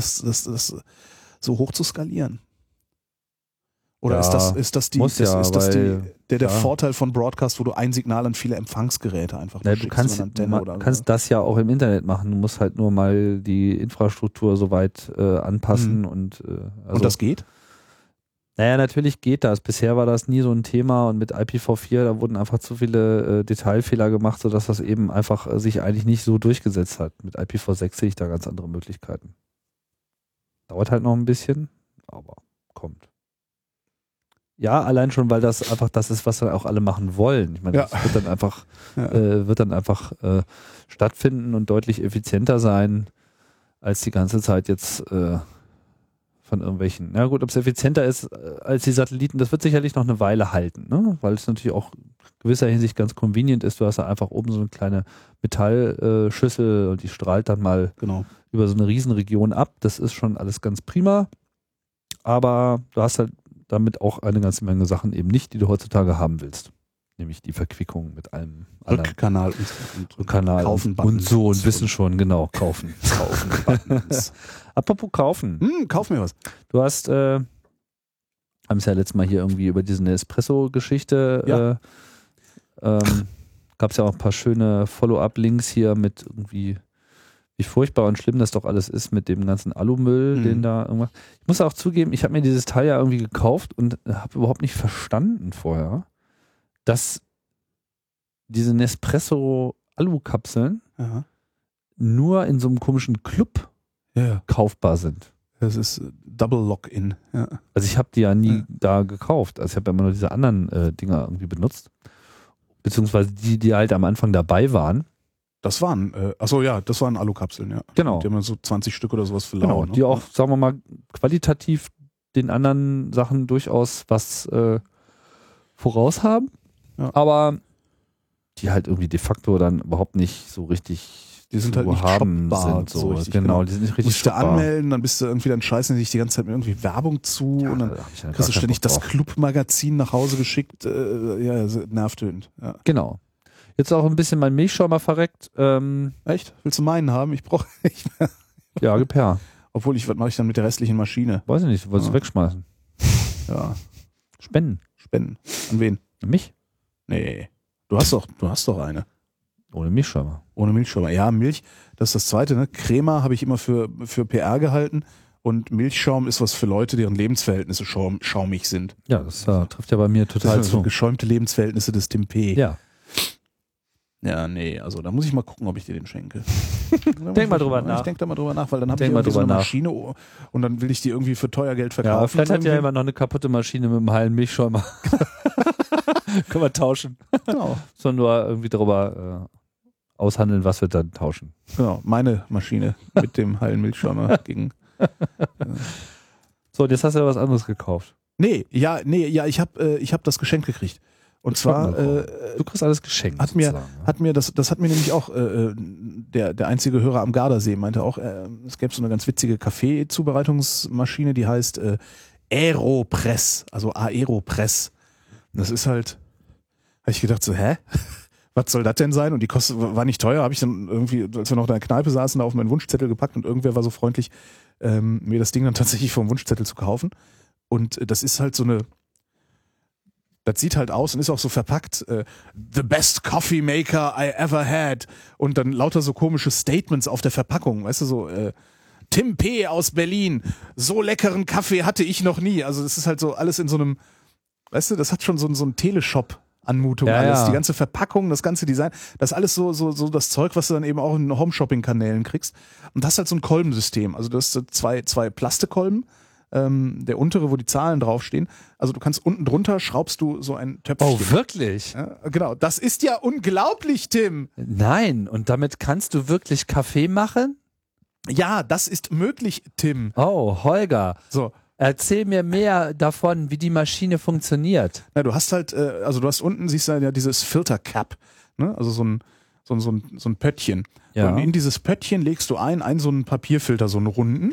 so hoch zu skalieren? Oder ja, ist das der Vorteil von Broadcast, wo du ein Signal an viele Empfangsgeräte einfach du kannst das ja auch im Internet machen. Du musst halt nur mal die Infrastruktur soweit anpassen und das geht? Naja, natürlich geht das. Bisher war das nie so ein Thema und mit IPv4, da wurden einfach zu viele Detailfehler gemacht, sodass das eben einfach sich eigentlich nicht so durchgesetzt hat. Mit IPv6 sehe ich da ganz andere Möglichkeiten. Dauert halt noch ein bisschen, aber kommt. Ja, allein schon, weil das einfach das ist, was dann auch alle machen wollen. Ich meine, das wird dann einfach stattfinden und deutlich effizienter sein, als die ganze Zeit jetzt von irgendwelchen. Na gut, ob es effizienter ist als die Satelliten, das wird sicherlich noch eine Weile halten, ne? Weil es natürlich auch in gewisser Hinsicht ganz convenient ist. Du hast da einfach oben so eine kleine Metallschüssel und die strahlt dann mal über so eine Riesenregion ab. Das ist schon alles ganz prima. aber du hast halt damit auch eine ganze Menge Sachen eben nicht, die du heutzutage haben willst. Nämlich die Verquickung mit allem anderen. Rückkanal und Kanal kaufen und Buttons. so und wissen schon, genau, kaufen. Buttons. Apropos kaufen. Kauf mir was. Du hast, haben es ja letztes Mal hier irgendwie über diese Espresso-Geschichte, gab es ja auch ein paar schöne Follow-up-Links hier mit irgendwie, wie furchtbar und schlimm das doch alles ist mit dem ganzen Alumüll, den da irgendwas. Ich muss auch zugeben, ich habe mir dieses Teil ja irgendwie gekauft und habe überhaupt nicht verstanden vorher, dass diese Nespresso-Alu-Kapseln nur in so einem komischen Club kaufbar sind. Das ist Double Lock-In. Ja. Also ich habe die ja nie da gekauft. Also ich habe ja immer nur diese anderen Dinger irgendwie benutzt. Beziehungsweise die halt am Anfang dabei waren. Das waren, das waren Alukapseln, ja. Genau. Die haben dann so 20 Stück oder sowas für Genau, lau, ne? die auch, sagen wir mal, qualitativ den anderen Sachen durchaus was voraus haben. Ja. Aber die halt irgendwie de facto dann überhaupt nicht so richtig Die sind zu halt nicht haben shoppbar, sind. So. richtig, Genau, die sind nicht richtig Musst du shoppbar. anmelden, dann bist du irgendwie, dann scheißen die sich die ganze Zeit mit irgendwie Werbung zu und dann da hab ich ja gar kriegst du keinen ständig Bock das drauf. Club-Magazin nach Hause geschickt. Nervtötend. Ja. Genau. Jetzt auch ein bisschen mein Milchschäumer verreckt. Echt? Willst du meinen haben? Ich brauche nicht mehr. Ja, gib her. Obwohl, was mache ich dann mit der restlichen Maschine? Weiß ich nicht, du wolltest wegschmeißen. Ja, Spenden. spenden. An wen? An mich? Nee. Du hast doch eine. Ohne Milchschäumer. Ohne Milchschäumer. Ja, Milch, das ist das Zweite, ne? Crema habe ich immer für PR gehalten und Milchschaum ist was für Leute, deren Lebensverhältnisse schaumig sind. Ja, das trifft ja bei mir total Das sind so zu. geschäumte Lebensverhältnisse des Tim P. Ja. Ja, nee, also da muss ich mal gucken, ob ich dir den schenke. Denk mal drüber nach. Ich denke da mal drüber nach, weil dann habe ich Denk mal irgendwie so eine drüber nach. Maschine und dann will ich die irgendwie für teuer Geld Ja, verkaufen. vielleicht hat ja irgendwie. jemand noch eine kaputte Maschine mit einem heilen Milchschäumer. Können wir tauschen. Genau, Sondern nur irgendwie darüber aushandeln, was wir dann tauschen. genau, meine Maschine mit dem heilen Milchschäumer gegen. So, und jetzt hast du ja was anderes gekauft. Nee, ich hab das Geschenk gekriegt. Und zwar Du kriegst alles geschenkt. hat mir sozusagen, das hat mir nämlich auch der einzige Hörer am Gardasee meinte auch, es gäbe so eine ganz witzige Kaffeezubereitungsmaschine, die heißt Aeropress, also Aeropress. Das ist halt, habe ich gedacht so, was soll das denn sein? Und die war nicht teuer, habe ich dann irgendwie, als wir noch in der Kneipe saßen, da auf meinen Wunschzettel gepackt und irgendwer war so freundlich, mir das Ding dann tatsächlich vom Wunschzettel zu kaufen. Und das ist halt so eine, das sieht halt aus und ist auch so verpackt, the best coffee maker I ever had. Und dann lauter so komische Statements auf der Verpackung, weißt du, so Tim P. aus Berlin, so leckeren Kaffee hatte ich noch nie. Also das ist halt so alles in so einem, weißt du, das hat schon so ein Teleshop-Anmutung Ja, alles. ja. Die ganze Verpackung, das ganze Design, das ist alles so das Zeug, was du dann eben auch in Home-Shopping-Kanälen kriegst. Und das ist halt so ein Kolbensystem. Also du hast so zwei Plastikkolben. Der untere, wo die Zahlen draufstehen. Also du kannst unten drunter schraubst du so ein Töpfchen. Oh, wirklich? Ja, genau. Das ist ja unglaublich, Tim. Nein, und damit kannst du wirklich Kaffee machen? Ja, das ist möglich, Tim. Oh, Holger, So. erzähl mir mehr davon, wie die Maschine funktioniert. Na, du hast halt, also du hast unten, siehst du ja dieses Filter Cap, ne? Also so ein Pöttchen. Ja. Und in dieses Pöttchen legst du so einen Papierfilter, so einen runden.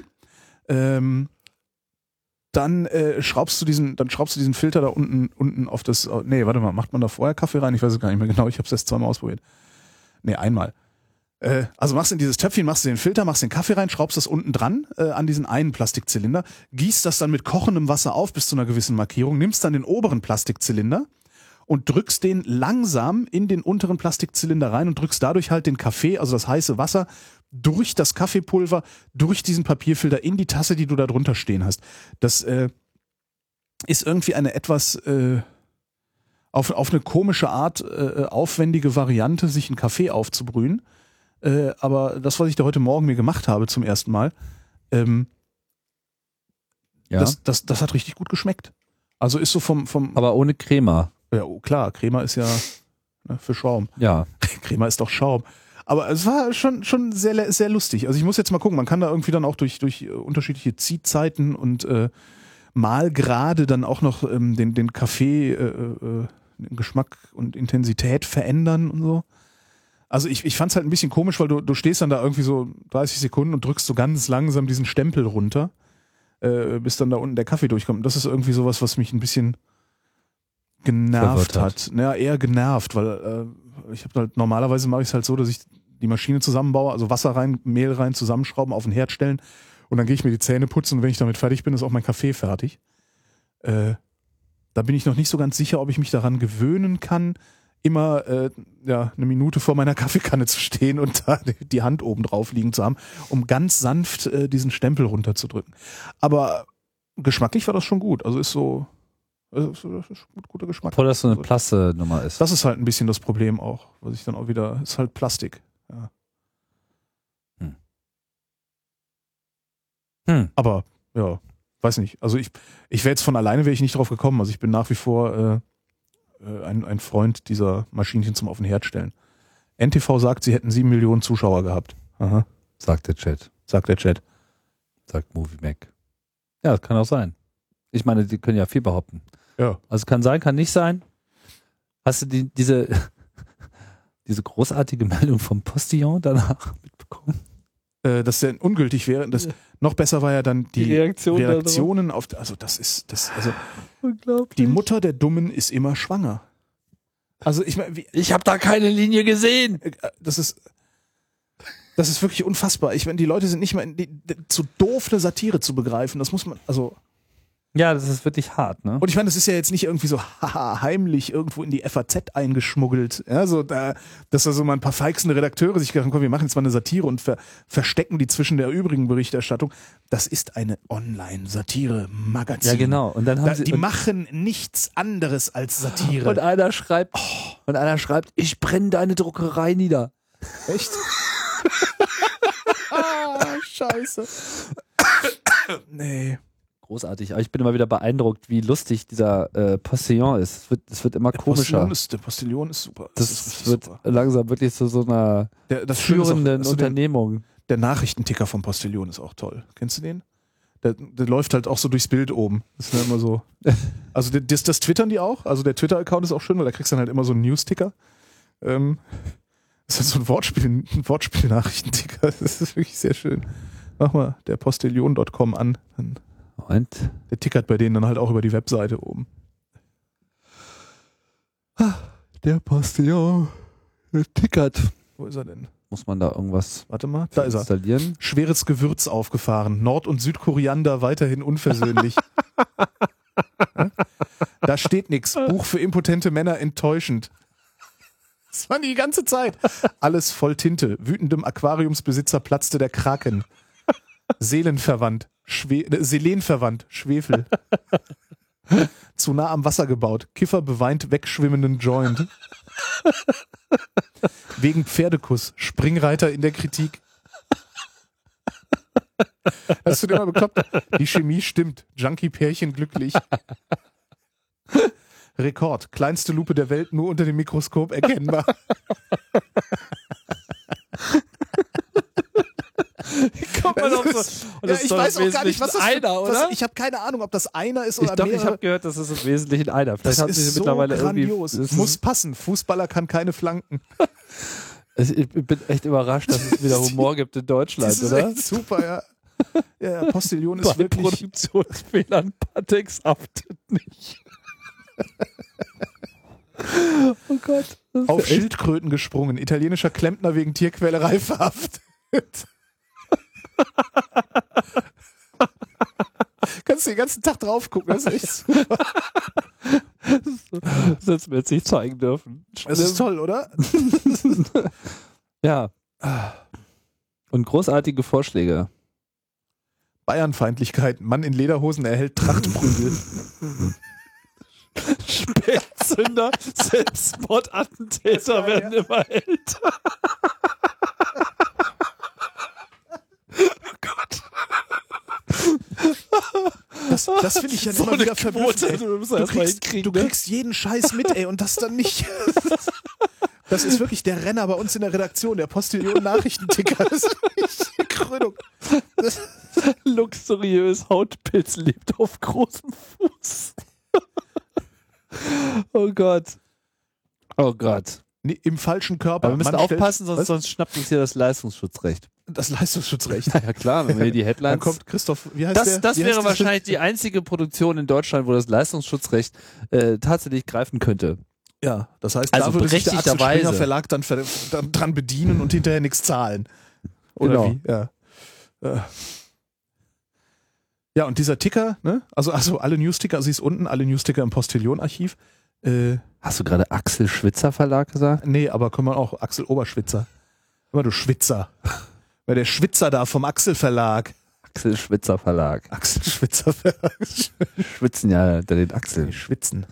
Dann schraubst du diesen Filter da unten auf das. Nee, warte mal, macht man da vorher Kaffee rein? Ich weiß es gar nicht mehr genau. Ich habe es erst zweimal ausprobiert. Nee, einmal. Also machst du in dieses Töpfchen, machst du den Filter, machst den Kaffee rein, schraubst das unten dran an diesen einen Plastikzylinder, gießt das dann mit kochendem Wasser auf bis zu einer gewissen Markierung, nimmst dann den oberen Plastikzylinder und drückst den langsam in den unteren Plastikzylinder rein und drückst dadurch halt den Kaffee, also das heiße Wasser, durch das Kaffeepulver, durch diesen Papierfilter in die Tasse, die du da drunter stehen hast. Das ist irgendwie eine etwas auf eine komische Art aufwendige Variante, sich einen Kaffee aufzubrühen. Aber das, was ich da heute Morgen mir gemacht habe zum ersten Mal, das hat richtig gut geschmeckt. Also ist so vom Aber ohne Crema. ja, klar, Crema ist ja für Schaum. Ja. Crema ist doch Schaum. Aber es war schon sehr, sehr lustig. Also ich muss jetzt mal gucken, man kann da irgendwie dann auch durch unterschiedliche Ziehzeiten und Mahlgrade dann auch noch den Kaffee, den Geschmack und Intensität verändern und so. Also ich fand's halt ein bisschen komisch, weil du stehst dann da irgendwie so 30 Sekunden und drückst so ganz langsam diesen Stempel runter. bis dann da unten der Kaffee durchkommt. Und das ist irgendwie sowas, was mich ein bisschen genervt Verwirrt hat. Ja, eher genervt, weil ich habe halt, normalerweise mache ich es halt so, dass ich die Maschine zusammenbaue, also Wasser rein, Mehl rein, zusammenschrauben, auf den Herd stellen und dann gehe ich mir die Zähne putzen und wenn ich damit fertig bin, ist auch mein Kaffee fertig. Da bin ich noch nicht so ganz sicher, ob ich mich daran gewöhnen kann, immer eine Minute vor meiner Kaffeekanne zu stehen und da die Hand oben drauf liegen zu haben, um ganz sanft diesen Stempel runterzudrücken. Aber geschmacklich war das schon gut. Also ist so, das ist guter Geschmack. Obwohl das so eine Plaste-Nummer ist. Das ist halt ein bisschen das Problem auch, was ich dann auch wieder, ist halt Plastik. Ja. Aber, ja, weiß nicht. Also ich wäre jetzt von alleine, wäre ich nicht drauf gekommen. Also ich bin nach wie vor ein Freund dieser Maschinchen zum auf den Herd stellen. NTV sagt, sie hätten 7 Millionen Zuschauer gehabt. Aha. Sagt der Chat. Sagt der Chat. Sagt Movie Mac. Ja, das kann auch sein. Ich meine, die können ja viel behaupten. Ja. Also kann sein, kann nicht sein. Hast du diese großartige Meldung vom Postillon danach mitbekommen? Dass der ungültig wäre. Noch besser war ja dann die Reaktionen auf, also Unglaublich. die Mutter der Dummen ist immer schwanger. Also ich meine, Ich habe da keine Linie gesehen. das ist wirklich unfassbar. Ich meine, die Leute sind nicht mal zu doof, eine Satire zu begreifen. Das muss man, also. Ja, das ist wirklich hart, ne? Und ich meine, das ist ja jetzt nicht irgendwie so heimlich irgendwo in die FAZ eingeschmuggelt. Ja, so dass da so mal ein paar feixende Redakteure sich gedacht haben, komm, wir machen jetzt mal eine Satire und verstecken die zwischen der übrigen Berichterstattung. Das ist eine Online-Satire-Magazin. Ja, genau. Und dann haben die machen nichts anderes als Satire. Und einer schreibt, ich brenne deine Druckerei nieder. Echt? Scheiße. Nee. Großartig, aber ich bin immer wieder beeindruckt, wie lustig dieser Postillon ist. Es wird immer komischer. Der Postillon ist super. Das wird super. Langsam wirklich zu so einer führenden Unternehmung. Der Nachrichtenticker vom Postillon ist auch toll. Kennst du den? Der läuft halt auch so durchs Bild oben. Das ist ja immer so. Also das twittern die auch. Also der Twitter-Account ist auch schön, weil da kriegst du dann halt immer so einen News-Ticker. Das ist halt so ein Wortspiel-Nachrichtenticker. Das ist wirklich sehr schön. Mach mal der Postillon.com an. Und? Der tickert bei denen dann halt auch über die Webseite oben. Der Postillon. Der tickert. Wo ist er denn? Muss man da irgendwas Warte mal, da ist er. installieren? Schweres Gewürz aufgefahren. Nord- und Südkoriander weiterhin unversöhnlich. Da steht nichts. Buch für impotente Männer enttäuschend. Das war die ganze Zeit. Alles voll Tinte. Wütendem Aquariumsbesitzer platzte der Kraken. Seelenverwandt. Schwefel. Zu nah am Wasser gebaut. Kiffer beweint wegschwimmenden Joint. Wegen Pferdekuss. Springreiter in der Kritik. Hast du den mal bekloppt? Die Chemie stimmt. Junkie-Pärchen glücklich. Rekord. Kleinste Lupe der Welt, nur unter dem Mikroskop erkennbar. Kommt man doch so. Und das Ja, ich ist doch weiß im auch gar nicht, was das Wesentlichen einer, oder? Ich habe keine Ahnung, ob das einer ist oder mehrere. Ich habe gehört, das ist im Wesentlichen einer. Vielleicht Das haben sie ist so mittlerweile grandios. irgendwie. Muss passen. Fußballer kann keine flanken. Ich bin echt überrascht, dass es wieder Humor gibt in Deutschland, Das ist oder? echt super, ja. Ja, Postillon ist Bei wirklich. Produktionsfehlern Patex haftet nicht. Oh Gott. Auf Schildkröten gesprungen. Italienischer Klempner wegen Tierquälerei verhaftet. Kannst du den ganzen Tag drauf gucken, das ist echt super. Das hätten wir jetzt nicht zeigen dürfen. Das ist toll, oder? Ja. Und großartige Vorschläge. Bayernfeindlichkeit. Mann in Lederhosen erhält Trachtprügel. Spätzünder, Selbstmordattentäter werden immer älter. Oh Gott. Das finde ich ja immer wieder verblüffend. Du ne? kriegst jeden Scheiß mit, ey, und das dann nicht. Das ist wirklich der Renner bei uns in der Redaktion, der Postillon-Nachrichtenticker. Das ist wirklich die Krönung. Luxuriös Hautpilz lebt auf großem Fuß. Oh Gott. Oh Gott. Nee, im falschen Körper. Aber wir müssen Man aufpassen, stellt, sonst schnappt uns hier das Leistungsschutzrecht. Das Leistungsschutzrecht. Ja klar, wenn wir die Headlines... Dann kommt Christoph, wie heißt der? Das Wie wäre heißt wahrscheinlich die einzige Produktion in Deutschland, wo das Leistungsschutzrecht tatsächlich greifen könnte. Ja, das heißt, Also da würde sich der Axel Springer berechtigterweise. Verlag dann dran bedienen und hinterher nichts zahlen. Oder Genau. wie? Ja. Ja, und dieser Ticker, ne? Also alle News-Ticker, sie ist unten, alle News-Ticker im Postillon-Archiv. Hast du gerade Axel Schwitzer Verlag gesagt? Nee, aber kann man auch Axel Oberschwitzer. Immer du Schwitzer. Weil der Schwitzer da vom Axel Verlag. Axel Schwitzer Verlag. Axel Schwitzer Verlag. Schwitzen ja hinter den Achseln. Schwitzen.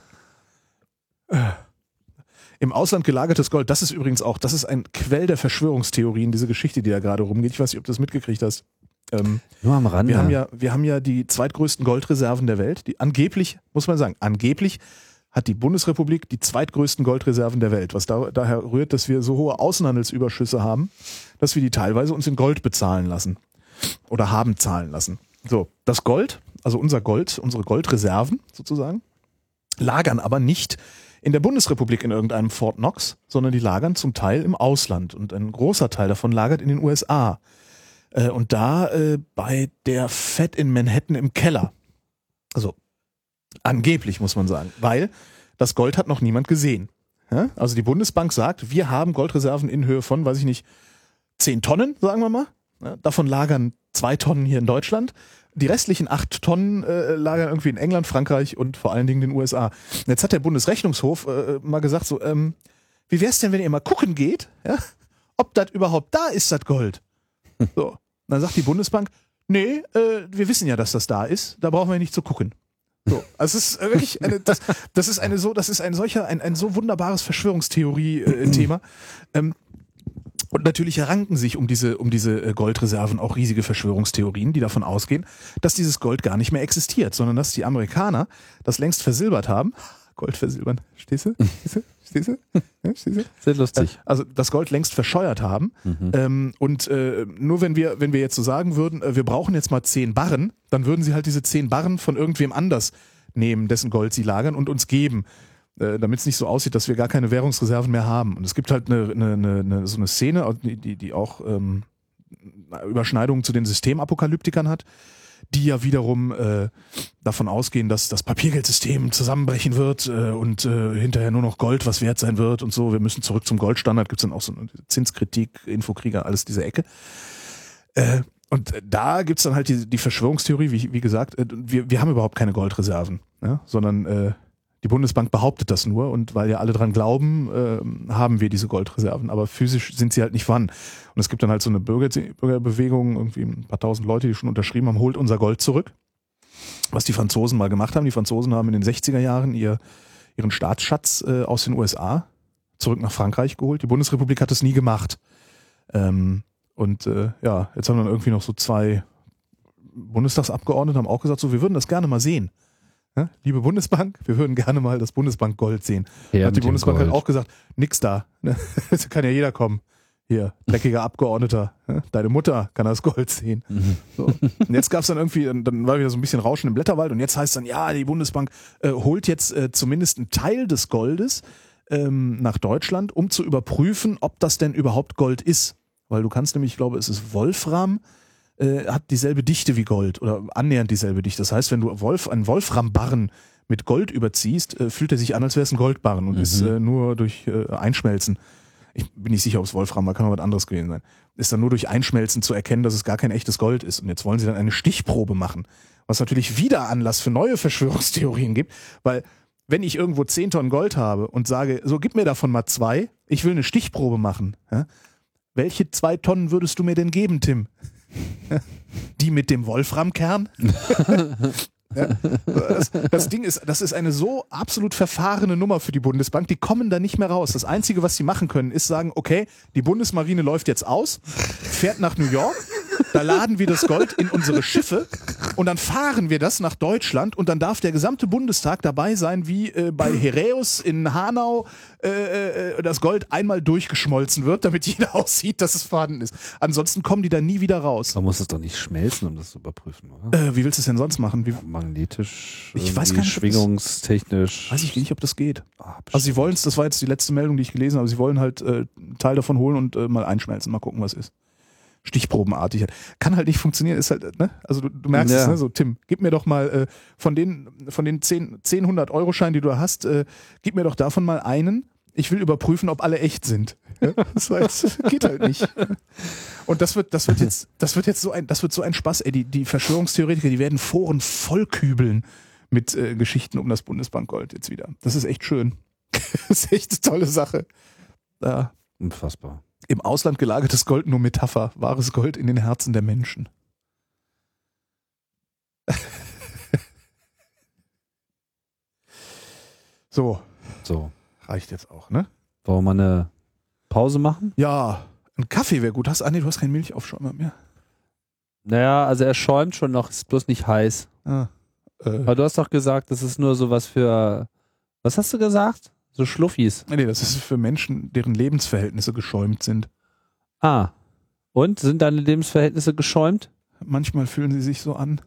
Im Ausland gelagertes Gold, das ist übrigens auch, das ist ein Quell der Verschwörungstheorien, diese Geschichte, die da gerade rumgeht. Ich weiß nicht, ob du das mitgekriegt hast. Nur am Rande. Wir haben ja die zweitgrößten Goldreserven der Welt. Die angeblich, muss man sagen, angeblich hat die Bundesrepublik die zweitgrößten Goldreserven der Welt, was daher rührt, dass wir so hohe Außenhandelsüberschüsse haben, dass wir die teilweise uns in Gold bezahlen lassen oder haben zahlen lassen. So, das Gold, also unser Gold, unsere Goldreserven sozusagen, lagern aber nicht in der Bundesrepublik in irgendeinem Fort Knox, sondern die lagern zum Teil im Ausland und ein großer Teil davon lagert in den USA. Und da bei der Fed in Manhattan im Keller. Also angeblich muss man sagen, weil das Gold hat noch niemand gesehen. Ja? Also die Bundesbank sagt, wir haben Goldreserven in Höhe von, weiß ich nicht, 10 Tonnen, sagen wir mal. Ja? Davon lagern 2 Tonnen hier in Deutschland. Die restlichen 8 Tonnen lagern irgendwie in England, Frankreich und vor allen Dingen den USA. Und jetzt hat der Bundesrechnungshof mal gesagt so, wie wär's denn, wenn ihr mal gucken geht, ja? Ob das überhaupt da ist, das Gold? So. Und dann sagt die Bundesbank, nee, wir wissen ja, dass das da ist, da brauchen wir nicht zu gucken. So, also es ist wirklich das ist ein so wunderbares Verschwörungstheorie-Thema. Und natürlich ranken sich um diese Goldreserven auch riesige Verschwörungstheorien, die davon ausgehen, dass dieses Gold gar nicht mehr existiert, sondern dass die Amerikaner das längst versilbert haben. Gold versilbern, stehst du? Stehst du? Ja, stehst du? Sehr lustig. Also das Gold längst verscheuert haben. Und nur wenn wir jetzt so sagen würden, wir brauchen jetzt mal 10 Barren, dann würden sie halt diese 10 Barren von irgendwem anders nehmen, dessen Gold sie lagern und uns geben. Damit es nicht so aussieht, dass wir gar keine Währungsreserven mehr haben. Und es gibt halt so eine Szene, die auch Überschneidungen zu den Systemapokalyptikern hat, die ja wiederum davon ausgehen, dass das Papiergeldsystem zusammenbrechen wird und hinterher nur noch Gold was wert sein wird und so. Wir müssen zurück zum Goldstandard. Gibt es dann auch so eine Zinskritik, Infokrieger, alles diese Ecke. Und da gibt's dann halt die Verschwörungstheorie, wie gesagt, wir haben überhaupt keine Goldreserven, ja, sondern die Bundesbank behauptet das nur und weil ja alle dran glauben, haben wir diese Goldreserven, aber physisch sind sie halt nicht vorhanden. Und es gibt dann halt so eine Bürgerbewegung, irgendwie ein paar tausend Leute, die schon unterschrieben haben, holt unser Gold zurück. Was die Franzosen mal gemacht haben. Die Franzosen haben in den 60er Jahren ihren Staatsschatz aus den USA zurück nach Frankreich geholt. Die Bundesrepublik hat es nie gemacht. Jetzt haben dann irgendwie noch so 2 Bundestagsabgeordnete haben auch gesagt, so, wir würden das gerne mal sehen. Ja, liebe Bundesbank, wir würden gerne mal das Bundesbankgold sehen. Ja, hat die Bundesbank Gold. halt auch gesagt, nix da. Ne? Da kann ja jeder kommen. Hier, dreckiger Abgeordneter, ne? Deine Mutter kann das Gold sehen. So. Und jetzt gab's dann irgendwie, dann war wieder so ein bisschen Rauschen im Blätterwald und jetzt heißt dann, ja, die Bundesbank holt jetzt zumindest einen Teil des Goldes nach Deutschland, um zu überprüfen, ob das denn überhaupt Gold ist. Weil du kannst nämlich, ich glaube, es ist Wolfram, hat dieselbe Dichte wie Gold oder annähernd dieselbe Dichte. Das heißt, wenn du einen Wolframbarren mit Gold überziehst, fühlt er sich an, als wäre es ein Goldbarren und ist nur durch Einschmelzen, ich bin nicht sicher, ob es Wolfram war, kann auch was anderes gewesen sein, ist dann nur durch Einschmelzen zu erkennen, dass es gar kein echtes Gold ist. Und jetzt wollen sie dann eine Stichprobe machen, was natürlich wieder Anlass für neue Verschwörungstheorien gibt, weil wenn ich irgendwo 10 Tonnen Gold habe und sage, so gib mir davon mal 2, ich will eine Stichprobe machen, ja? Welche 2 Tonnen würdest du mir denn geben, Tim? Die mit dem Wolframkern? Ja, das Ding ist, das ist eine so absolut verfahrene Nummer für die Bundesbank, die kommen da nicht mehr raus. Das Einzige, was sie machen können, ist sagen, okay, die Bundesmarine läuft jetzt aus, fährt nach New York, da laden wir das Gold in unsere Schiffe und dann fahren wir das nach Deutschland und dann darf der gesamte Bundestag dabei sein, wie bei Heräus in Hanau das Gold einmal durchgeschmolzen wird, damit jeder aussieht, dass es vorhanden ist. Ansonsten kommen die da nie wieder raus. Man muss es doch nicht schmelzen, um das zu überprüfen, oder? Wie willst du es denn sonst machen? Magnetisch, ich weiß gar nicht, schwingungstechnisch. Weiß ich nicht, ob das geht. Also sie wollen es, das war jetzt die letzte Meldung, die ich gelesen habe, sie wollen halt einen Teil davon holen und mal einschmelzen, mal gucken, was ist. stichprobenartig. Kann halt nicht funktionieren, ist halt, ne? Also du merkst es, ne? So, Tim, gib mir doch mal von den 10 100-Euro-Scheinen, die du hast, gib mir doch davon mal einen. Ich will überprüfen, ob alle echt sind. Ja? Das geht halt nicht. Und das wird jetzt so ein Spaß, ey. Die Verschwörungstheoretiker, die werden Foren vollkübeln mit Geschichten um das Bundesbankgold jetzt wieder. Das ist echt schön. Das ist echt eine tolle Sache. Unfassbar. Im Ausland gelagertes Gold nur Metapher. Wahres Gold in den Herzen der Menschen. So. Reicht jetzt auch, ne? Wollen wir mal eine Pause machen? Ja, ein Kaffee wäre gut. Du hast keinen Milchaufschäumer mehr. Naja, also er schäumt schon noch, ist bloß nicht heiß. Aber du hast doch gesagt, das ist nur sowas für, was hast du gesagt? So Schluffis. Nee, das ist für Menschen, deren Lebensverhältnisse geschäumt sind. Ah. Und? Sind deine Lebensverhältnisse geschäumt? Manchmal fühlen sie sich so an.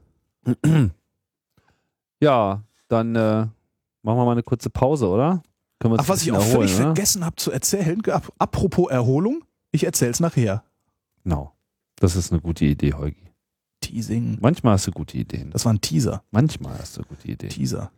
Ja, dann machen wir mal eine kurze Pause, oder? Können wir uns Was ich auch völlig vergessen habe zu erzählen, apropos Erholung, ich erzähl's nachher. Genau. Das ist eine gute Idee, Holgi. Teasing. Manchmal hast du gute Ideen. Das war ein Teaser. Manchmal hast du gute Ideen. Teaser.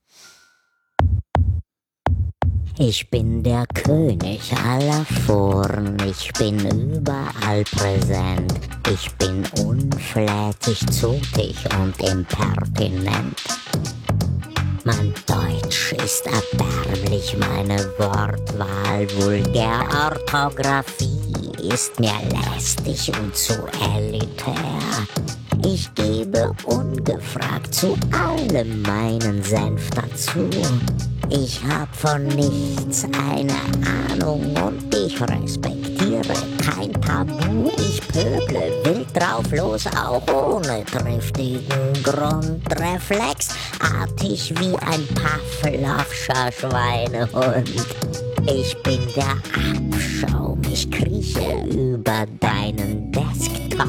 Ich bin der König aller Foren, ich bin überall präsent. Ich bin unflätig, zotig und impertinent. Mein Deutsch ist erbärmlich, meine Wortwahl vulgär. Orthographie ist mir lästig und zu elitär. Ich gebe ungefragt zu allem meinen Senf dazu. Ich hab von nichts eine Ahnung und ich respektiere kein Tabu. Ich pöble wild drauf los, auch ohne triftigen Grundreflex. Artig wie ein Pavlovscher Schweinehund. Ich bin der Abschaum, ich krieche über deinen Desktop.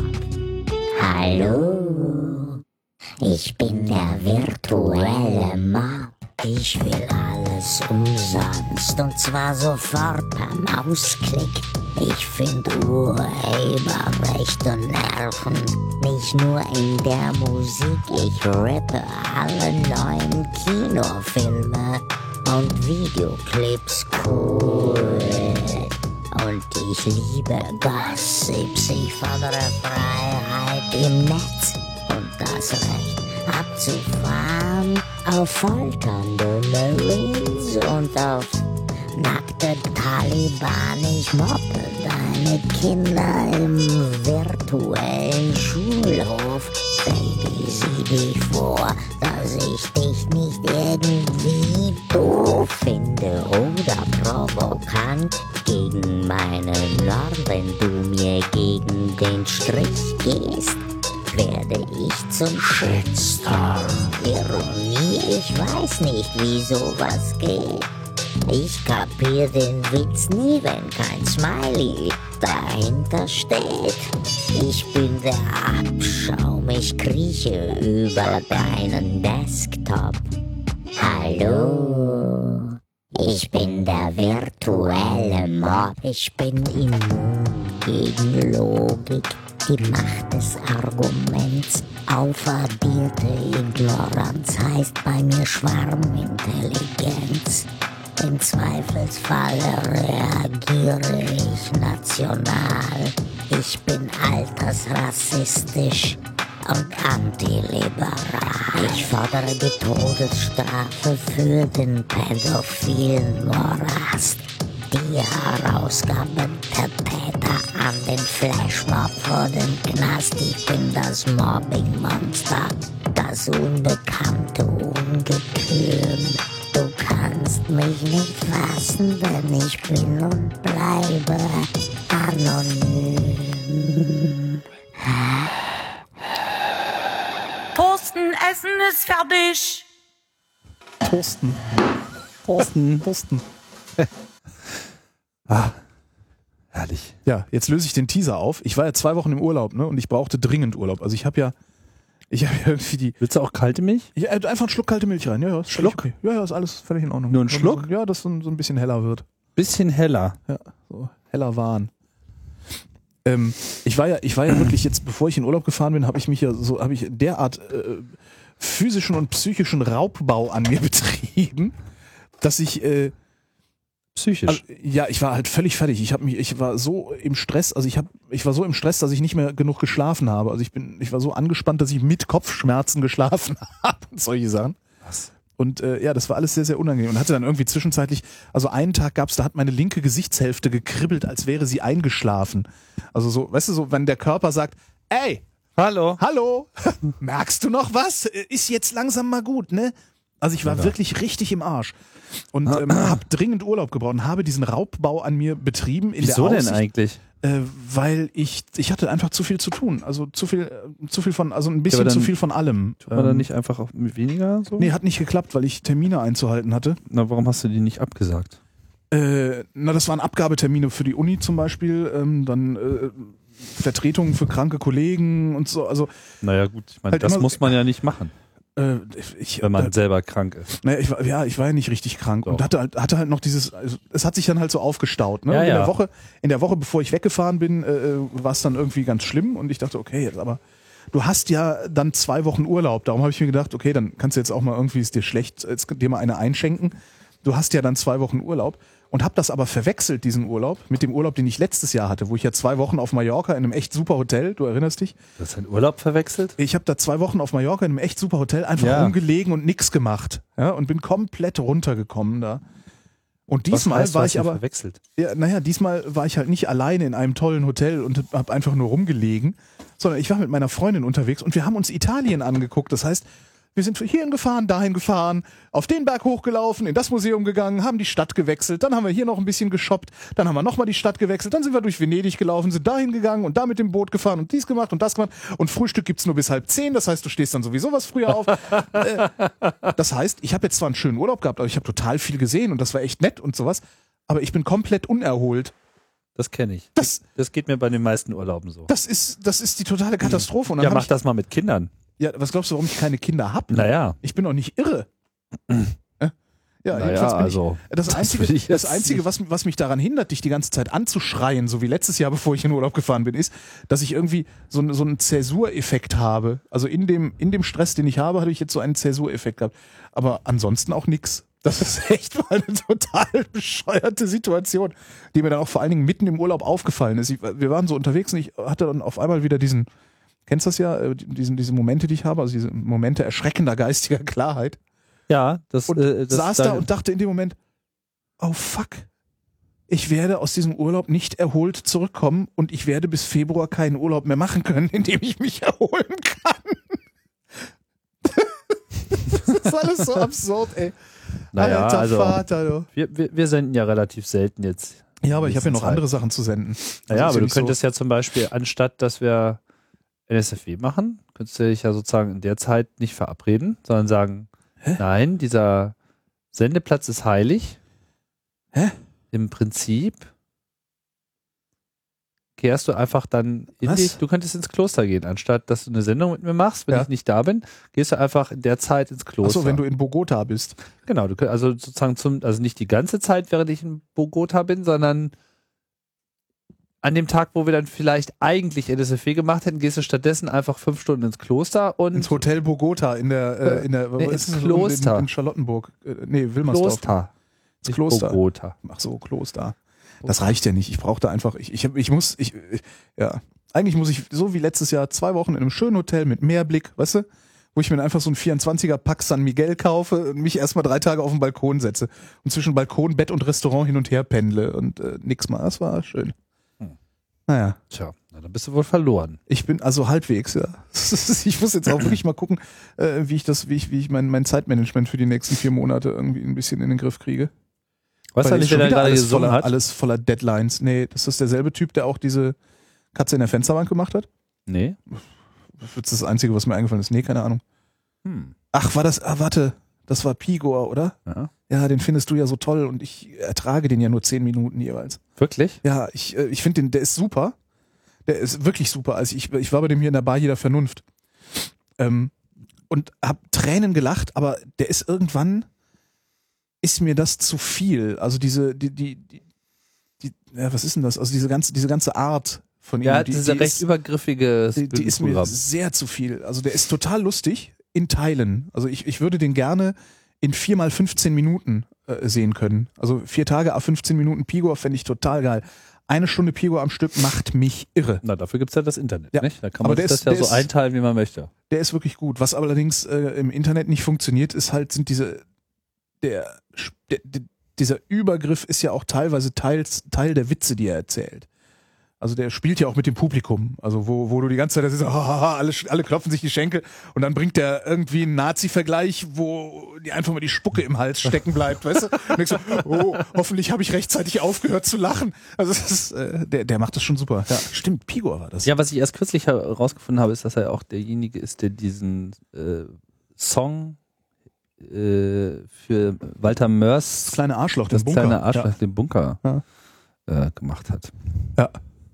Hallo, ich bin der virtuelle Mob. Ich will alles umsonst und zwar sofort per Mausklick. Ich find Urheberrechte nerven, nicht nur in der Musik. Ich rippe alle neuen Kinofilme und Videoclips cool. Und ich liebe Gossips, ich fordere Freiheit im Netz und das Recht abzufahren auf folternde Marines und auf nackte Taliban. Ich mobbe deine Kinder im virtuellen Schulhof. Baby, sieh dich vor, dass ich dich nicht irgendwie doof finde oder provokant gegen meine Norm. Wenn du mir gegen den Strich gehst, werde ich zum Shitstorm. Ironie, ich weiß nicht, wie sowas geht. Ich kapier den Witz nie, wenn kein Smiley dahinter steht. Ich bin der Abschaum, ich krieche über deinen Desktop. Hallo, ich bin der virtuelle Mob. Ich bin immun gegen Logik, die Macht des Arguments. Aufaddierte Ignoranz heißt bei mir Schwarmintelligenz. Im Zweifelsfalle reagiere ich national. Ich bin altersrassistisch und antiliberal. Ich fordere die Todesstrafe für den pädophilen Morast. Die Herausgabe der Täter an den Flashmob vor dem Knast. Ich bin das Mobbingmonster, das unbekannte Ungetüm. Du kannst mich nicht fassen, denn ich bin und bleibe anonym. Thorsten, Essen ist fertig. Thorsten. Herrlich. Ja, jetzt löse ich den Teaser auf. Ich war ja 2 Wochen im Urlaub, ne? Und ich brauchte dringend Urlaub. Also ich habe ja irgendwie die... Willst du auch kalte Milch? Ja, einfach einen Schluck kalte Milch rein. Ja, ist Schluck? Okay. Ja, ist alles völlig in Ordnung. Nur ein Schluck? Ja, dass so ein bisschen heller wird. Bisschen heller. Ja, so heller Wahn. Ich war ja wirklich jetzt, bevor ich in Urlaub gefahren bin, habe ich derart physischen und psychischen Raubbau an mir betrieben, dass ich Psychisch. Also, ja, ich war halt völlig fertig. Ich war so im Stress, dass ich nicht mehr genug geschlafen habe. Also ich war so angespannt, dass ich mit Kopfschmerzen geschlafen habe und solche Sachen. Was? Und das war alles sehr, sehr unangenehm. Und hatte dann irgendwie zwischenzeitlich, also einen Tag gab's, da hat meine linke Gesichtshälfte gekribbelt, als wäre sie eingeschlafen. Also so, weißt du, so, wenn der Körper sagt, ey, Hallo. merkst du noch was? Ist jetzt langsam mal gut, ne? Also ich war wirklich richtig im Arsch. Und habe dringend Urlaub gebraucht und habe diesen Raubbau an mir betrieben. Wieso denn eigentlich? Weil ich hatte einfach zu viel zu tun. Also zu viel von, also ein bisschen zu viel von allem. Tut man dann nicht einfach auch weniger so? Nee, hat nicht geklappt, weil ich Termine einzuhalten hatte. Na, warum hast du die nicht abgesagt? Das waren Abgabetermine für die Uni zum Beispiel, dann Vertretungen für kranke Kollegen und so. Also naja gut, ich meine, halt das immer, muss man ja nicht machen, wenn man selber krank ist. Naja, ich war ja nicht richtig krank Doch. und hatte halt noch dieses, also, es hat sich dann halt so aufgestaut. Ne? Ja, In der Woche, bevor ich weggefahren bin, war es dann irgendwie ganz schlimm und ich dachte, okay, jetzt aber du hast ja dann 2 Wochen Urlaub. Darum habe ich mir gedacht, okay, dann kannst du jetzt auch mal irgendwie, ist dir schlecht, jetzt dir mal eine einschenken. Du hast ja dann 2 Wochen Urlaub und habe das aber verwechselt, diesen Urlaub, mit dem Urlaub, den ich letztes Jahr hatte, wo ich ja 2 Wochen auf Mallorca in einem echt super Hotel, du erinnerst dich? Du hast deinen Urlaub verwechselt? Ich habe da 2 Wochen auf Mallorca in einem echt super Hotel einfach rumgelegen und nix gemacht, ja, und bin komplett runtergekommen da. Und diesmal war ich aber verwechselt. Ja, diesmal war ich halt nicht alleine in einem tollen Hotel und habe einfach nur rumgelegen, sondern ich war mit meiner Freundin unterwegs und wir haben uns Italien angeguckt. Das heißt, wir sind hierhin gefahren, dahin gefahren, auf den Berg hochgelaufen, in das Museum gegangen, haben die Stadt gewechselt, dann haben wir hier noch ein bisschen geshoppt, dann haben wir nochmal die Stadt gewechselt, dann sind wir durch Venedig gelaufen, sind dahin gegangen und da mit dem Boot gefahren und dies gemacht und das gemacht und Frühstück gibt's nur bis 9:30, das heißt, du stehst dann sowieso was früher auf. Das heißt, ich habe jetzt zwar einen schönen Urlaub gehabt, aber ich habe total viel gesehen und das war echt nett und sowas, aber ich bin komplett unerholt. Das kenne ich. Das geht mir bei den meisten Urlauben so. Das ist die totale Katastrophe. Und dann mach das mal mit Kindern. Ja, was glaubst du, warum ich keine Kinder habe? Naja. Ich bin doch nicht irre. Ja, naja, das Einzige, was mich daran hindert, dich die ganze Zeit anzuschreien, so wie letztes Jahr, bevor ich in Urlaub gefahren bin, ist, dass ich irgendwie so einen Zäsureffekt habe. Also in dem Stress, den ich habe, hatte ich jetzt so einen Zäsureffekt gehabt. Aber ansonsten auch nix. Das ist echt mal eine total bescheuerte Situation, die mir dann auch vor allen Dingen mitten im Urlaub aufgefallen ist. Wir waren so unterwegs und ich hatte dann auf einmal wieder kennst du das ja, diese Momente, die ich habe, also diese Momente erschreckender geistiger Klarheit. Ja, das saß da und dachte in dem Moment, oh fuck, ich werde aus diesem Urlaub nicht erholt zurückkommen und ich werde bis Februar keinen Urlaub mehr machen können, in dem ich mich erholen kann. Das ist alles so absurd, ey. Naja, Alter also Vater, du. Wir senden ja relativ selten jetzt. Ja, aber ich habe ja noch andere Sachen zu senden. Naja, aber du könntest ja zum Beispiel, anstatt dass wir NSFW machen, könntest du dich ja sozusagen in der Zeit nicht verabreden, sondern sagen, nein, dieser Sendeplatz ist heilig. Hä? Im Prinzip kehrst du einfach dann du könntest ins Kloster gehen, anstatt dass du eine Sendung mit mir machst, wenn ich nicht da bin, gehst du einfach in der Zeit ins Kloster. Achso, wenn du in Bogota bist. Genau, also sozusagen also nicht die ganze Zeit, während ich in Bogota bin, sondern an dem Tag, wo wir dann vielleicht eigentlich NSFW gemacht hätten, gehst du stattdessen einfach 5 Stunden ins Kloster und ins Hotel Bogota ins Kloster. In Charlottenburg. Wilmersdorf. Kloster. Ins Kloster. Bogota. Ach so, Kloster. Das reicht ja nicht. Ich brauche da einfach, eigentlich muss ich, so wie letztes Jahr 2 Wochen in einem schönen Hotel mit Meerblick, weißt du, wo ich mir einfach so einen 24er Pack San Miguel kaufe und mich erstmal 3 Tage auf den Balkon setze und zwischen Balkon, Bett und Restaurant hin und her pendle und nix mal. Das war schön. Naja. Tja, dann bist du wohl verloren. Ich bin also halbwegs, ja. Ich muss jetzt auch wirklich mal gucken, wie ich mein Zeitmanagement für die nächsten 4 Monate irgendwie ein bisschen in den Griff kriege. Was hat der gerade gesungen hat? Alles voller Deadlines. Nee, das ist derselbe Typ, der auch diese Katze in der Fensterbank gemacht hat? Nee. Das ist das Einzige, was mir eingefallen ist. Nee, keine Ahnung. Ach, das war Pigor, oder? Ja. Ja, den findest du ja so toll und ich ertrage den ja nur 10 Minuten jeweils. Wirklich? Ja, ich finde den, der ist super. Der ist wirklich super. Also ich war bei dem hier in der Bar jeder Vernunft. Und hab Tränen gelacht, aber der ist irgendwann, ist mir das zu viel. Also was ist denn das? Also diese ganze Art von ihm. Ja, diese recht übergriffige die ist mir sehr zu viel. Also der ist total lustig in Teilen. Also ich würde den gerne in 4x15 Minuten sehen können. Also 4 Tage à 15 Minuten Pigor fände ich total geil. 1 Stunde Pigor am Stück macht mich irre. Na, dafür gibt's ja das Internet, Ja. nicht? Da kann man sich das ja so einteilen, wie man möchte. Der ist wirklich gut. Was allerdings im Internet nicht funktioniert, sind dieser Übergriff ist ja auch teilweise Teil der Witze, die er erzählt. Also der spielt ja auch mit dem Publikum. Also wo du die ganze Zeit so, alle klopfen sich die Schenkel und dann bringt der irgendwie einen Nazi-Vergleich, wo die einfach mal die Spucke im Hals stecken bleibt, weißt du? Und denkst so, hoffentlich habe ich rechtzeitig aufgehört zu lachen. Also das ist, der macht das schon super. Ja, stimmt, Pigor war das. Ja, was ich erst kürzlich herausgefunden habe, ist, dass er auch derjenige ist, der diesen Song für Walter Mörs Das kleine Arschloch, das den Bunker. kleine Arschloch, Ja. den Bunker gemacht hat. Ja.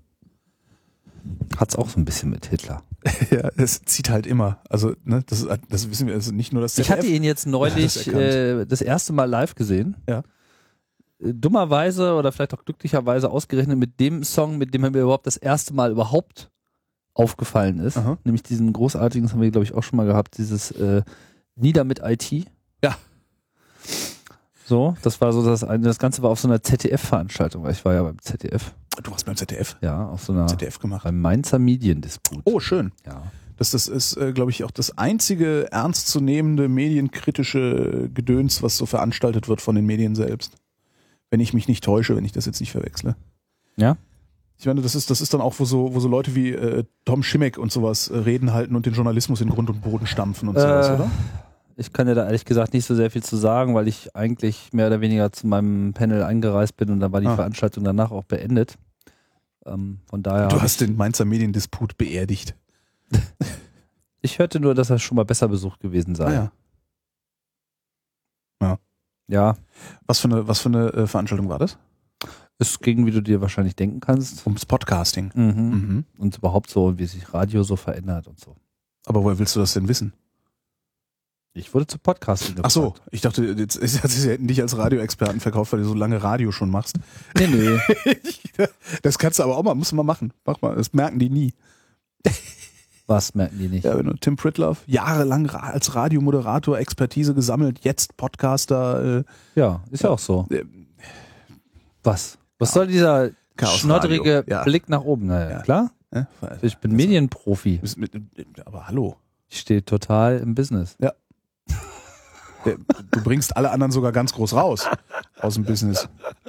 Hat's auch so ein bisschen mit Hitler. Ja, es zieht halt immer. Also, ne, das wissen wir, also nicht nur das Ich hatte ihn jetzt neulich das erste Mal live gesehen. Ja. Dummerweise oder vielleicht auch glücklicherweise ausgerechnet mit dem Song, mit dem er mir überhaupt das erste Mal überhaupt aufgefallen ist. Aha. Nämlich diesen großartigen, das haben wir glaube ich auch schon mal gehabt, dieses Nieder mit IT. Ja. So, das war so das Ganze war auf so einer ZDF-Veranstaltung, weil ich war ja beim ZDF. Du warst beim ZDF? Ja, auf so einer ZDF gemacht. beim Mainzer Mediendisput. Oh, schön. Ja. Das ist, glaube ich, auch das einzige ernstzunehmende medienkritische Gedöns, was so veranstaltet wird von den Medien selbst. Wenn ich mich nicht täusche, wenn ich das jetzt nicht verwechsle. Ja? Ich meine, das ist dann auch, wo so Leute wie Tom Schimmeck und sowas Reden halten und den Journalismus in Grund und Boden stampfen und sowas, oder? Ich kann dir da ehrlich gesagt nicht so sehr viel zu sagen, weil ich eigentlich mehr oder weniger zu meinem Panel eingereist bin und dann war die Veranstaltung danach auch beendet. Von daher. Du hast den Mainzer Mediendisput beerdigt. Ich hörte nur, dass er schon mal besser besucht gewesen sei. Ah, ja. Ja. Was für eine Veranstaltung war das? Es ging, wie du dir wahrscheinlich denken kannst. Ums Podcasting. Mhm. Und überhaupt so, wie sich Radio so verändert und so. Aber woher willst du das denn wissen? Ich wurde zu Podcasting gefragt. Ach so, ich dachte, sie hätten dich als Radioexperten verkauft, weil du so lange Radio schon machst. Nee. Das kannst du aber auch mal, musst du mal machen. Mach mal, das merken die nie. Was merken die nicht? Ja, wenn du Tim Pritloff jahrelang als Radiomoderator Expertise gesammelt, jetzt Podcaster. Ja, ist ja auch so. Was? Was soll dieser Chaos schnoddrige Radio. Ja. Blick nach oben? Naja, klar. Ja, Ich bin Medienprofi. aber hallo. Ich stehe total im Business. Ja. Du bringst alle anderen sogar ganz groß raus aus dem Business.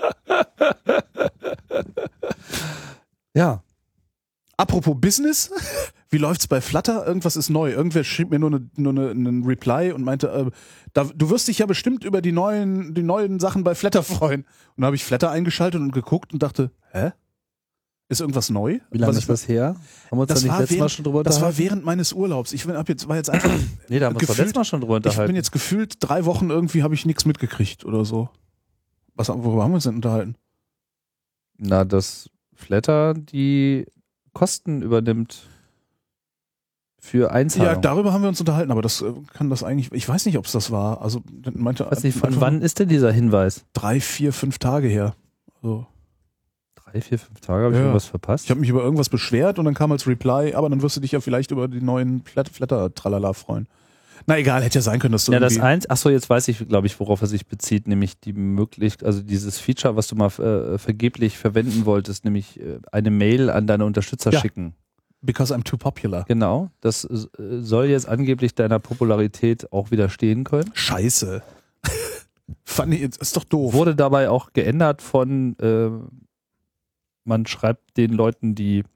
Ja. Apropos Business, wie läuft's bei Flutter? Irgendwas ist neu. Irgendwer schrieb mir nur einen Reply und meinte, du wirst dich ja bestimmt über die neuen Sachen bei Flutter freuen. Und dann habe ich Flutter eingeschaltet und geguckt und dachte, hä? Ist irgendwas neu? Wie lange ist das her? Haben wir uns da nicht letztes Mal schon drüber unterhalten? Das war während meines Urlaubs. war jetzt einfach. Nee, da haben wir uns doch letztes Mal schon drüber unterhalten. Ich bin jetzt gefühlt 3 Wochen irgendwie habe ich nichts mitgekriegt oder so. Worüber haben wir uns denn unterhalten? Na, dass Flutter die Kosten übernimmt für Einzahlung. Ja, darüber haben wir uns unterhalten, aber das kann das eigentlich, ich weiß nicht, ob es das war. Also meinte, weiß nicht, von wann ist denn dieser Hinweis? 3, 4, 5 Tage her. So. 3, 4, 5 Tage, habe ich irgendwas verpasst? Ich habe mich über irgendwas beschwert und dann kam als Reply, aber dann wirst du dich ja vielleicht über die neuen Flatter-Tralala freuen. Na egal, hätte ja sein können, dass du achso, jetzt weiß ich, glaube ich, worauf er sich bezieht, nämlich die Möglichkeit, also dieses Feature, was du mal vergeblich verwenden wolltest, nämlich eine Mail an deine Unterstützer schicken. Because I'm too popular. Genau, das soll jetzt angeblich deiner Popularität auch widerstehen können. Scheiße. Fand ich, ist doch doof. Wurde dabei auch geändert von man schreibt den Leuten, die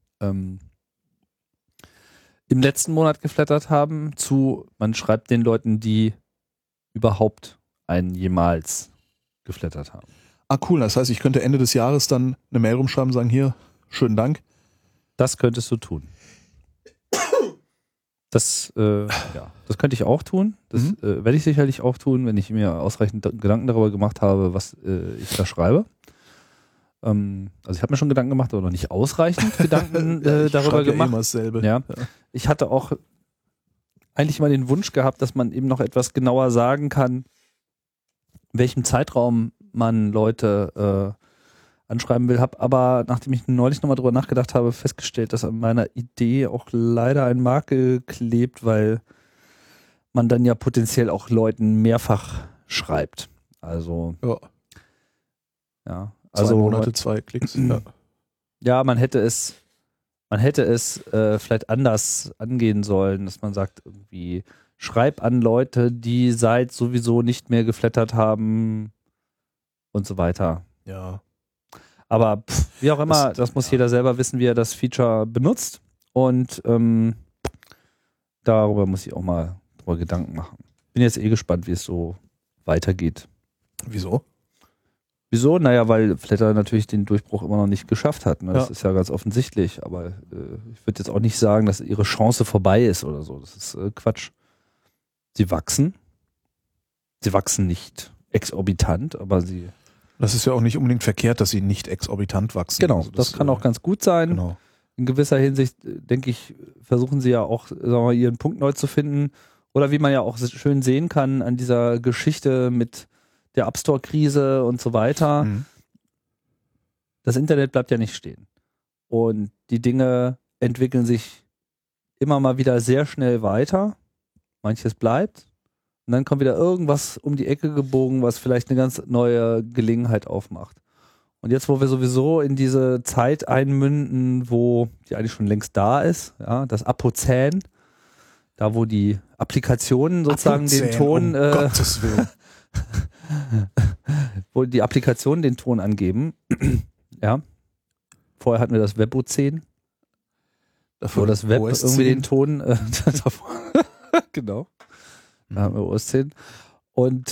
im letzten Monat geflattert haben, zu man schreibt den Leuten, die überhaupt einen jemals geflattert haben. Ah, cool. Das heißt, ich könnte Ende des Jahres dann eine Mail rumschreiben und sagen, hier, schönen Dank. Das könntest du tun. Das könnte ich auch tun. Das werde ich sicherlich auch tun, wenn ich mir ausreichend Gedanken darüber gemacht habe, was ich da schreibe. Also ich habe mir schon Gedanken gemacht, aber noch nicht ausreichend Gedanken darüber gemacht. Immer dasselbe. Ja. Ich hatte auch eigentlich mal den Wunsch gehabt, dass man eben noch etwas genauer sagen kann, in welchem Zeitraum man Leute anschreiben will. Habe aber, nachdem ich neulich nochmal drüber nachgedacht habe, festgestellt, dass an meiner Idee auch leider ein Makel klebt, weil man dann ja potenziell auch Leuten mehrfach schreibt. Also ja. Also 2 Monate, 2 Klicks. Ja. Ja, man hätte es vielleicht anders angehen sollen, dass man sagt, irgendwie schreib an Leute, die sowieso nicht mehr geflattert haben und so weiter. Ja. Aber wie auch immer, das muss jeder selber wissen, wie er das Feature benutzt. Und darüber muss ich auch mal drüber Gedanken machen. Bin jetzt gespannt, wie es so weitergeht. Wieso? Wieso? Naja, weil Flatter natürlich den Durchbruch immer noch nicht geschafft hat. Ne? Das ist ja ganz offensichtlich. Aber ich würde jetzt auch nicht sagen, dass ihre Chance vorbei ist oder so. Das ist Quatsch. Sie wachsen. Sie wachsen nicht exorbitant, aber sie... Das ist ja auch nicht unbedingt verkehrt, dass sie nicht exorbitant wachsen. Genau, also das kann auch ganz gut sein. Genau. In gewisser Hinsicht, denke ich, versuchen sie ja auch, sagen wir mal, ihren Punkt neu zu finden. Oder wie man ja auch schön sehen kann an dieser Geschichte mit der App Store-Krise und so weiter. Mhm. Das Internet bleibt ja nicht stehen. Und die Dinge entwickeln sich immer mal wieder sehr schnell weiter. Manches bleibt. Und dann kommt wieder irgendwas um die Ecke gebogen, was vielleicht eine ganz neue Gelegenheit aufmacht. Und jetzt, wo wir sowieso in diese Zeit einmünden, wo die eigentlich schon längst da ist, ja, das Apozän, da wo die Applikationen sozusagen den Ton, Gottes Willen. wo die Applikationen den Ton angeben, ja. Vorher hatten wir das Webozän, wo das Web OS10. irgendwie den Ton, genau. Da haben wir OS 10. Und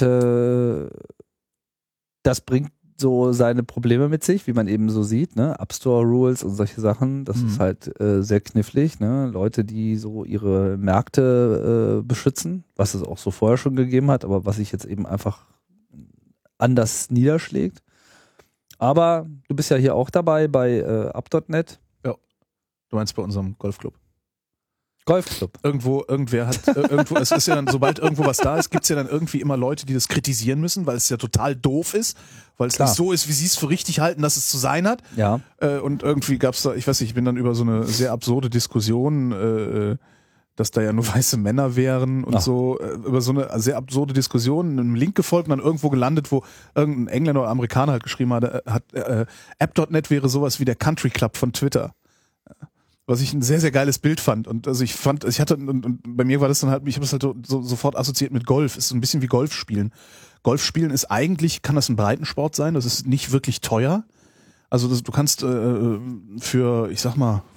das bringt so seine Probleme mit sich, wie man eben so sieht, ne? App Store Rules und solche Sachen, das ist halt sehr knifflig, ne? Leute, die so ihre Märkte beschützen, was es auch so vorher schon gegeben hat, aber was sich jetzt eben einfach anders niederschlägt. Aber du bist ja hier auch dabei bei App.net. Ja. Du meinst bei unserem Golfclub. Golfclub. Irgendwer hat, es ist ja dann, sobald irgendwo was da ist, gibt's ja dann irgendwie immer Leute, die das kritisieren müssen, weil es ja total doof ist, weil es nicht so ist, wie sie es für richtig halten, dass es zu sein hat. Ja. Und irgendwie gab's da, ich weiß nicht, ich bin dann über so eine sehr absurde Diskussion, dass da ja nur weiße Männer wären und so, über so eine sehr absurde Diskussion, einem Link gefolgt und dann irgendwo gelandet, wo irgendein Engländer oder Amerikaner halt geschrieben hat, App.net wäre sowas wie der Country Club von Twitter. Was ich ein sehr, sehr geiles Bild fand. Und also und bei mir war das dann halt, ich habe das halt so sofort assoziiert mit Golf. Ist so ein bisschen wie Golf spielen. Golf spielen ist eigentlich, kann das ein Breitensport sein, das ist nicht wirklich teuer. Also du kannst für, ich sag mal,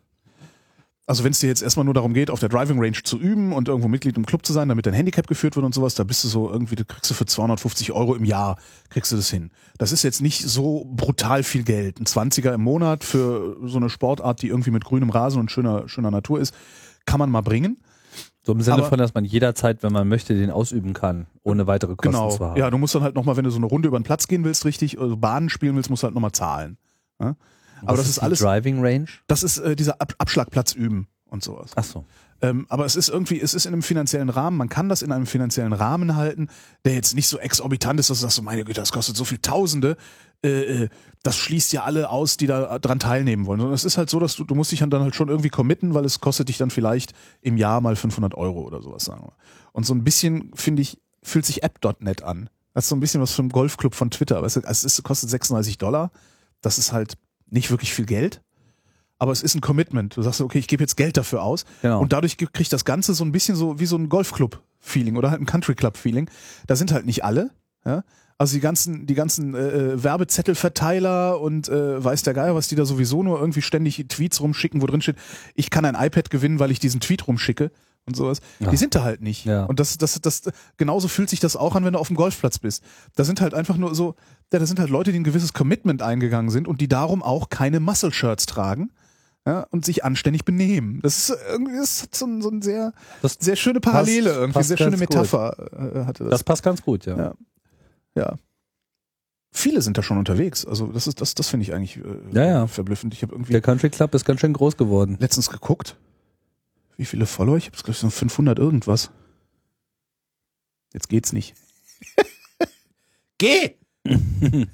also wenn es dir jetzt erstmal nur darum geht, auf der Driving Range zu üben und irgendwo Mitglied im Club zu sein, damit dein Handicap geführt wird und sowas, da bist du so irgendwie, du kriegst du für 250 € im Jahr, kriegst du das hin. Das ist jetzt nicht so brutal viel Geld. Ein 20er im Monat für so eine Sportart, die irgendwie mit grünem Rasen und schöner Natur ist, kann man mal bringen. So im Sinne von, dass man jederzeit, wenn man möchte, den ausüben kann, ohne weitere Kosten zu haben. Ja, du musst dann halt nochmal, wenn du so eine Runde über den Platz gehen willst, richtig, also Bahnen spielen willst, musst du halt nochmal zahlen. Ja? Aber das ist alles. Driving Range? Das ist dieser Abschlagplatz üben und sowas. Ach so. Aber es ist in einem finanziellen Rahmen, man kann das in einem finanziellen Rahmen halten, der jetzt nicht so exorbitant ist, dass du sagst, so, meine Güte, das kostet so viel Tausende, das schließt ja alle aus, die da dran teilnehmen wollen. Sondern es ist halt so, dass du musst dich dann halt schon irgendwie committen, weil es kostet dich dann vielleicht im Jahr mal 500 € oder sowas, sagen wir. Und so ein bisschen, finde ich, fühlt sich App.net an. Das ist so ein bisschen was vom Golfclub von Twitter. Aber es kostet $36. Das ist halt nicht wirklich viel Geld. Aber es ist ein Commitment. Du sagst, okay, ich gebe jetzt Geld dafür aus. Genau. Und dadurch kriegt das Ganze so ein bisschen so wie so ein Golfclub-Feeling oder halt ein Country-Club-Feeling. Da sind halt nicht alle. Ja? Also die ganzen Werbezettelverteiler und weiß der Geier, was die da sowieso nur irgendwie ständig Tweets rumschicken, wo drin steht, ich kann ein iPad gewinnen, weil ich diesen Tweet rumschicke und sowas. Ja. Die sind da halt nicht. Ja. Und das genauso fühlt sich das auch an, wenn du auf dem Golfplatz bist. Da sind halt einfach nur so, da sind halt Leute, die ein gewisses Commitment eingegangen sind und die darum auch keine Muscle-Shirts tragen. Ja, und sich anständig benehmen. Das ist irgendwie so ein sehr schöne Parallele, irgendwie sehr schöne Metapher hatte das. Das passt ganz gut, ja. Ja. Viele sind da schon unterwegs. Also das finde ich eigentlich verblüffend. Ich habe irgendwie der Country Club ist ganz schön groß geworden. Letztens geguckt, wie viele Follower? Ich habe es glaube ich so 500 irgendwas. Jetzt geht's nicht. Geh!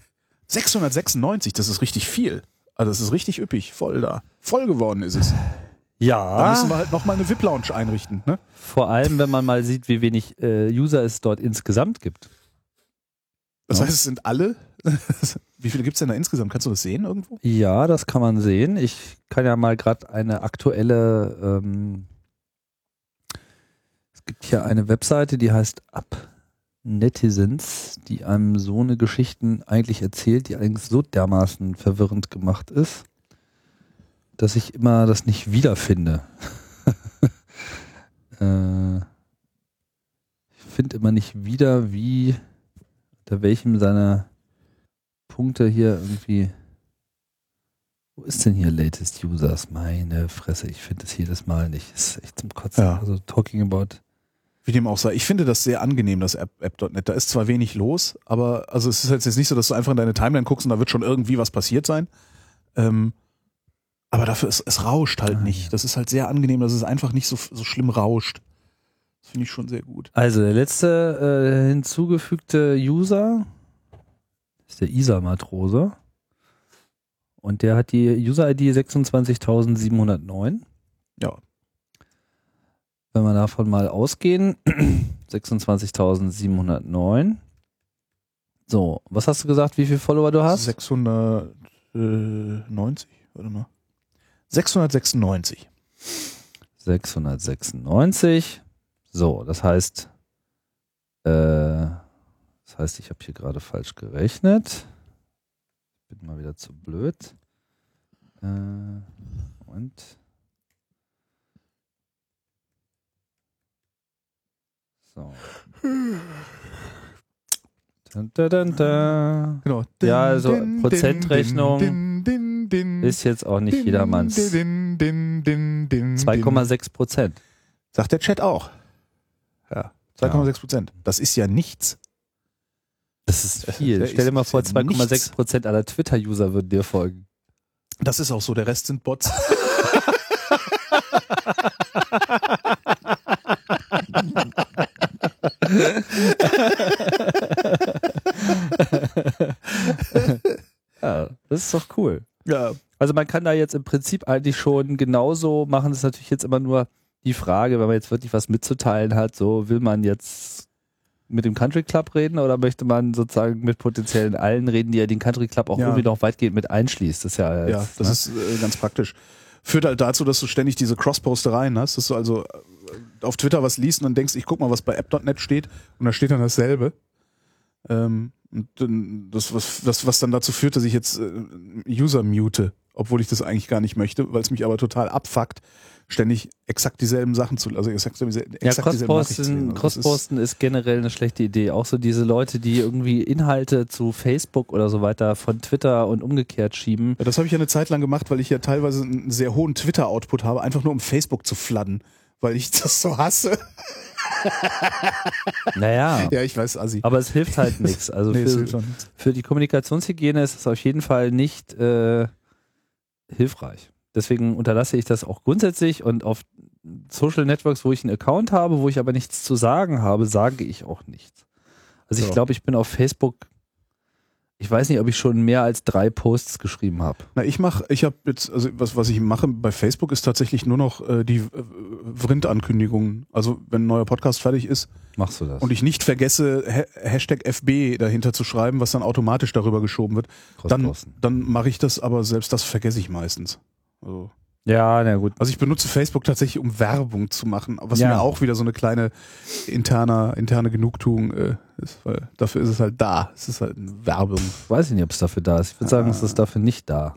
696, das ist richtig viel. Also das ist richtig üppig, voll da. Voll geworden ist es. Ja. Da müssen wir halt nochmal eine VIP-Lounge einrichten, ne? Vor allem, wenn man mal sieht, wie wenig User es dort insgesamt gibt. Das heißt, es sind alle. Wie viele gibt es denn da insgesamt? Kannst du das sehen irgendwo? Ja, das kann man sehen. Ich kann ja mal gerade eine aktuelle, es gibt hier eine Webseite, die heißt UpNetizens, die einem so eine Geschichten eigentlich erzählt, die allerdings so dermaßen verwirrend gemacht ist, dass ich immer das nicht wiederfinde. Ich finde immer nicht wieder, wie, unter welchem seiner Punkte hier irgendwie. Wo ist denn hier Latest Users? Meine Fresse, ich finde es jedes Mal nicht. Das ist echt zum Kotzen. Ja. Also talking about. Wie dem auch sei. Ich finde das sehr angenehm, das App.net. Da ist zwar wenig los, aber also es ist halt jetzt nicht so, dass du einfach in deine Timeline guckst und da wird schon irgendwie was passiert sein. Aber dafür es rauscht halt nicht. Ja. Das ist halt sehr angenehm, dass es einfach nicht so schlimm rauscht. Das finde ich schon sehr gut. Also der letzte hinzugefügte User ist der Isar-Matrose. Und der hat die User-ID 26.709. Ja. Wenn wir davon mal ausgehen, 26.709. So, was hast du gesagt, wie viele Follower du hast? 690, warte mal. 696. 696. So, das heißt, ich habe hier gerade falsch gerechnet. Bin mal wieder zu blöd. Und so. Genau. Ja, also Prozentrechnung ist jetzt auch nicht jedermanns. 2,6%. Sagt der Chat auch. Ja, 2,6%. Das ist ja nichts. Das ist viel. Stell dir mal vor, 2,6% aller Twitter-User würden dir folgen. Das ist auch so, der Rest sind Bots. Ja, das ist doch cool. Ja. Also man kann da jetzt im Prinzip eigentlich schon genauso machen. Das ist natürlich jetzt immer nur die Frage, wenn man jetzt wirklich was mitzuteilen hat, so will man jetzt mit dem Country Club reden oder möchte man sozusagen mit potenziellen allen reden, die ja den Country Club auch irgendwie noch weitgehend mit einschließt. Das ist ja, jetzt, das ist ganz praktisch. Führt halt dazu, dass du ständig diese Cross-Postereien hast, dass du also auf Twitter was liest und dann denkst, ich guck mal, was bei app.net steht und da steht dann dasselbe. Und das, was dann dazu führt, dass ich jetzt User mute, obwohl ich das eigentlich gar nicht möchte, weil es mich aber total abfuckt, ständig exakt dieselben Sachen zu, also exakt dieselben Nachrichten. Crossposten ist generell eine schlechte Idee. Auch so diese Leute, die irgendwie Inhalte zu Facebook oder so weiter von Twitter und umgekehrt schieben. Ja, das habe ich ja eine Zeit lang gemacht, weil ich ja teilweise einen sehr hohen Twitter-Output habe, einfach nur um Facebook zu fladden, weil ich das so hasse. Naja. Ja, ich weiß, Assi. Aber es hilft halt nichts. Also nee, für die Kommunikationshygiene ist es auf jeden Fall nicht hilfreich. Deswegen unterlasse ich das auch grundsätzlich und auf Social Networks, wo ich einen Account habe, wo ich aber nichts zu sagen habe, sage ich auch nichts. Also ich glaube, ich bin auf Facebook, ich weiß nicht, ob ich schon mehr als 3 Posts geschrieben habe. Na, ich habe jetzt, also was ich mache bei Facebook ist tatsächlich nur noch die Vrind-Ankündigungen. Also wenn ein neuer Podcast fertig ist, machst du das. Und ich nicht vergesse, Hashtag FB dahinter zu schreiben, was dann automatisch darüber geschoben wird, dann mache ich das, aber selbst das vergesse ich meistens. Also, ja, na gut. Also ich benutze Facebook tatsächlich, um Werbung zu machen, was mir auch wieder so eine kleine interne Genugtuung ist, weil dafür ist es halt da. Es ist halt eine Werbung. Weiß ich nicht, ob es dafür da ist. Ich würde sagen, es ist dafür nicht da.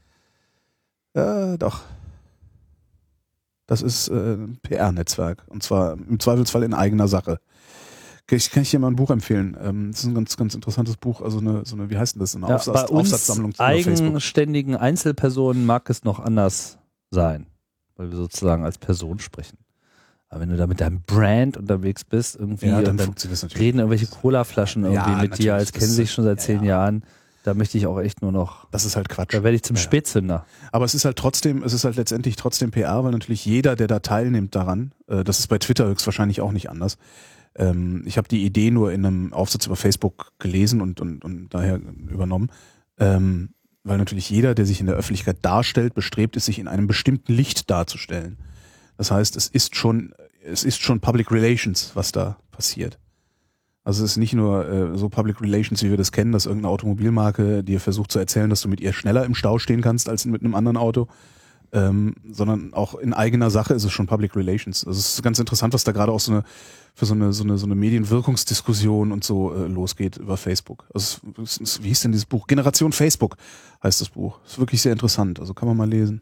Doch. Das ist ein PR-Netzwerk. Und zwar im Zweifelsfall in eigener Sache. Kann ich dir mal ein Buch empfehlen. Das ist ein ganz, ganz interessantes Buch. Also eine wie heißt denn das? Eine Aufsatzsammlung zu eigenständigen Einzelpersonen mag es noch anders sein, weil wir sozusagen als Person sprechen. Aber wenn du da mit deinem Brand unterwegs bist, irgendwie, dann und dann funktioniert das natürlich. reden irgendwelche Colaflaschen irgendwie mit dir, als kennen sich schon seit 10 Jahren, da möchte ich auch echt nur noch. Das ist halt Quatsch. Da werde ich zum Spätzünder. Aber es ist halt letztendlich trotzdem PR, weil natürlich jeder, der da teilnimmt daran, das ist bei Twitter höchstwahrscheinlich auch nicht anders. Ich habe die Idee nur in einem Aufsatz über Facebook gelesen und daher übernommen. Weil natürlich jeder, der sich in der Öffentlichkeit darstellt, bestrebt ist, sich in einem bestimmten Licht darzustellen. Das heißt, es ist schon Public Relations, was da passiert. Also es ist nicht nur so Public Relations, wie wir das kennen, dass irgendeine Automobilmarke dir versucht zu erzählen, dass du mit ihr schneller im Stau stehen kannst als mit einem anderen Auto, sondern auch in eigener Sache ist es schon Public Relations. Also es ist ganz interessant, was da gerade auch so eine Medienwirkungsdiskussion und so losgeht über Facebook. Also wie hieß denn dieses Buch? Generation Facebook heißt das Buch. Ist wirklich sehr interessant. Also kann man mal lesen.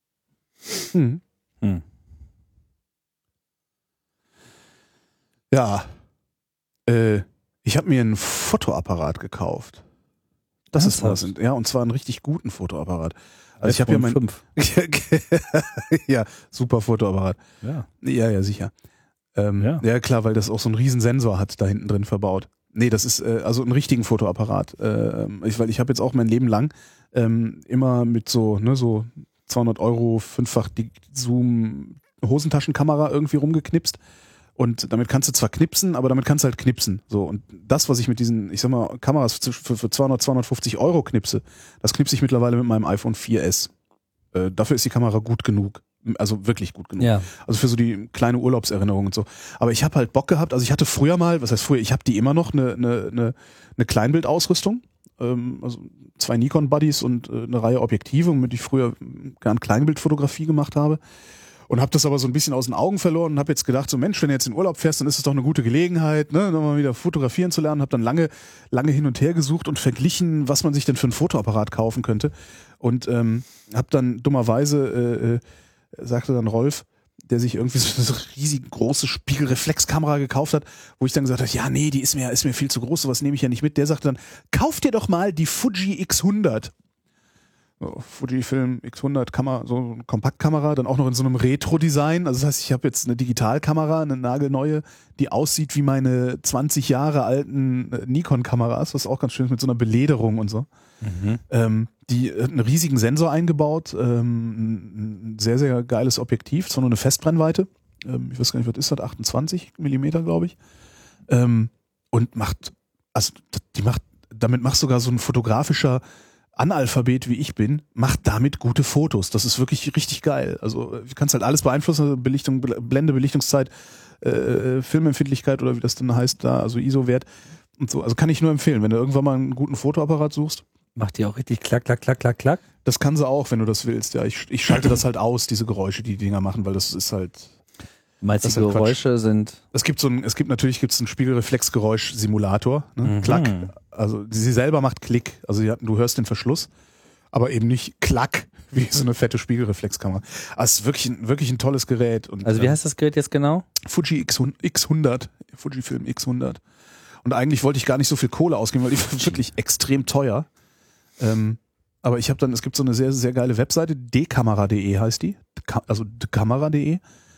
Ja. Ich habe mir einen Fotoapparat gekauft. Das ist was. Ja, und zwar einen richtig guten Fotoapparat. Also ich habe ja ja, super Fotoapparat. Ja, sicher. Ja, klar, weil das auch so einen riesen Sensor hat da hinten drin verbaut. Nee, das ist also einen richtigen Fotoapparat. Weil ich habe jetzt auch mein Leben lang immer mit so 200 € 5-fach Zoom Hosentaschenkamera irgendwie rumgeknipst. Und damit kannst du zwar knipsen, aber damit kannst du halt knipsen. So, und das, was ich mit diesen, ich sag mal, Kameras für 200, 250 € knipse, das knipse ich mittlerweile mit meinem iPhone 4S. Dafür ist die Kamera gut genug. Also wirklich gut genug. Ja. Also für so die kleine Urlaubserinnerung und so. Aber ich habe halt Bock gehabt, also ich hatte früher mal, was heißt früher, ich habe die immer noch, eine Kleinbildausrüstung. Also 2 Nikon-Buddies und eine Reihe Objektive, womit ich früher gern Kleinbildfotografie gemacht habe. Und habe das aber so ein bisschen aus den Augen verloren und habe jetzt gedacht, so Mensch, wenn du jetzt in Urlaub fährst, dann ist es doch eine gute Gelegenheit, ne, nochmal wieder fotografieren zu lernen. Habe dann lange hin und her gesucht und verglichen, was man sich denn für ein Fotoapparat kaufen könnte. Und habe dann dummerweise, sagte dann Rolf, der sich irgendwie so eine riesig große Spiegelreflexkamera gekauft hat, wo ich dann gesagt habe, ja nee, die ist mir viel zu groß, sowas nehme ich ja nicht mit. Der sagte dann, kauf dir doch mal die Fuji X100. Fujifilm X100 Kamera, so eine Kompaktkamera, dann auch noch in so einem Retro-Design. Also das heißt, ich habe jetzt eine Digitalkamera, eine nagelneue, die aussieht wie meine 20 Jahre alten Nikon-Kameras, was auch ganz schön ist, mit so einer Belederung und so. Die hat einen riesigen Sensor eingebaut, ein sehr, sehr geiles Objektiv, zwar nur eine Festbrennweite, ich weiß gar nicht, was ist das, 28 Millimeter, glaube ich, und damit machst sogar so ein fotografischer Analphabet, wie ich bin, macht damit gute Fotos. Das ist wirklich richtig geil. Also du kannst halt alles beeinflussen, Belichtung, Blende, Belichtungszeit, Filmempfindlichkeit oder wie das dann heißt da, also ISO-Wert und so. Also kann ich nur empfehlen, wenn du irgendwann mal einen guten Fotoapparat suchst. Macht die auch richtig klack, klack, klack, klack, klack? Das kann sie auch, wenn du das willst. Ja, ich schalte das halt aus, diese Geräusche, die Dinger machen, weil das ist halt... Meinst du, die Geräusche sind... Es gibt einen Spiegelreflexgeräusch-Simulator, ne? Klack. Also sie selber macht Klick. Also du hörst den Verschluss, aber eben nicht Klack, wie so eine fette Spiegelreflexkamera. Also es ist wirklich ein tolles Gerät. Und, also wie heißt das Gerät jetzt genau? Fuji X100. Fujifilm X100. Und eigentlich wollte ich gar nicht so viel Kohle ausgeben, weil die war wirklich extrem teuer. Aber ich habe dann, es gibt so eine sehr, sehr geile Webseite, dekamera.de heißt die. Also dekamera.de.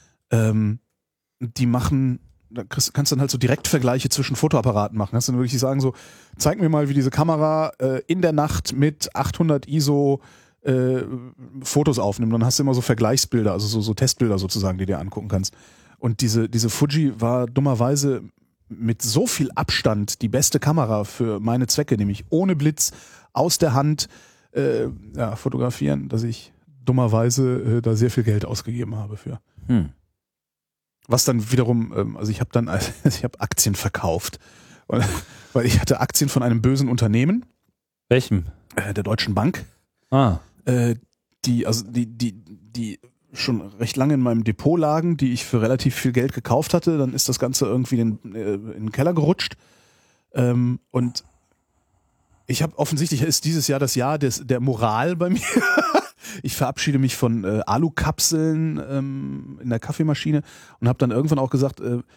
Die machen, da kannst du dann halt so Direktvergleiche zwischen Fotoapparaten machen. Kannst du dann wirklich sagen so, zeig mir mal, wie diese Kamera in der Nacht mit 800 ISO Fotos aufnimmt. Dann hast du immer so Vergleichsbilder, also so Testbilder sozusagen, die du dir angucken kannst. Und diese Fuji war dummerweise mit so viel Abstand die beste Kamera für meine Zwecke, nämlich ohne Blitz, aus der Hand fotografieren, dass ich dummerweise da sehr viel Geld ausgegeben habe für. Was dann wiederum, also ich habe Aktien verkauft, weil ich hatte Aktien von einem bösen Unternehmen. Welchem? Der Deutschen Bank. Die schon recht lange in meinem Depot lagen, die ich für relativ viel Geld gekauft hatte. Dann ist das Ganze irgendwie in den Keller gerutscht. Und ich habe offensichtlich ist dieses Jahr das Jahr der Moral bei mir. Ich verabschiede mich von Alukapseln in der Kaffeemaschine und habe dann irgendwann auch gesagt,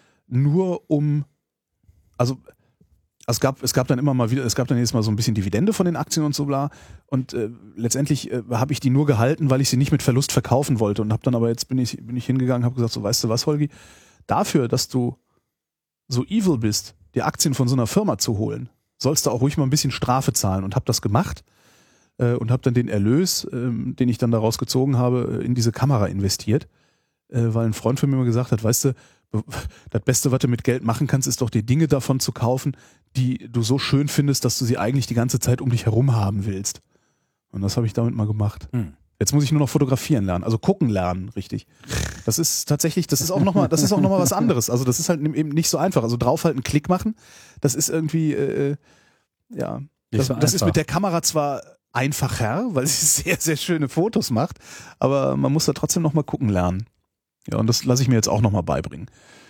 es gab dann immer mal wieder, es gab dann jedes Mal so ein bisschen Dividende von den Aktien und so bla und letztendlich habe ich die nur gehalten, weil ich sie nicht mit Verlust verkaufen wollte und habe dann aber jetzt bin ich hingegangen, habe gesagt, so weißt du was, Holgi, dafür, dass du so evil bist, die Aktien von so einer Firma zu holen, sollst du auch ruhig mal ein bisschen Strafe zahlen und habe das gemacht. Und habe dann den Erlös, den ich dann daraus gezogen habe, in diese Kamera investiert, weil ein Freund von mir immer gesagt hat, weißt du, das Beste, was du mit Geld machen kannst, ist doch die Dinge davon zu kaufen, die du so schön findest, dass du sie eigentlich die gante Zeit um dich herum haben willst. Und das habe ich damit mal gemacht. Jetzt muss ich nur noch fotografieren lernen, also gucken lernen, richtig. Das ist tatsächlich, das ist auch nochmal was anderes. Also das ist halt eben nicht so einfach. Also draufhalten, Klick machen, das ist irgendwie, das ist mit der Kamera zwar einfacher, weil sie sehr, sehr schöne Fotos macht, aber man muss da trotzdem nochmal gucken lernen. Ja, und das lasse ich mir jetzt auch nochmal beibringen.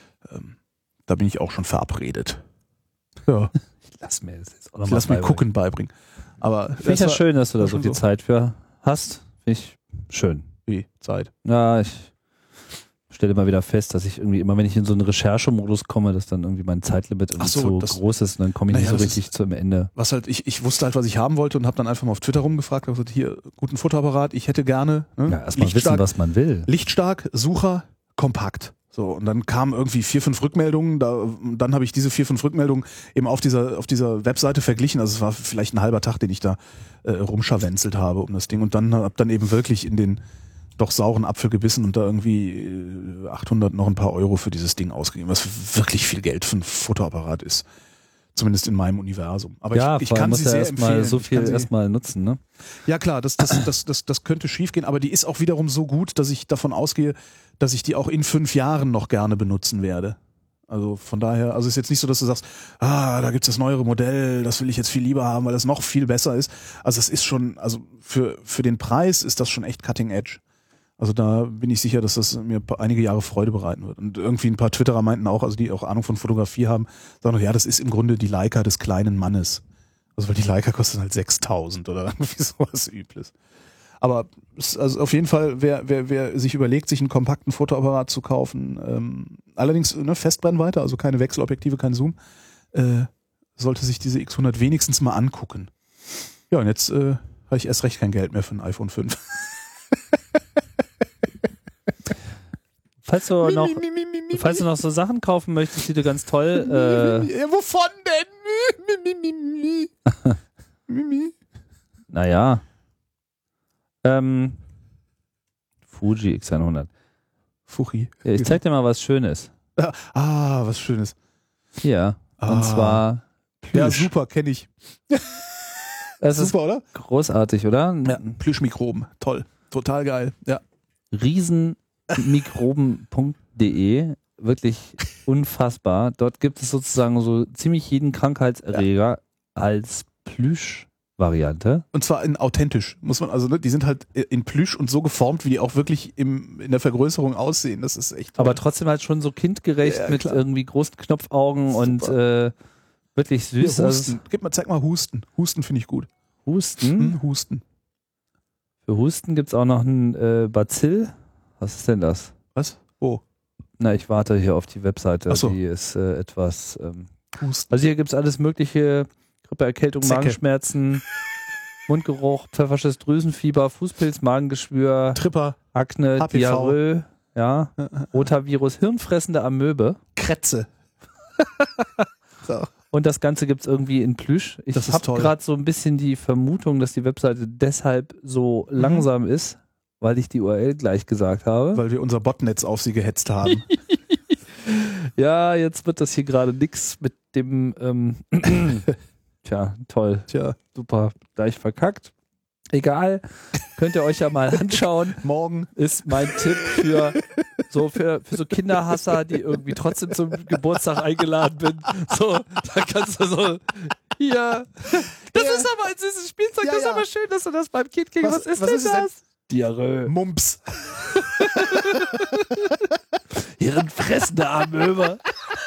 Da bin ich auch schon verabredet. Ja. Lass mir das jetzt auch Ich lass mir Gucken beibringen. Aber finde ich ja schön, dass du da so viel Zeit für hast. Finde ich schön. Wie? Zeit? Ja, ich stelle immer wieder fest, dass ich irgendwie immer, wenn ich in so einen Recherchemodus komme, dass dann irgendwie mein Zeitlimit irgendwie so groß ist und dann komme ich nicht so richtig zum Ende. Was halt, ich wusste halt, was ich haben wollte und habe dann einfach mal auf Twitter rumgefragt, habe gesagt, hier, guten Fotoapparat, ich hätte gerne erstmal wissen, was man will. Lichtstark, Sucher, kompakt. So, und dann kamen irgendwie 4, 5 Rückmeldungen, dann habe ich diese 4, 5 Rückmeldungen eben auf dieser Webseite verglichen, also es war vielleicht ein halber Tag, den ich da rumscharwenzelt habe um das Ding und dann habe dann eben wirklich in den doch sauren Apfel gebissen und da irgendwie 800 noch ein paar Euro für dieses Ding ausgegeben, was wirklich viel Geld für ein Fotoapparat ist. Zumindest in meinem Universum. Aber ja, ich kann sie sehr empfehlen. So viel erstmal nutzen, ne? Ja klar, das könnte schief gehen, aber die ist auch wiederum so gut, dass ich davon ausgehe, dass ich die auch in 5 Jahren noch gerne benutzen werde. Also von daher, also ist jetzt nicht so, dass du sagst, da gibt's das neuere Modell, das will ich jetzt viel lieber haben, weil das noch viel besser ist. Also es ist schon, also für den Preis ist das schon echt cutting edge. Also da bin ich sicher, dass das mir einige Jahre Freude bereiten wird. Und irgendwie ein paar Twitterer meinten auch, also die auch Ahnung von Fotografie haben, sagen, ja, das ist im Grunde die Leica des kleinen Mannes. Also weil die Leica kostet halt 6.000 oder irgendwie sowas Übles. Aber also auf jeden Fall, wer sich überlegt, sich einen kompakten Fotoapparat zu kaufen, allerdings Festbrennweite, also keine Wechselobjektive, kein Zoom, sollte sich diese X100 wenigstens mal angucken. Ja, und jetzt habe ich erst recht kein Geld mehr für ein iPhone 5. Falls du noch so Sachen kaufen möchtest, die du ganz toll... Wovon denn? Naja. Fuji X100. Fuji. Ja, ich zeig dir mal was Schönes. Was Schönes. Hier. Und zwar Plüsch. Ja, super, kenne ich. Das super, oder? Großartig, oder? Ja, Plüschmikroben. Toll. Total geil. Ja. Riesenmikroben.de. Wirklich unfassbar. Dort gibt es sozusagen so ziemlich jeden Krankheitserreger als Plüsch-Variante. Und zwar in authentisch, muss man, also die sind halt in Plüsch und so geformt, wie die auch wirklich in der Vergrößerung aussehen. Das ist echt toll. Aber trotzdem halt schon so kindgerecht mit irgendwie großen Knopfaugen. Super. Und wirklich süß. Hier, Husten. Zeig mal Husten. Husten finde ich gut. Husten? Husten. Für Husten gibt es auch noch ein Bazill. Was ist denn das? Was? Wo? Na, ich warte hier auf die Webseite. Ach so. Die ist etwas... Husten. Also hier gibt es alles mögliche. Grippe, Erkältung, Zecke. Magenschmerzen, Mundgeruch, Pfefferschiss, Drüsenfieber, Fußpilz, Magengeschwür, Tripper, Akne, HPV. Diarrhoe, ja, Rotavirus, hirnfressende Amöbe. Krätze. So. Und das Ganze gibt es irgendwie in Plüsch. Ich habe gerade so ein bisschen die Vermutung, dass die Webseite deshalb so langsam ist, weil ich die URL gleich gesagt habe. Weil wir unser Botnetz auf sie gehetzt haben. Ja, jetzt wird das hier gerade nix mit dem Tja, toll. Tja. Super. Gleich verkackt. Egal. Könnt ihr euch ja mal anschauen. Morgen ist mein Tipp für so Kinderhasser, die irgendwie trotzdem zum Geburtstag eingeladen sind. So, da kannst du so, hier. Das ist aber ein süßes Spielzeug. Das ist aber schön, dass du das beim Kind kriegst. Was ist denn das? Diarrhoe. Mumps. Hirnfressende Amöbe.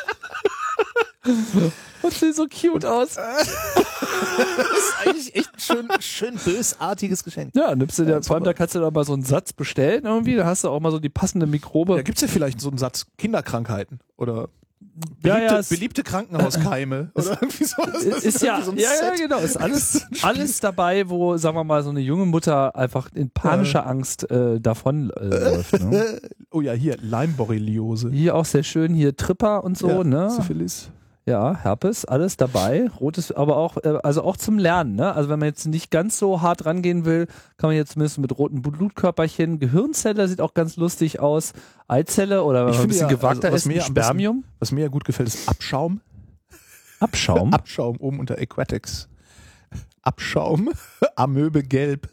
Und sieht so cute aus. Das ist eigentlich echt ein schön bösartiges Geschenk. Ja, nimmst du dir, vor allem da kannst du da mal so einen Satz bestellen irgendwie, da hast du auch mal so die passende Mikrobe. Da gibt's ja vielleicht so einen Satz Kinderkrankheiten oder beliebte Krankenhauskeime oder irgendwie sowas. Ist ja, so ja, genau, ist alles dabei, wo, sagen wir mal, so eine junge Mutter einfach in panischer Angst davon läuft. Ne? Oh ja, hier, Leimborreliose. Hier auch sehr schön, hier Tripper und so, ja, ne? Syphilis. Ja, Herpes, alles dabei. Rotes, aber auch, also auch zum Lernen, ne? Also wenn man jetzt nicht ganz so hart rangehen will, kann man jetzt zumindest mit roten Blutkörperchen, Gehirnzelle sieht auch ganz lustig aus, Eizelle oder wenn man ein bisschen gewagter ist, Spermium. Was mir ja gut gefällt, ist Abschaum. Abschaum? Abschaum oben unter Aquatics. Abschaum, Amöbe gelb.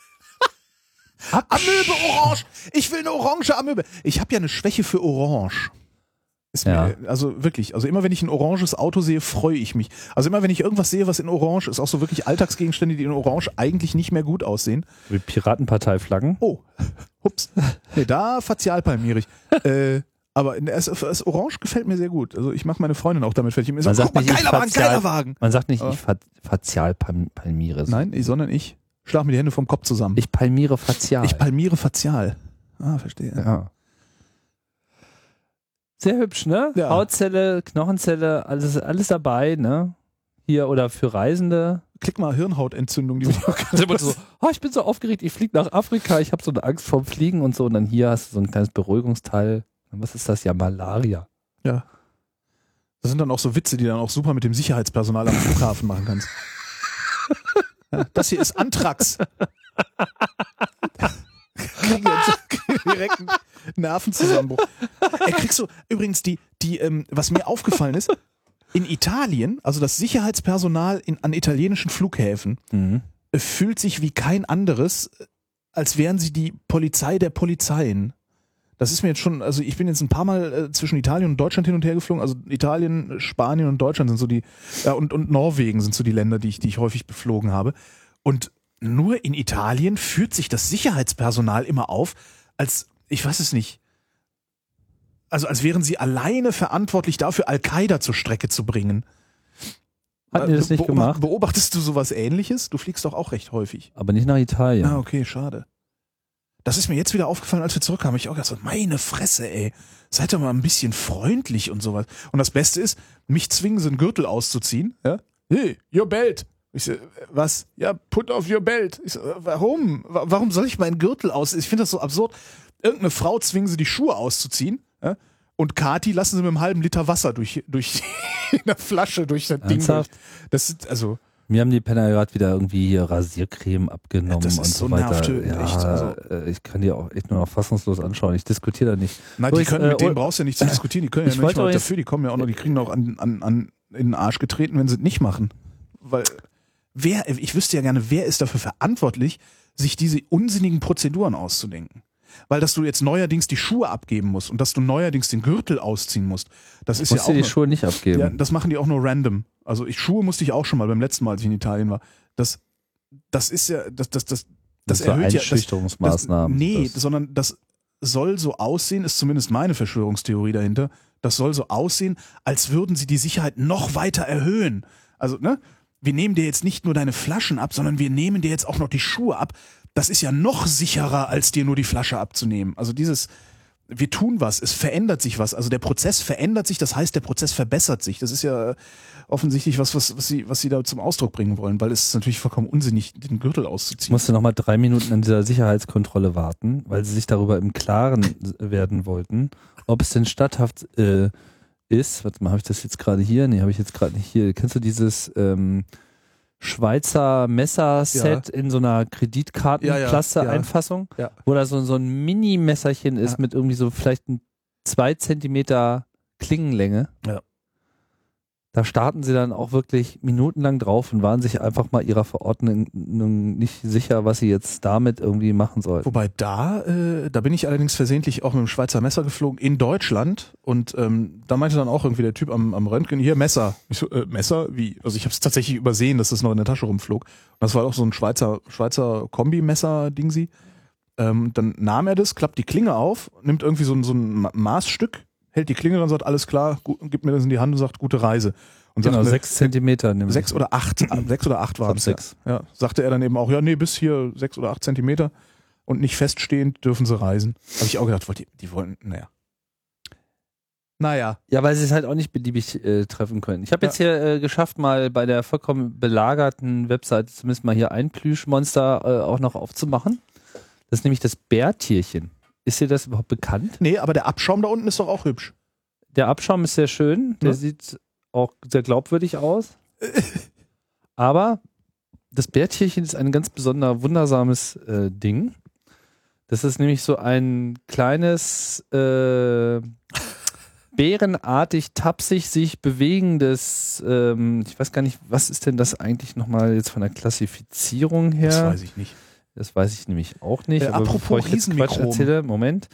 Amöbe orange. Ich will eine orange Amöbe. Ich habe ja eine Schwäche für orange. Ist mir, also wirklich, also immer wenn ich ein oranges Auto sehe, freue ich mich. Also immer wenn ich irgendwas sehe, was in orange ist, auch so wirklich Alltagsgegenstände, die in orange eigentlich nicht mehr gut aussehen. Wie Piratenparteiflaggen? Oh, hups. Nee, da fazialpalmierig. Aber das Orange gefällt mir sehr gut. Also ich mache meine Freundin auch damit fertig. So, guck mal, geiler Wagen. Man sagt nicht, ich fazial palmiere. Nein, sondern ich schlag mir die Hände vom Kopf zusammen. Ich palmiere fazial. Ich palmiere fazial. Ah, verstehe. Ja. Sehr hübsch, ne? Ja. Hautzelle, Knochenzelle, alles dabei, ne? Hier oder für Reisende. Klick mal Hirnhautentzündung. Die So, ich bin so aufgeregt, ich fliege nach Afrika, ich habe so eine Angst vorm Fliegen und so. Und dann hier hast du so ein kleines Beruhigungsteil. Was ist das? Ja, Malaria. Ja. Das sind dann auch so Witze, die dann auch super mit dem Sicherheitspersonal am Flughafen machen kannst. Ja, das hier ist Anthrax. Direkt einen Nervenzusammenbruch. Kriegst du übrigens was mir aufgefallen ist, in Italien, also das Sicherheitspersonal an italienischen Flughäfen fühlt sich wie kein anderes, als wären sie die Polizei der Polizeien. Das ist mir jetzt schon, also ich bin jetzt ein paar Mal zwischen Italien und Deutschland hin und her geflogen. Also Italien, Spanien und Deutschland sind so die, und Norwegen sind so die Länder, die ich häufig beflogen habe. Und nur in Italien führt sich das Sicherheitspersonal immer auf, als, ich weiß es nicht, also als wären sie alleine verantwortlich dafür, Al-Qaida zur Strecke zu bringen. Hatten die das nicht gemacht? Beobachtest du sowas Ähnliches? Du fliegst doch auch recht häufig. Aber nicht nach Italien. Ah, okay, schade. Das ist mir jetzt wieder aufgefallen, als wir zurückkamen. Ich auch gedacht, so, meine Fresse, ey. Seid doch mal ein bisschen freundlich und sowas. Und das Beste ist, mich zwingen sie einen Gürtel auszuziehen. Ja? Hey, your belt. Ich so, was? Ja, put off your belt. Ich so, warum? Warum soll ich meinen Gürtel aus? Ich finde das so absurd. Irgendeine Frau zwingen sie die Schuhe auszuziehen. Ja? Und Kati lassen sie mit einem halben Liter Wasser durch in der Flasche durch das Ding. Das ist, also. Mir haben die Penner gerade wieder irgendwie hier Rasiercreme abgenommen das ist und so so weiter. nervtötend, ja, echt. Also, ich kann die auch echt nur noch fassungslos anschauen. Ich diskutiere da nicht. Nein, mit denen brauchst du ja nicht zu diskutieren. Die können ja nicht mal dafür. Die kommen ja auch noch, die kriegen auch in den Arsch getreten, wenn sie es nicht machen. Weil ich wüsste ja gerne, wer ist dafür verantwortlich, sich diese unsinnigen Prozeduren auszudenken. Weil dass du jetzt neuerdings die Schuhe abgeben musst und dass du neuerdings den Gürtel ausziehen musst, das ist ja auch. Musst du die Schuhe nicht abgeben? Ja, das machen die auch nur random. Also Schuhe musste ich auch schon mal beim letzten Mal, als ich in Italien war. Das ist ja, das erhöht ja. Einschüchterungsmaßnahmen. Sondern das soll so aussehen, ist zumindest meine Verschwörungstheorie dahinter, das soll so aussehen, als würden sie die Sicherheit noch weiter erhöhen. Also, ne? Wir nehmen dir jetzt nicht nur deine Flaschen ab, sondern wir nehmen dir jetzt auch noch die Schuhe ab. Das ist ja noch sicherer, als dir nur die Flasche abzunehmen. Also wir tun was, es verändert sich was. Also der Prozess verändert sich, das heißt, der Prozess verbessert sich. Das ist ja offensichtlich was sie da zum Ausdruck bringen wollen, weil es ist natürlich vollkommen unsinnig, den Gürtel auszuziehen. Ich musste nochmal 3 Minuten an dieser Sicherheitskontrolle warten, weil sie sich darüber im Klaren werden wollten, ob es denn statthaft ist. Warte mal, habe ich das jetzt gerade hier? Nee, habe ich jetzt gerade nicht hier. Kennst du dieses Schweizer Messerset in so einer Kreditkartenklasse-Einfassung, wo da so ein Mini-Messerchen ist mit irgendwie so vielleicht 2 Zentimeter Klingenlänge. Ja. Da starten sie dann auch wirklich minutenlang drauf und waren sich einfach mal ihrer Verordnung nicht sicher, was sie jetzt damit irgendwie machen sollten. Wobei da bin ich allerdings versehentlich auch mit dem Schweizer Messer geflogen in Deutschland und da meinte dann auch irgendwie der Typ am Röntgen, hier Messer. Ich so, Messer? Wie? Also ich habe es tatsächlich übersehen, dass das noch in der Tasche rumflog. Und das war auch so ein Schweizer Kombi-Messer-Dingsi. Dann nahm er das, klappt die Klinge auf, nimmt irgendwie so ein Maßstück, hält die Klinge dann und sagt, alles klar, gibt mir das in die Hand und sagt, gute Reise. Und genau, 6 Zentimeter. 6 oder 8 waren es. 6. Ja, sagte er dann eben auch, ja, nee, bis hier 6 oder 8 Zentimeter und nicht feststehend dürfen sie reisen. Habe ich auch gedacht, die wollen, naja. Ja, weil sie es halt auch nicht beliebig treffen können. Ich habe jetzt hier geschafft, mal bei der vollkommen belagerten Webseite zumindest mal hier ein Plüschmonster auch noch aufzumachen. Das ist nämlich das Bärtierchen. Ist dir das überhaupt bekannt? Nee, aber der Abschaum da unten ist doch auch hübsch. Der Abschaum ist sehr schön. Der sieht auch sehr glaubwürdig aus. Aber das Bärtierchen ist ein ganz besonder, wundersames Ding. Das ist nämlich so ein kleines bärenartig, tapsig sich bewegendes, ich weiß gar nicht, was ist denn das eigentlich nochmal jetzt von der Klassifizierung her? Das weiß ich nicht. Das weiß ich nämlich auch nicht. Aber apropos bevor ich jetzt Quatsch Riesenmikroben. erzähle, Moment.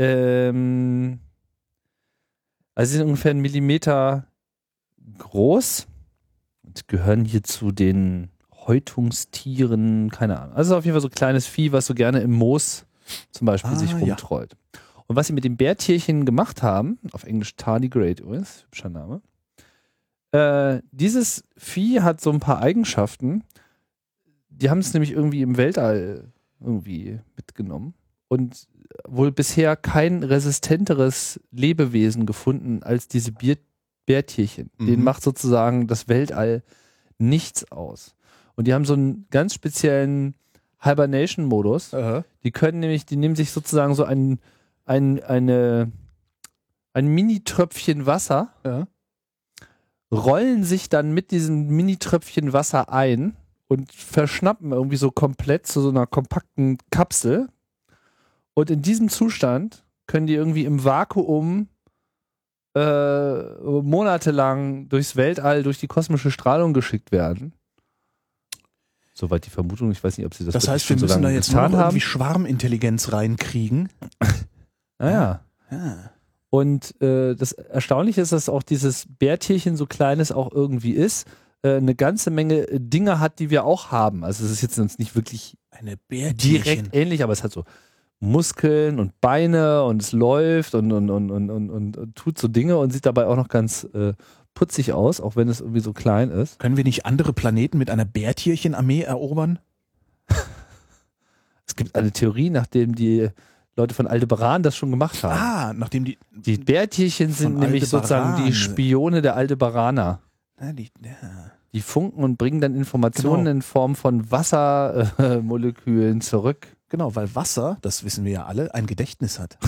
Also sie sind ungefähr 1 Millimeter groß und gehören hier zu den Häutungstieren, keine Ahnung. Also auf jeden Fall so kleines Vieh, was so gerne im Moos zum Beispiel sich rumtrollt. Und was sie mit dem Bärtierchen gemacht haben, auf Englisch Tardigrade übrigens, hübscher Name, dieses Vieh hat so ein paar Eigenschaften, die haben es nämlich irgendwie im Weltall irgendwie mitgenommen und wohl bisher kein resistenteres Lebewesen gefunden als diese Bärtierchen. Denen macht sozusagen das Weltall nichts aus. Und die haben so einen ganz speziellen Hibernation-Modus. Die können nämlich, die nehmen sich sozusagen so ein Mini-Tröpfchen Wasser, rollen sich dann mit diesem Mini-Tröpfchen Wasser ein und verschnappen irgendwie so komplett zu so einer kompakten Kapsel. Und in diesem Zustand können die irgendwie im Vakuum monatelang durchs Weltall, durch die kosmische Strahlung geschickt werden. Soweit die Vermutung, ich weiß nicht, ob sie das heißt, wir schon so müssen lange da jetzt getan noch haben. irgendwie Schwarmintelligenz reinkriegen. Naja. Und das Erstaunliche ist, dass auch dieses Bärtierchen, so klein es auch irgendwie ist, eine ganze Menge Dinge hat, die wir auch haben. Also es ist jetzt uns nicht wirklich Eine Bärtierchen. direkt ähnlich, aber es hat so Muskeln und Beine und es läuft und tut so Dinge und sieht dabei auch noch ganz putzig aus, auch wenn es irgendwie so klein ist. Können wir nicht andere Planeten mit einer Bärtierchenarmee erobern? Es gibt eine Theorie, nachdem die Leute von Aldebaran das schon gemacht haben. Nachdem die Bärtierchen sind von nämlich sozusagen Aldebaran. die Spione der Aldebaraner. Die funken und bringen dann Informationen in Form von Wassermolekülen zurück. Genau, weil Wasser, das wissen wir ja alle, ein Gedächtnis hat.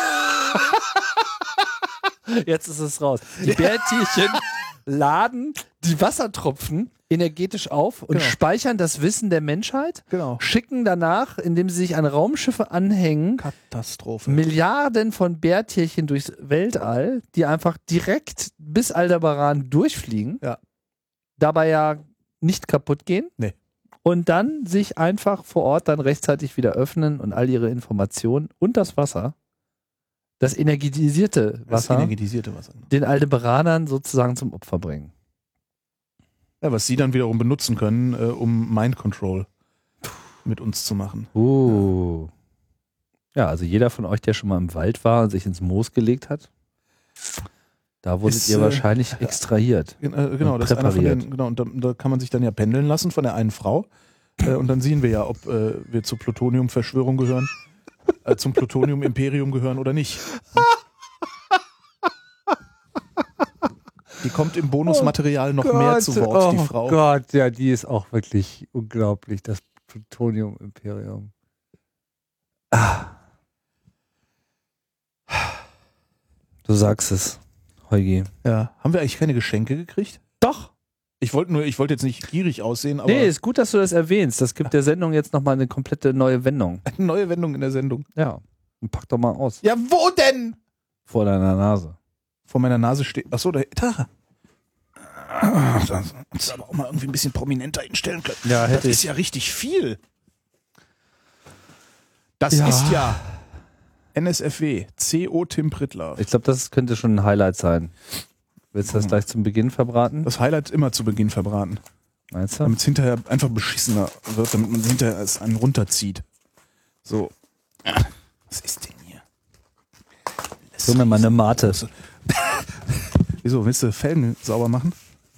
Jetzt ist es raus. Die Bärtierchen laden die Wassertropfen energetisch auf und speichern das Wissen der Menschheit, schicken danach, indem sie sich an Raumschiffe anhängen, Katastrophe. Milliarden von Bärtierchen durchs Weltall, die einfach direkt bis Aldebaran durchfliegen, dabei ja nicht kaputt gehen und dann sich einfach vor Ort dann rechtzeitig wieder öffnen und all ihre Informationen und das Wasser, das energetisierte Wasser, den Aldebaranern sozusagen zum Opfer bringen. Ja, was sie dann wiederum benutzen können, um Mind Control mit uns zu machen. Ja, also jeder von euch, der schon mal im Wald war und sich ins Moos gelegt hat, da wurdet ihr wahrscheinlich extrahiert. Genau, das ist einer von den, und da kann man sich dann ja pendeln lassen von der einen Frau. Und dann sehen wir ja, ob wir zur Plutonium-Verschwörung gehören, zum Plutonium-Imperium gehören oder nicht. Die kommt im Bonusmaterial noch mehr zu Wort, die Frau. Oh Gott, ja, die ist auch wirklich unglaublich, das Plutonium-Imperium. Du sagst es, Heugi. Ja, haben wir eigentlich keine Geschenke gekriegt? Doch. Ich wollte jetzt nicht gierig aussehen, aber... Nee, ist gut, dass du das erwähnst. Das gibt der Sendung jetzt nochmal eine komplette neue Wendung. Eine neue Wendung in der Sendung. Ja. Und pack doch mal aus. Ja, wo denn? Vor deiner Nase. Vor meiner Nase steht... Achso, da... Das uns aber auch mal irgendwie ein bisschen prominenter hinstellen können. Ja, das ist ja richtig viel. Das ist ja NSFW, CO Tim Prittler. Ich glaube, das könnte schon ein Highlight sein. Willst du das gleich zum Beginn verbraten? Das Highlight immer zu Beginn verbraten. Meinst du? Damit es hinterher einfach beschissener wird, damit man hinterher es einen runterzieht. So. Was ist denn hier? So mir mal eine Mate. Wieso, willst du Felgen sauber machen?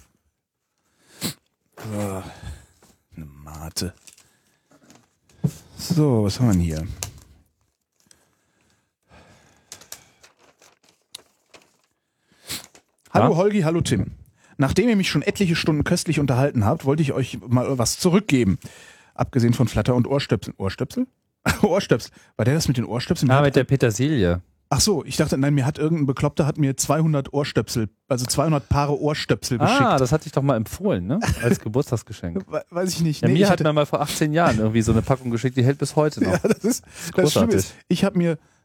So. Eine Mate. So, was haben wir denn hier? Hallo Holgi, hallo Tim. Nachdem ihr mich schon etliche Stunden köstlich unterhalten habt, wollte ich euch mal was zurückgeben. Abgesehen von Flatter und Ohrstöpseln. Ohrstöpsel? Ohrstöpsel. War der das mit den Ohrstöpseln? Ah, mit der Petersilie. Ach so, ich dachte, nein, irgendein Bekloppter hat mir 200 Ohrstöpsel, also 200 Paare Ohrstöpsel geschickt. Ah, das hatte ich doch mal empfohlen, ne? Als Geburtstagsgeschenk. Weiß ich nicht. Ja, Nee, mir ich hat man mal vor 18 Jahren irgendwie so eine Packung geschickt, die hält bis heute noch. Ja, das großartig. Schlimme ist, ich habe mir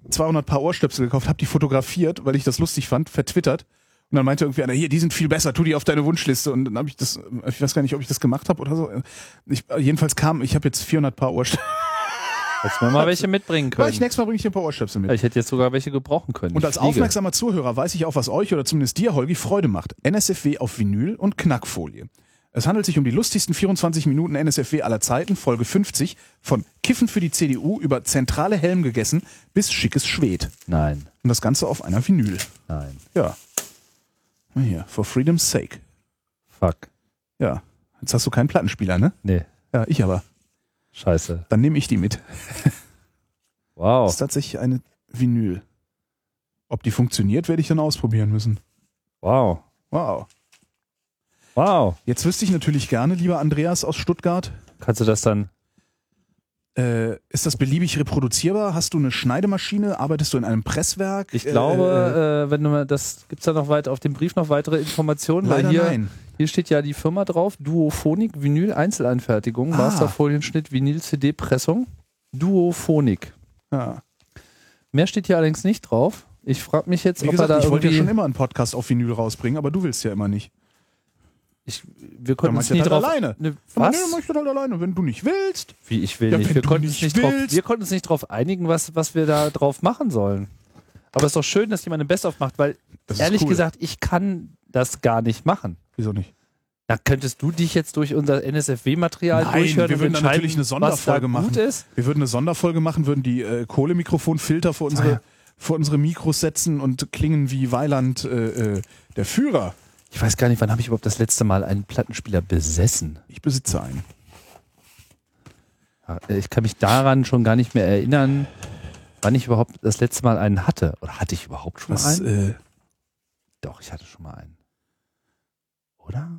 200 Paar Ohrstöpsel gekauft, habe die fotografiert, weil ich das lustig fand, vertwittert. Und dann meinte irgendwie einer, hier, die sind viel besser, tu die auf deine Wunschliste. Und dann habe ich das, ich weiß gar nicht, ob ich das gemacht habe oder so. Jedenfalls ich habe jetzt 400 Paar Ohrstöpsel. Hättest du mir mal welche mitbringen können. Nächstes Mal bringe ich dir ein paar Ohrstöpsel mit. Ich hätte jetzt sogar welche gebrauchen können. Und als aufmerksamer Zuhörer weiß ich auch, was euch oder zumindest dir, Holgi, Freude macht. NSFW auf Vinyl und Knackfolie. Es handelt sich um die lustigsten 24 Minuten NSFW aller Zeiten, Folge 50, von Kiffen für die CDU über zentrale Helm gegessen bis schickes Schwed. Nein. Und das Ganze auf einer Vinyl. Nein. Ja. Hier, for freedom's sake. Fuck. Ja. Jetzt hast du keinen Plattenspieler, ne? Nee. Ja, ich aber. Scheiße. Dann nehme ich die mit. Wow. Das ist tatsächlich eine Vinyl. Ob die funktioniert, werde ich dann ausprobieren müssen. Wow. Wow. Wow. Jetzt wüsste ich natürlich gerne, lieber Andreas aus Stuttgart. Kannst du das dann? Ist das beliebig reproduzierbar? Hast du eine Schneidemaschine? Arbeitest du in einem Presswerk? Ich glaube, wenn du mal, das gibt's da noch weiter auf dem Brief noch weitere Informationen, leider weil nein. Hier steht ja die Firma drauf, Duophonik, Vinyl Einzeleinfertigung, Masterfolienschnitt, Vinyl CD Pressung, Duophonik. Ja. Mehr steht hier allerdings nicht drauf. Ich frage mich jetzt, Wie ob gesagt, er da ich wollte ja irgendwie... schon immer einen Podcast auf Vinyl rausbringen, aber du willst ja immer nicht. Wir konnten uns nie halt drauf... alleine. Ne, Was? was? Nee, mach ich das halt alleine. Wenn du nicht willst. Wie, ich will Ja, nicht. wenn Wir du konnten, nicht wir konnten uns nicht drauf einigen, was wir da drauf machen sollen. Aber es ist doch schön, dass jemand eine Best-of macht, weil Das ist ehrlich cool. gesagt, ich kann das gar nicht machen. Wieso nicht? Da könntest du dich jetzt durch unser NSFW-Material durchhören wir würden und dann natürlich eine entscheiden, was da Sonderfolge machen. gut ist. Wir würden eine Sonderfolge machen, würden die Kohlemikrofonfilter vor unsere Mikros setzen und klingen wie Weiland der Führer. Ich weiß gar nicht, wann habe ich überhaupt das letzte Mal einen Plattenspieler besessen? Ich besitze einen. Ja, ich kann mich daran schon gar nicht mehr erinnern, wann ich überhaupt das letzte Mal einen hatte. Oder hatte ich überhaupt schon mal einen? Doch, ich hatte schon mal einen. Oder?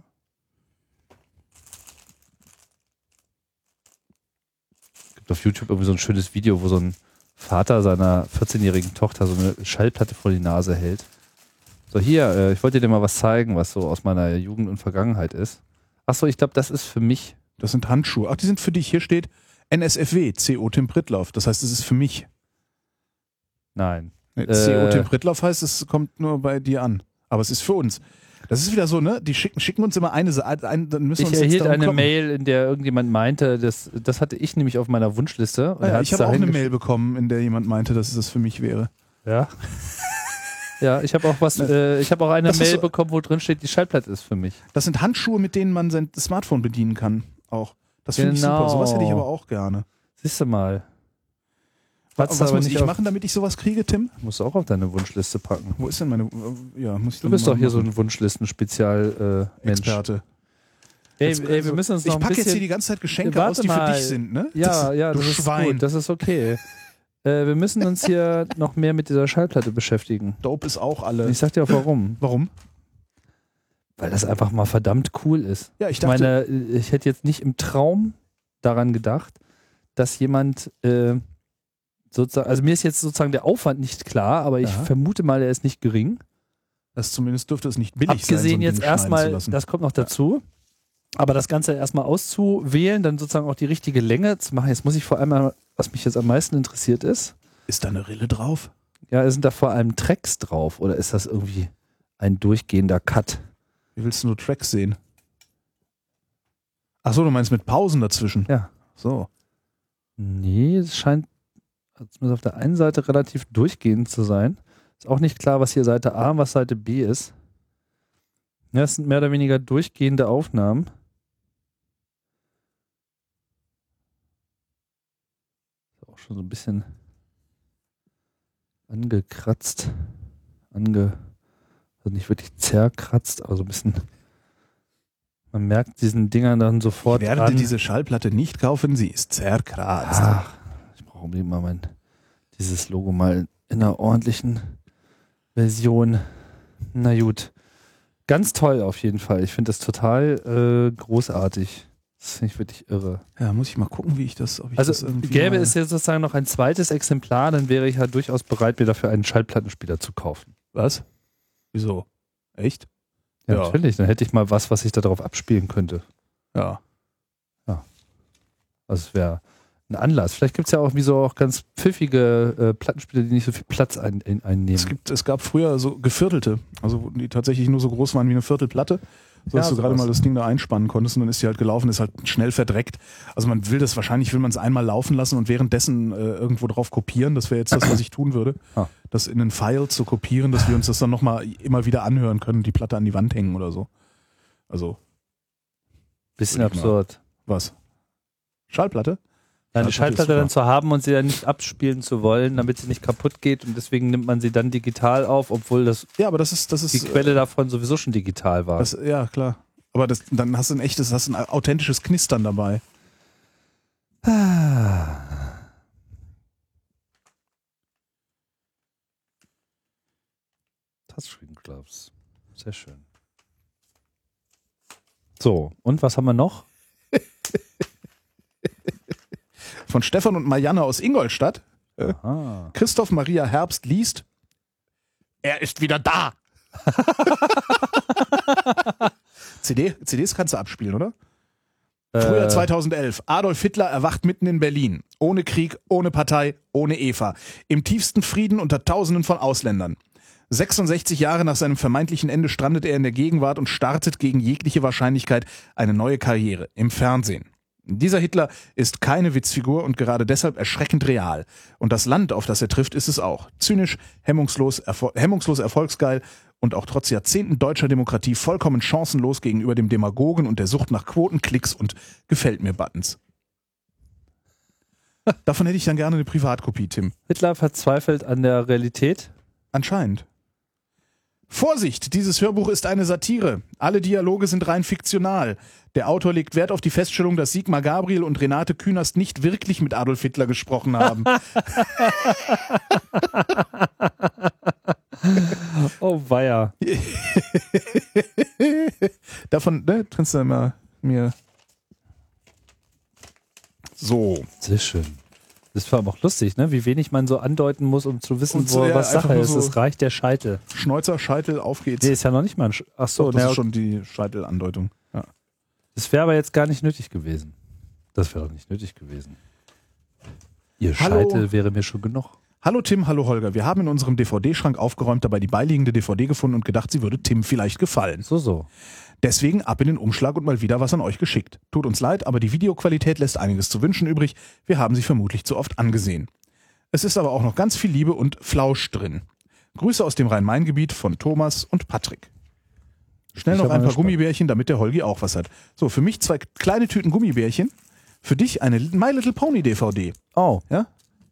Es gibt auf YouTube irgendwie so ein schönes Video, wo so ein Vater seiner 14-jährigen Tochter so eine Schallplatte vor die Nase hält. So, hier, ich wollte dir mal was zeigen, was so aus meiner Jugend und Vergangenheit ist. Achso, ich glaube, das ist für mich. Das sind Handschuhe. Ach, die sind für dich. Hier steht NSFW, CO Tim Prittlaff. Das heißt, es ist für mich. Nein. CO Tim Prittlaff heißt, es kommt nur bei dir an. Aber es ist für uns. Das ist wieder so, ne? Die schicken uns immer eine Seite. Dann müssen wir Ich uns erhielt darum eine kloppen. Mail, in der irgendjemand meinte, das hatte ich nämlich auf meiner Wunschliste. Und Ah, er ja, hat's ich habe auch dahin eine Mail bekommen, in der jemand meinte, dass es das für mich wäre. Ja. Ja, ich habe auch ich habe auch eine Das ist Mail so- bekommen, wo drin steht, die Schallplatte ist für mich. Das sind Handschuhe, mit denen man sein Smartphone bedienen kann. Auch. Das finde ich Genau. super. Sowas hätte ich aber auch gerne. Siehst du mal. Was muss ich machen, damit ich sowas kriege, Tim? Musst du auch auf deine Wunschliste packen. Wo ist denn meine... Ja, muss ich Du dann bist mal doch hier so machen. ein Wunschlisten-Spezial-Mensch. Experte. Ey, wir müssen uns noch Ich ein packe bisschen... jetzt hier die ganze Zeit Geschenke Warte aus, die mal. für dich sind, ne? Ja, du das ist Schwein. gut, das ist okay. Wir müssen uns hier noch mehr mit dieser Schallplatte beschäftigen. Dope ist auch Und alle. ich sag dir auch warum. Warum? Weil das einfach mal verdammt cool ist. Ja, ich Ich meine, dachte... ich hätte jetzt nicht im Traum daran gedacht, dass jemand sozusagen, also mir ist jetzt sozusagen der Aufwand nicht klar, aber ich Ja. vermute mal, der ist nicht gering. Das zumindest dürfte es nicht billig sein, so Abgesehen ein jetzt Ding schneiden zu erstmal, lassen. das kommt noch dazu, aber das Ganze erstmal auszuwählen, dann sozusagen auch die richtige Länge zu machen. Jetzt muss ich vor allem mal, was mich jetzt am meisten interessiert ist, Ist da eine Rille drauf? ja, sind da vor allem Tracks drauf oder ist das irgendwie ein durchgehender Cut? Wie willst du nur Tracks sehen? Achso, du meinst mit Pausen dazwischen? Ja. So. Nee, es scheint zumindest auf der einen Seite relativ durchgehend zu sein. Ist auch nicht klar, was hier Seite A und was Seite B ist. Ja, es sind mehr oder weniger durchgehende Aufnahmen. Ist auch schon so ein bisschen angekratzt. Also nicht wirklich zerkratzt, aber so ein bisschen. Man merkt diesen Dingern dann sofort Ich werde an. diese Schallplatte nicht kaufen, sie ist zerkratzt. Ach, ich brauche unbedingt mal dieses Logo mal in einer ordentlichen Version. Na gut. Ganz toll auf jeden Fall. Ich finde das total großartig. Das finde ich wirklich irre. Ja, muss ich mal gucken, wie ich das, ob ich das Also irgendwie gäbe mal- es jetzt sozusagen noch ein zweites Exemplar, dann wäre ich halt durchaus bereit, mir dafür einen Schallplattenspieler zu kaufen. Was? Wieso? Echt? Ja, Ja. natürlich. Dann hätte ich mal was ich da drauf abspielen könnte. Ja. Also es wäre ein Anlass. Vielleicht gibt es ja auch wie so auch ganz pfiffige Plattenspieler, die nicht so viel Platz einnehmen. Es gab früher so geviertelte, also die tatsächlich nur so groß waren wie eine Viertelplatte, sodass du gerade mal das Ding da einspannen konntest und dann ist die halt gelaufen, ist halt schnell verdreckt. Also wahrscheinlich will man es einmal laufen lassen und währenddessen irgendwo drauf kopieren. Das wäre jetzt das, was ich tun würde. Das in einen File zu kopieren, dass wir uns das dann nochmal immer wieder anhören können, die Platte an die Wand hängen oder so. Also. Bisschen absurd. Was? Schallplatte? Eine Schallplatte dann zu haben und sie dann nicht abspielen zu wollen, damit sie nicht kaputt geht und deswegen nimmt man sie dann digital auf, obwohl das die Quelle davon sowieso schon digital war. Ja, klar. Aber dann hast du ein authentisches Knistern dabei. Touchscreen Gloves. Sehr schön. So, und was haben wir noch? Von Stefan und Marianne aus Ingolstadt. Christoph Maria Herbst liest: Er ist wieder da. CDs kannst du abspielen, oder? Frühjahr 2011. Adolf Hitler erwacht mitten in Berlin. Ohne Krieg, ohne Partei, ohne Eva. Im tiefsten Frieden unter Tausenden von Ausländern. 66 Jahre nach seinem vermeintlichen Ende strandet er in der Gegenwart und startet gegen jegliche Wahrscheinlichkeit eine neue Karriere im Fernsehen. Dieser Hitler ist keine Witzfigur und gerade deshalb erschreckend real. Und das Land, auf das er trifft, ist es auch. Zynisch, hemmungslos erfolgsgeil und auch trotz Jahrzehnten deutscher Demokratie vollkommen chancenlos gegenüber dem Demagogen und der Sucht nach Quoten, Klicks und Gefällt-mir-Buttons. Davon hätte ich dann gerne eine Privatkopie, Tim. Hitler verzweifelt an der Realität? Anscheinend. Vorsicht, dieses Hörbuch ist eine Satire. Alle Dialoge sind rein fiktional. Der Autor legt Wert auf die Feststellung, dass Sigmar Gabriel und Renate Künast nicht wirklich mit Adolf Hitler gesprochen haben. Oh weia. Davon, kannst du mal mir... So. Sehr schön. Das war aber auch lustig, ne? Wie wenig man so andeuten muss, um zu wissen, was Sache ist. So es reicht der Scheitel. Schnäuzer, Scheitel, auf geht's. Nee, ist ja noch nicht mal ein Achso, das ist schon die Scheitelandeutung. Ja. Das wäre aber jetzt gar nicht nötig gewesen. Das wäre doch nicht nötig gewesen. Ihr Scheitel wäre mir schon genug. Hallo Tim, hallo Holger. Wir haben in unserem DVD-Schrank aufgeräumt, dabei die beiliegende DVD gefunden und gedacht, sie würde Tim vielleicht gefallen. So. Deswegen ab in den Umschlag und mal wieder was an euch geschickt. Tut uns leid, aber die Videoqualität lässt einiges zu wünschen übrig. Wir haben sie vermutlich zu oft angesehen. Es ist aber auch noch ganz viel Liebe und Flausch drin. Grüße aus dem Rhein-Main-Gebiet von Thomas und Patrick. Schnell noch ein paar Gummibärchen, damit der Holgi auch was hat. So, für mich 2 kleine Tüten Gummibärchen. Für dich eine My Little Pony DVD. Oh. Ja?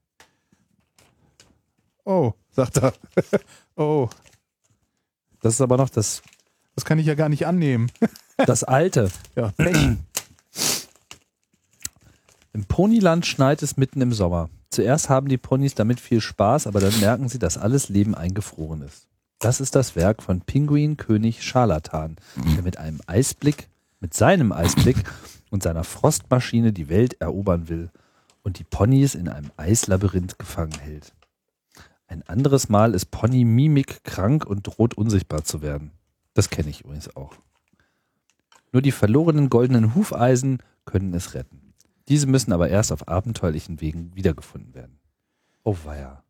Oh, sagt er. Oh. Das ist aber noch das... Das kann ich ja gar nicht annehmen. Das alte. Ja, Pech. Im Ponyland schneit es mitten im Sommer. Zuerst haben die Ponys damit viel Spaß, aber dann merken sie, dass alles Leben eingefroren ist. Das ist das Werk von Pinguinkönig Scharlatan, der mit seinem Eisblick und seiner Frostmaschine die Welt erobern will und die Ponys in einem Eislabyrinth gefangen hält. Ein anderes Mal ist Pony Mimik krank und droht unsichtbar zu werden. Das kenne ich übrigens auch. Nur die verlorenen goldenen Hufeisen können es retten. Diese müssen aber erst auf abenteuerlichen Wegen wiedergefunden werden. Oh weia.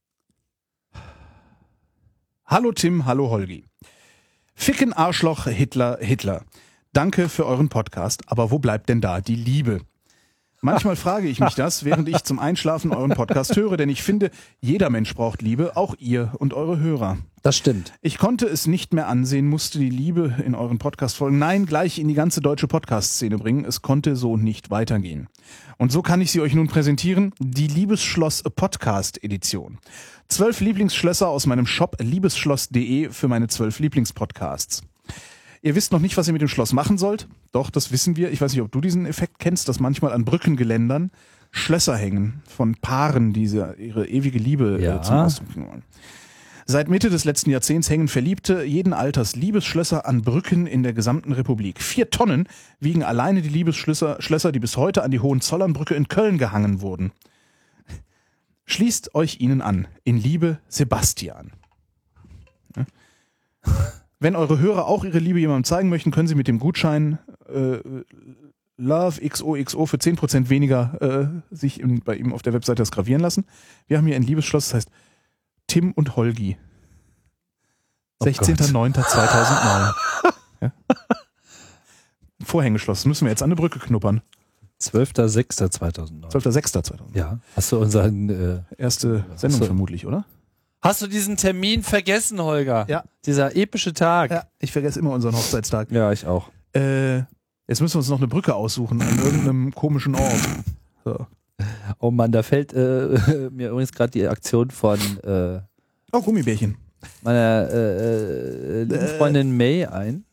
Hallo Tim, hallo Holgi. Ficken Arschloch Hitler. Danke für euren Podcast, aber wo bleibt denn da die Liebe? Manchmal frage ich mich das, während ich zum Einschlafen euren Podcast höre, denn ich finde, jeder Mensch braucht Liebe, auch ihr und eure Hörer. Das stimmt. Ich konnte es nicht mehr ansehen, musste die Liebe in euren Podcast-Folgen, nein, gleich in die ganze deutsche Podcast-Szene bringen. Es konnte so nicht weitergehen. Und so kann ich sie euch nun präsentieren, die Liebesschloss-Podcast-Edition. 12 Lieblingsschlösser aus meinem Shop liebesschloss.de für meine 12 Lieblingspodcasts. Ihr wisst noch nicht, was ihr mit dem Schloss machen sollt? Doch, das wissen wir. Ich weiß nicht, ob du diesen Effekt kennst, dass manchmal an Brückengeländern Schlösser hängen von Paaren, die ihre ewige Liebe zum Ausdruck bringen wollen. Seit Mitte des letzten Jahrzehnts hängen Verliebte jeden Alters Liebesschlösser an Brücken in der gesamten Republik. 4 Tonnen wiegen alleine die Liebesschlösser, die bis heute an die Hohenzollernbrücke in Köln gehangen wurden. Schließt euch ihnen an. In Liebe, Sebastian. Ja. Wenn eure Hörer auch ihre Liebe jemandem zeigen möchten, können sie mit dem Gutschein Love XOXO für 10% weniger sich bei ihm auf der Webseite das gravieren lassen. Wir haben hier ein Liebesschloss, das heißt Tim und Holgi. 16.09.2009. Ja. Vorhängeschloss. Das müssen wir jetzt an eine Brücke knuppern. 12.06.2009. 12.06.2009. Ja. Hast du unseren erste Sendung vermutlich, oder? Hast du diesen Termin vergessen, Holger? Ja. Dieser epische Tag. Ja, ich vergesse immer unseren Hochzeitstag. Ja, ich auch. Jetzt müssen wir uns noch eine Brücke aussuchen an irgendeinem komischen Ort. So. Oh Mann, da fällt mir übrigens gerade die Aktion von Gummibärchen. Meiner lieben Freundin May ein.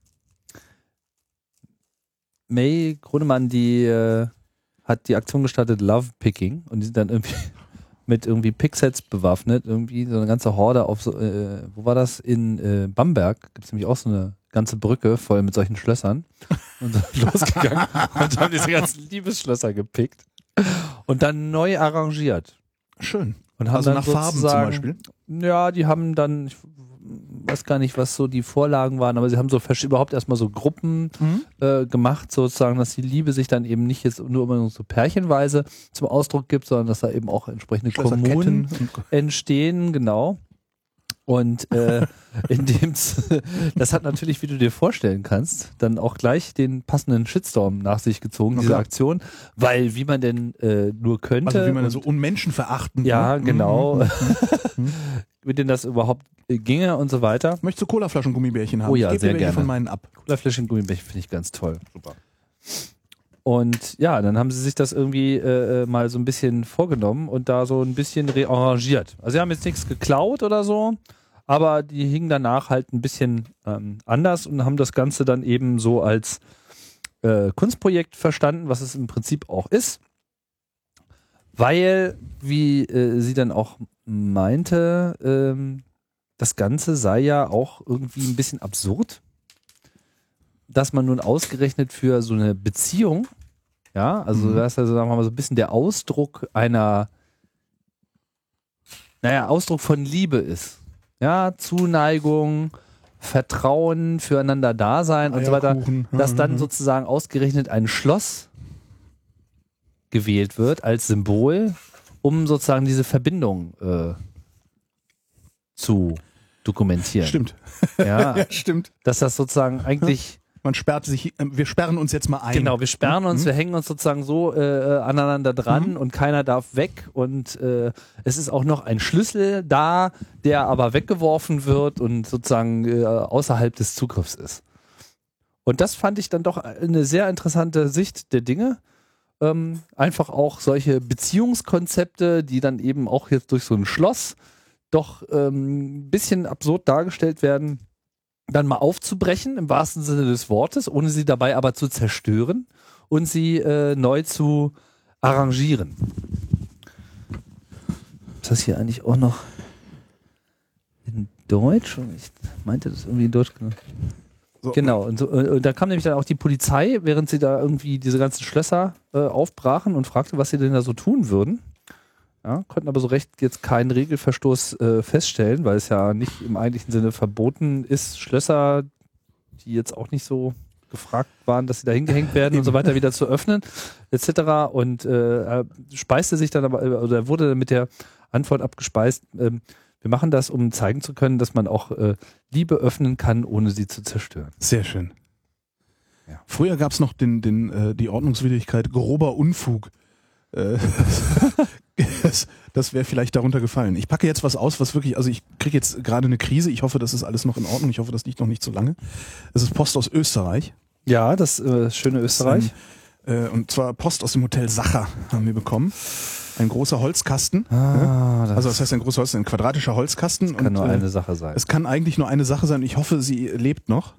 May Grunemann, die hat die Aktion gestartet, Love Picking, und die sind dann irgendwie mit irgendwie Picksets bewaffnet, irgendwie so eine ganze Horde auf so, wo war das? In Bamberg gibt es nämlich auch so eine ganze Brücke voll mit solchen Schlössern und sind losgegangen und haben diese ganzen Liebesschlösser gepickt und dann neu arrangiert. Schön. Und haben also dann nach Farben zum Beispiel? Ja, die haben dann, ich weiß gar nicht, was so die Vorlagen waren, aber sie haben so überhaupt erstmal so Gruppen gemacht, sozusagen, dass die Liebe sich dann eben nicht jetzt nur immer so pärchenweise zum Ausdruck gibt, sondern dass da eben auch entsprechende Kommunen entstehen, genau. Und das hat natürlich, wie du dir vorstellen kannst, dann auch gleich den passenden Shitstorm nach sich gezogen, diese Aktion, weil wie man denn nur könnte. Also wie man so unmenschenverachtend. Ja, genau. Mit denen das überhaupt ginge und so weiter. Möchtest du Colaflaschen Gummibärchen haben? Oh ja, ich sehr dir gerne. Von meinen ab. Colaflaschen Gummibärchen finde ich ganz toll. Super. Und ja, dann haben sie sich das irgendwie mal so ein bisschen vorgenommen und da so ein bisschen rearrangiert. Also sie haben jetzt nichts geklaut oder so, aber die hingen danach halt ein bisschen anders und haben das Ganze dann eben so als Kunstprojekt verstanden, was es im Prinzip auch ist. Weil, wie sie dann auch meinte, das Ganze sei ja auch irgendwie ein bisschen absurd, dass man nun ausgerechnet für so eine Beziehung, ja, also das ist also, sagen wir mal, so ein bisschen der Ausdruck Ausdruck von Liebe ist. Ja, Zuneigung, Vertrauen, füreinander da sein und so weiter, dass dann sozusagen ausgerechnet ein Schloss gewählt wird als Symbol, um sozusagen diese Verbindung zu dokumentieren. Stimmt. Ja, ja, stimmt. Dass das sozusagen eigentlich... Man sperrt sich, wir sperren uns jetzt mal ein. Genau, wir sperren uns, wir hängen uns sozusagen so aneinander dran und keiner darf weg und es ist auch noch ein Schlüssel da, der aber weggeworfen wird und sozusagen außerhalb des Zugriffs ist. Und das fand ich dann doch eine sehr interessante Sicht der Dinge. Einfach auch solche Beziehungskonzepte, die dann eben auch jetzt durch so ein Schloss doch ein bisschen absurd dargestellt werden, dann mal aufzubrechen, im wahrsten Sinne des Wortes, ohne sie dabei aber zu zerstören und sie neu zu arrangieren. Ist das hier eigentlich auch noch in Deutsch? Ich meinte das irgendwie in Deutsch. So. Genau, und da kam nämlich dann auch die Polizei, während sie da irgendwie diese ganzen Schlösser aufbrachen und fragte, was sie denn da so tun würden. Ja, konnten aber so recht jetzt keinen Regelverstoß feststellen, weil es ja nicht im eigentlichen Sinne verboten ist, Schlösser, die jetzt auch nicht so gefragt waren, dass sie da hingehängt werden und so weiter, wieder zu öffnen, etc. Und speiste sich dann aber, oder wurde dann mit der Antwort abgespeist, wir machen das, um zeigen zu können, dass man auch Liebe öffnen kann, ohne sie zu zerstören. Sehr schön. Ja. Früher gab es noch die Ordnungswidrigkeit grober Unfug. Das wäre vielleicht darunter gefallen. Ich packe jetzt was aus, was wirklich, also ich kriege jetzt gerade eine Krise. Ich hoffe, das ist alles noch in Ordnung. Ich hoffe, das liegt noch nicht so lange. Es ist Post aus Österreich. Ja, das schöne Österreich. Und zwar Post aus dem Hotel Sacher haben wir bekommen. Ein großer Holzkasten. Also das heißt ein großer Holzkasten, ein quadratischer Holzkasten. Das kann nur eine Sache sein. Es kann eigentlich nur eine Sache sein. Ich hoffe, sie lebt noch.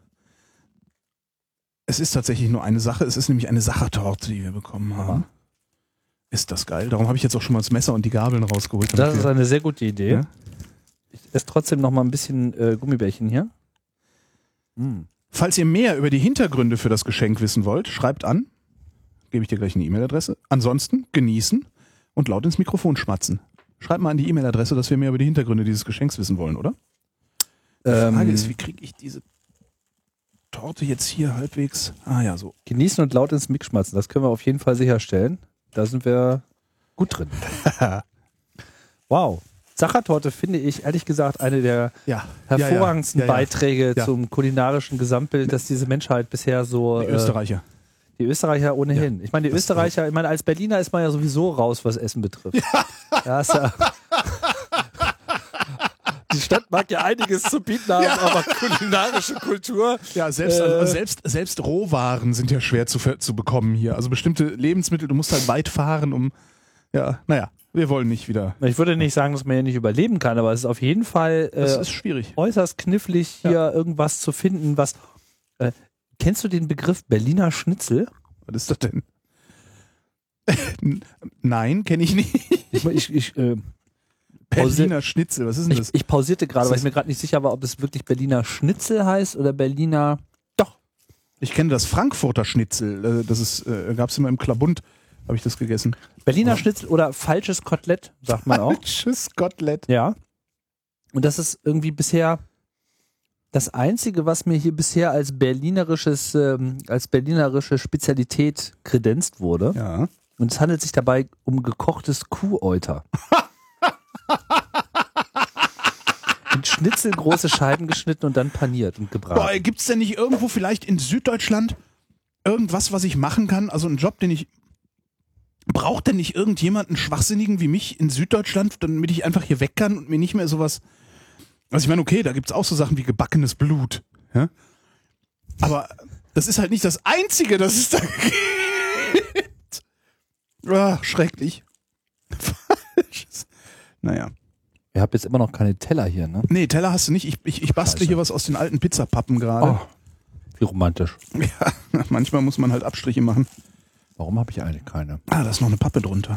Es ist tatsächlich nur eine Sache. Es ist nämlich eine Sachertorte, die wir bekommen haben. Ist das geil. Darum habe ich jetzt auch schon mal das Messer und die Gabeln rausgeholt. Das ist eine sehr gute Idee. Ja? Ich esse trotzdem noch mal ein bisschen Gummibärchen hier. Falls ihr mehr über die Hintergründe für das Geschenk wissen wollt, schreibt an. Gebe ich dir gleich eine E-Mail-Adresse. Ansonsten genießen und laut ins Mikrofon schmatzen. Schreibt mal an die E-Mail-Adresse, dass wir mehr über die Hintergründe dieses Geschenks wissen wollen, oder? Die Frage ist, wie kriege ich diese Torte jetzt hier halbwegs? Ah ja, so. Genießen und laut ins Mic schmatzen, das können wir auf jeden Fall sicherstellen. Da sind wir gut drin. Wow. Sachertorte finde ich, ehrlich gesagt, eine der hervorragendsten Beiträge zum kulinarischen Gesamtbild, das diese Menschheit bisher so... Die Österreicher. Die Österreicher ohnehin. Ja, ich meine, die Österreicher, ich meine, als Berliner ist man ja sowieso raus, was Essen betrifft. Ja, ist ja die Stadt mag ja einiges zu bieten haben, aber kulinarische Kultur. Ja, selbst Rohwaren sind ja schwer zu bekommen hier. Also bestimmte Lebensmittel, du musst halt weit fahren, um, wir wollen nicht wieder. Ich würde nicht sagen, dass man ja nicht überleben kann, aber es ist auf jeden Fall das ist schwierig. Äußerst knifflig, hier irgendwas zu finden, was... kennst du den Begriff Berliner Schnitzel? Was ist das denn? Nein, kenne ich nicht. Berliner Schnitzel, was ist denn das? Ich pausierte gerade, weil ich mir gerade nicht sicher war, ob es wirklich Berliner Schnitzel heißt oder Berliner... Doch. Ich kenne das Frankfurter Schnitzel. Das ist, gab es immer im Klabund, habe ich das gegessen. Berliner Schnitzel oder falsches Kotelett, sagt man auch. Falsches Kotelett. Ja. Und das ist irgendwie bisher das Einzige, was mir hier bisher als berlinerische Spezialität kredenzt wurde. Ja. Und es handelt sich dabei um gekochtes Kuhäuter. In schnitzelgroße Scheiben geschnitten und dann paniert und gebraten. Gibt es denn nicht irgendwo vielleicht in Süddeutschland irgendwas, was ich machen kann? Also einen Job, den ich... Braucht denn nicht irgendjemand einen Schwachsinnigen wie mich in Süddeutschland, damit ich einfach hier weg kann und mir nicht mehr sowas... Also ich meine, okay, da gibt es auch so Sachen wie gebackenes Blut. Ja? Aber das ist halt nicht das Einzige, das es da gibt. Ach, schrecklich. Naja. Ihr habt jetzt immer noch keine Teller hier, ne? Nee, Teller hast du nicht. Ich bastle hier was aus den alten Pizzapappen gerade. Oh, wie romantisch. Ja, manchmal muss man halt Abstriche machen. Warum habe ich eigentlich keine? Ah, da ist noch eine Pappe drunter.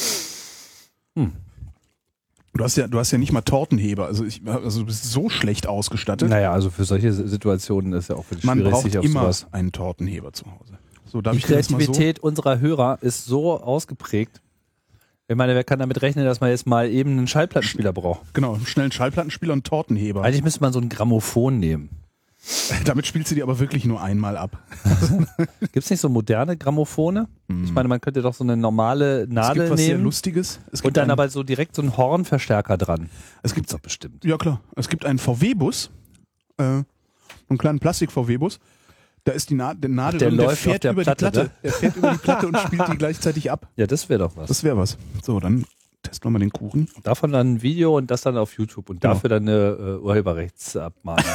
Du hast ja nicht mal Tortenheber. Also du bist so schlecht ausgestattet. Naja, also für solche Situationen ist ja auch für Man schwierig, braucht sich auf immer sowas. einen Tortenheber zu Hause. So, darf Die ich dir das mal so? Kreativität unserer Hörer ist so ausgeprägt. Ich meine, wer kann damit rechnen, dass man jetzt mal eben einen Schallplattenspieler braucht? Genau, schnell einen Schallplattenspieler und einen Tortenheber. Eigentlich müsste man so ein Grammophon nehmen. Damit spielst du die aber wirklich nur einmal ab. Gibt es nicht so moderne Grammophone? Ich meine, man könnte doch so eine normale Nadel es gibt was sehr nehmen Lustiges. und dann aber so direkt so einen Hornverstärker dran. Es gibt doch bestimmt. Ja klar, es gibt einen VW-Bus, einen kleinen Plastik-VW-Bus. Da ist die Nadel der drin, läuft fährt auf der über Platte, die Platte. ne? Der fährt über die Platte und spielt die gleichzeitig ab. Ja, das wäre doch was. Das wäre was. So, dann testen wir mal den Kuchen. Davon dann ein Video und das dann auf YouTube und dafür dann eine Urheberrechtsabmahnung.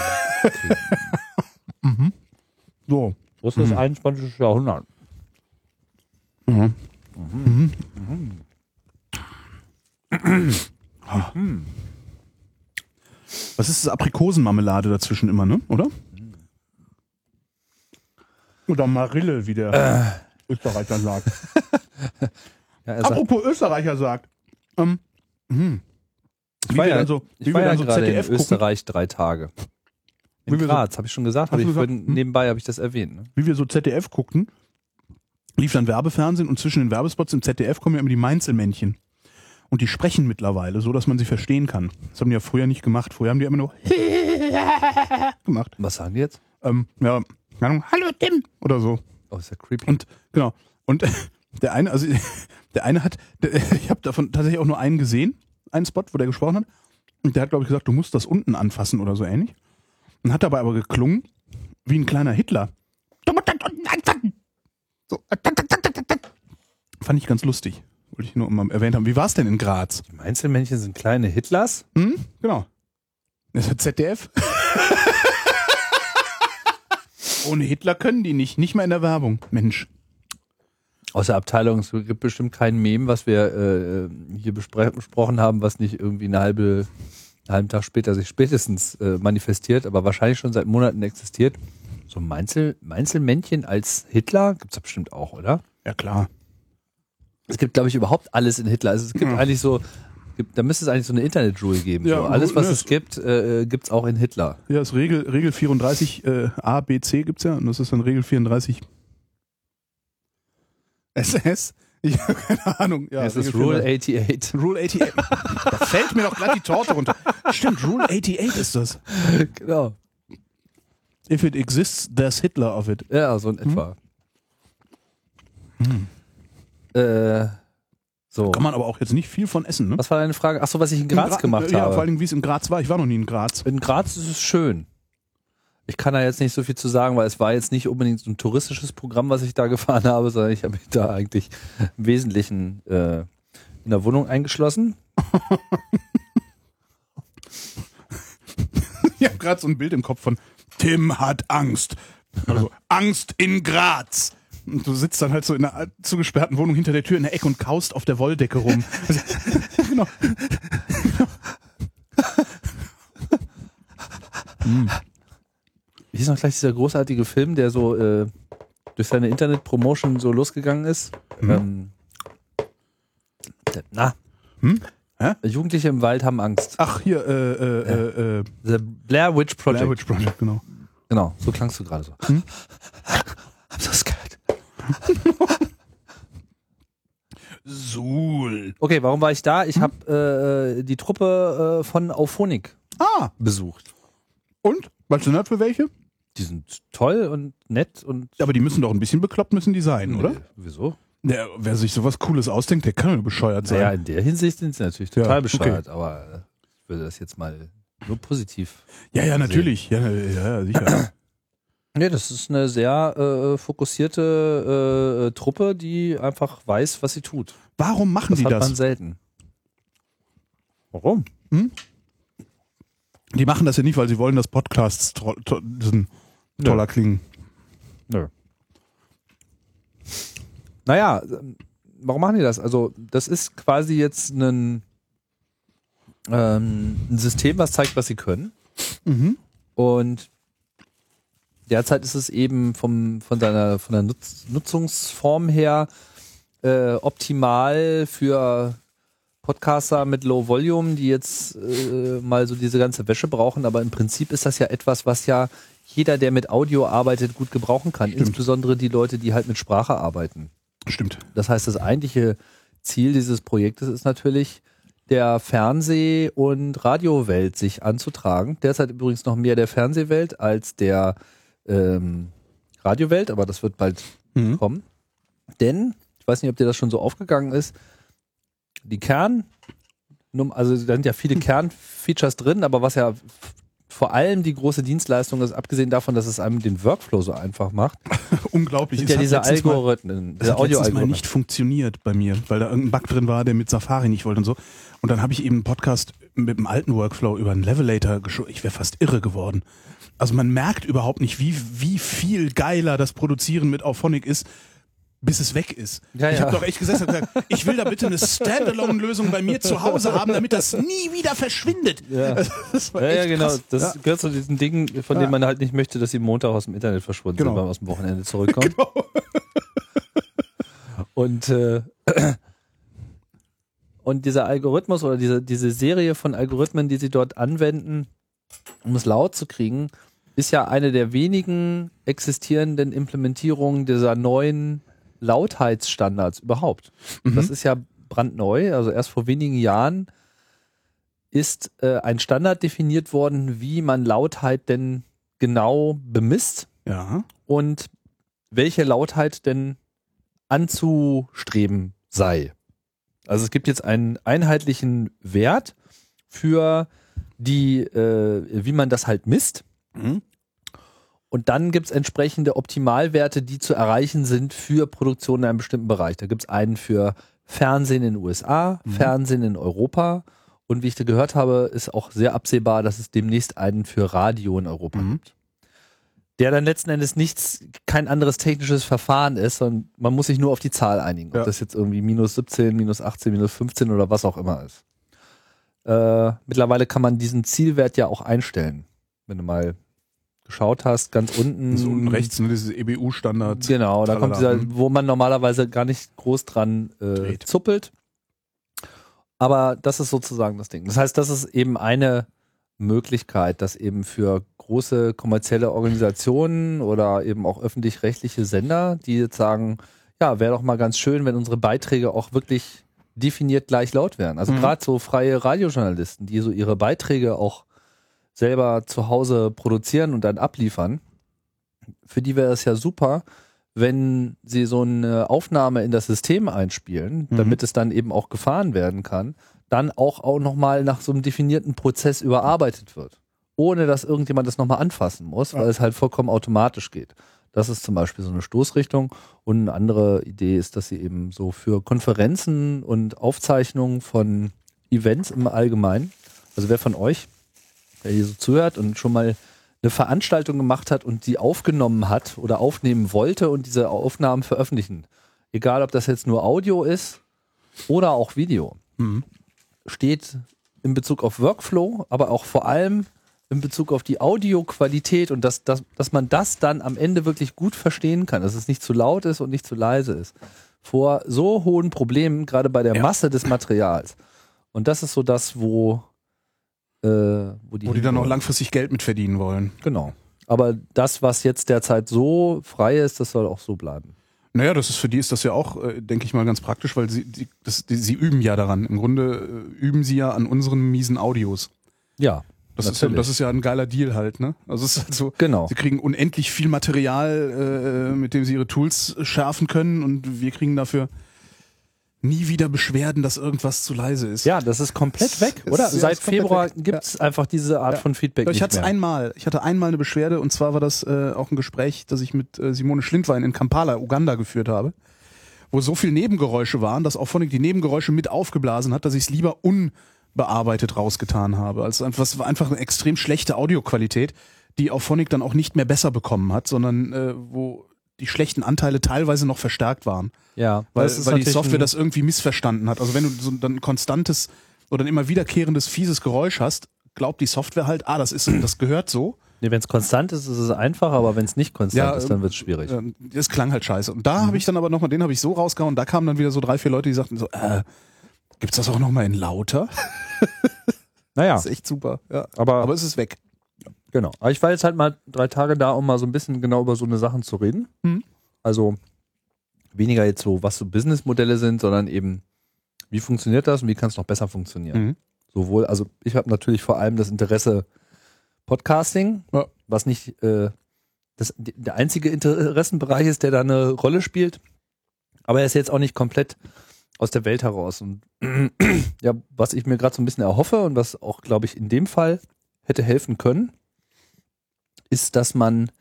Mhm. So. Das ist das 21. Jahrhundert. Mhm. Mhm. Mhm. Was ist das? Aprikosenmarmelade dazwischen immer, ne? Oder? Oder Marille, wie der Österreicher sagt. Ja, Apropos Österreicher sagt. Ich war ja gerade in Österreich 3 Tage. In Graz, habe ich schon gesagt. Nebenbei habe ich das erwähnt. Ne? Wie wir so ZDF guckten, lief dann Werbefernsehen und zwischen den Werbespots im ZDF kommen ja immer die Mainzelmännchen. Und die sprechen mittlerweile, so dass man sie verstehen kann. Das haben die ja früher nicht gemacht. Früher haben die immer nur gemacht. Was sagen die jetzt? Ja, hallo Tim oder so. Oh, ist ja creepy. Und genau. Und der eine hat, ich habe davon tatsächlich auch nur einen gesehen, einen Spot, wo der gesprochen hat. Und der hat, glaube ich, gesagt, du musst das unten anfassen oder so ähnlich. Und hat dabei aber geklungen wie ein kleiner Hitler. Du musst das unten anfassen. So. Fand ich ganz lustig. Wollte ich nur mal erwähnt haben. Wie war es denn in Graz? Die Einzelmännchen sind kleine Hitlers? Genau. Das ist ZDF. Ohne Hitler können die nicht mal in der Werbung. Mensch. Aus der Abteilung, es gibt bestimmt kein Meme, was wir hier besprochen haben, was nicht irgendwie einen halben Tag später sich spätestens manifestiert, aber wahrscheinlich schon seit Monaten existiert. So ein Mainzelmännchen als Hitler gibt's da bestimmt auch, oder? Ja, klar. Es gibt, glaube ich, überhaupt alles in Hitler. Also es gibt eigentlich so, da müsste es eigentlich so eine Internet-Rule geben. Ja, so. Alles, was es gibt, gibt's auch in Hitler. Ja, das Regel 34 A, B, C gibt's ja und das ist dann Regel 34 SS. Ich habe keine Ahnung. Ja, es ist Rule 88. Rule 88. Da fällt mir doch glatt die Torte runter. Stimmt, Rule 88 ist das. Genau. If it exists, there's Hitler of it. Ja, so in etwa. So. Kann man aber auch jetzt nicht viel von essen, ne? Was war deine Frage? Achso, was ich in Graz gemacht habe. Ja, vor allem, wie es in Graz war. Ich war noch nie in Graz. In Graz ist es schön. Ich kann da jetzt nicht so viel zu sagen, weil es war jetzt nicht unbedingt so ein touristisches Programm, was ich da gefahren habe, sondern ich habe mich da eigentlich im Wesentlichen in der Wohnung eingeschlossen. Ich habe gerade so ein Bild im Kopf von Tim hat Angst. Also Angst in Graz. Und du sitzt dann halt so in einer zugesperrten Wohnung hinter der Tür in der Ecke und kaust auf der Wolldecke rum. Genau. Wie ist noch gleich dieser großartige Film, der so durch seine Internet-Promotion so losgegangen ist? Jugendliche im Wald haben Angst. Ach, hier, The Blair Witch Project. Blair Witch Project, genau. Genau, so klangst du gerade so. I'm so scared. Suhl. Okay, warum war ich da? Ich habe die Truppe von Auphonic besucht. Und? Weißt du nicht für welche? Die sind toll und nett und. Aber die müssen doch ein bisschen bekloppt müssen die sein, oder? Wieso? Ja, wer sich sowas Cooles ausdenkt, der kann ja bescheuert sein. Ja, in der Hinsicht sind sie natürlich total bescheuert, okay. aber ich würde das jetzt mal nur positiv. Ja, natürlich. Ja, sicher. Nee, das ist eine sehr fokussierte Truppe, die einfach weiß, was sie tut. Warum machen die das? das? Hat man selten. Warum? Die machen das ja nicht, weil sie wollen, dass Podcasts toller klingen. Nö. Naja, warum machen die das? Also, das ist quasi jetzt ein System, was zeigt, was sie können. Und derzeit ist es eben von der Nutzungsform her optimal für Podcaster mit Low Volume, die jetzt mal so diese ganze Wäsche brauchen, aber im Prinzip ist das ja etwas, was ja jeder, der mit Audio arbeitet, gut gebrauchen kann. Stimmt. Insbesondere die Leute, die halt mit Sprache arbeiten. Stimmt. Das heißt, das eigentliche Ziel dieses Projektes ist natürlich, der Fernseh- und Radiowelt sich anzutragen. Derzeit übrigens noch mehr der Fernsehwelt als der Radiowelt, aber das wird bald kommen. Denn, ich weiß nicht, ob dir das schon so aufgegangen ist, die also da sind ja viele Kernfeatures drin, aber was ja vor allem die große Dienstleistung ist, abgesehen davon, dass es einem den Workflow so einfach macht. Unglaublich. Sind ja diese Algorithmen, diese Audio-Algorithmen. Das hat mal Audio-Algorithmen. nicht funktioniert bei mir, weil da irgendein Bug drin war, der mit Safari nicht wollte und so. Und dann habe ich eben einen Podcast mit dem alten Workflow über einen Levelator geschoben. Ich wäre fast irre geworden. Also man merkt überhaupt nicht, wie viel geiler das Produzieren mit Auphonic ist, bis es weg ist. Ja, ich habe doch echt gesessen und gesagt, ich will da bitte eine Standalone-Lösung bei mir zu Hause haben, damit das nie wieder verschwindet. Ja, das war ja, echt genau. krass. Das gehört zu diesen Dingen, von denen man halt nicht möchte, dass sie Montag aus dem Internet verschwunden sind, wenn man aus dem Wochenende zurückkommt. Genau. Und dieser Algorithmus oder diese Serie von Algorithmen, die sie dort anwenden, um es laut zu kriegen, ist ja eine der wenigen existierenden Implementierungen dieser neuen Lautheitsstandards überhaupt. Das ist ja brandneu, also erst vor wenigen Jahren ist ein Standard definiert worden, wie man Lautheit denn genau bemisst und welche Lautheit denn anzustreben sei. Also es gibt jetzt einen einheitlichen Wert für die, wie man das halt misst. Und dann gibt es entsprechende Optimalwerte, die zu erreichen sind für Produktion in einem bestimmten Bereich. Da gibt es einen für Fernsehen in den USA, Fernsehen in Europa und wie ich da gehört habe, ist auch sehr absehbar, dass es demnächst einen für Radio in Europa gibt. Der dann letzten Endes kein anderes technisches Verfahren ist, sondern man muss sich nur auf die Zahl einigen. Ob das jetzt irgendwie -17, -18, -15 oder was auch immer ist. Mittlerweile kann man diesen Zielwert ja auch einstellen. Wenn du mal geschaut hast, ganz unten. Das ist unten rechts, ne, dieses EBU-Standard. Genau, da kommt dieser, wo man normalerweise gar nicht groß dran zuppelt. Aber das ist sozusagen das Ding. Das heißt, das ist eben eine Möglichkeit, dass eben für große kommerzielle Organisationen oder eben auch öffentlich-rechtliche Sender, die jetzt sagen, ja, wäre doch mal ganz schön, wenn unsere Beiträge auch wirklich definiert gleich laut wären. Also gerade so freie Radiojournalisten, die so ihre Beiträge auch selber zu Hause produzieren und dann abliefern, für die wäre es ja super, wenn sie so eine Aufnahme in das System einspielen, damit es dann eben auch gefahren werden kann, dann auch nochmal nach so einem definierten Prozess überarbeitet wird. Ohne dass irgendjemand das nochmal anfassen muss, weil es halt vollkommen automatisch geht. Das ist zum Beispiel so eine Stoßrichtung. Und eine andere Idee ist, dass sie eben so für Konferenzen und Aufzeichnungen von Events im Allgemeinen, also wer von euch, der hier so zuhört und schon mal eine Veranstaltung gemacht hat und die aufgenommen hat oder aufnehmen wollte und diese Aufnahmen veröffentlichen, egal ob das jetzt nur Audio ist oder auch Video, steht in Bezug auf Workflow, aber auch vor allem in Bezug auf die Audioqualität und dass man das dann am Ende wirklich gut verstehen kann, dass es nicht zu laut ist und nicht zu leise ist, vor so hohen Problemen, gerade bei der Masse des Materials. Und das ist so das, wo die dann auch langfristig Geld mit verdienen wollen. Genau. Aber das, was jetzt derzeit so frei ist, das soll auch so bleiben. Naja, für die ist das ja auch, denke ich mal, ganz praktisch, weil sie üben ja daran. Im Grunde üben sie ja an unseren miesen Audios. Ja. Das ist ja ein geiler Deal halt, ne? Also es ist halt so, genau. Sie kriegen unendlich viel Material, mit dem sie ihre Tools schärfen können und wir kriegen dafür nie wieder Beschwerden, dass irgendwas zu leise ist. Ja, das ist komplett weg, oder? Seit Februar gibt es einfach diese Art von Feedback ich hatte einmal eine Beschwerde und zwar war das auch ein Gespräch, das ich mit Simone Schlindwein in Kampala, Uganda geführt habe, wo so viel Nebengeräusche waren, dass Auphonic die Nebengeräusche mit aufgeblasen hat, dass ich es lieber unbearbeitet rausgetan habe. Also es war einfach eine extrem schlechte Audioqualität, die Auphonic dann auch nicht mehr besser bekommen hat, sondern wo die schlechten Anteile teilweise noch verstärkt waren. Ja, weil die Software das irgendwie missverstanden hat. Also wenn du so ein konstantes oder ein immer wiederkehrendes fieses Geräusch hast, glaubt die Software halt, das gehört so. Nee, wenn es konstant ist, ist es einfach, aber wenn es nicht konstant ist, dann wird es schwierig. Das klang halt scheiße. Und da habe ich dann aber nochmal, den habe ich so rausgehauen, da kamen dann wieder so 3-4 Leute, die sagten so, gibt's das auch nochmal in lauter? Naja. Das ist echt super. Ja. Aber es ist weg. Genau. Aber ich war jetzt halt mal 3 Tage da, um mal so ein bisschen genau über so eine Sachen zu reden. Also weniger jetzt so, was so Businessmodelle sind, sondern eben, wie funktioniert das und wie kann es noch besser funktionieren. Sowohl, also ich habe natürlich vor allem das Interesse Podcasting, was nicht der einzige Interessenbereich ist, der da eine Rolle spielt. Aber er ist jetzt auch nicht komplett aus der Welt heraus. Und ja, was ich mir gerade so ein bisschen erhoffe und was auch, glaube ich, in dem Fall hätte helfen können, ist, dass man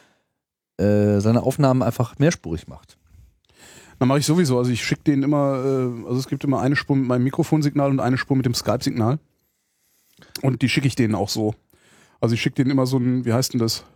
seine Aufnahmen einfach mehrspurig macht. Dann mache ich sowieso. Also ich schicke denen immer, also es gibt immer eine Spur mit meinem Mikrofonsignal und eine Spur mit dem Skype-Signal. Und die schicke ich denen auch so. Also ich schicke denen immer so ein, wie heißt denn das?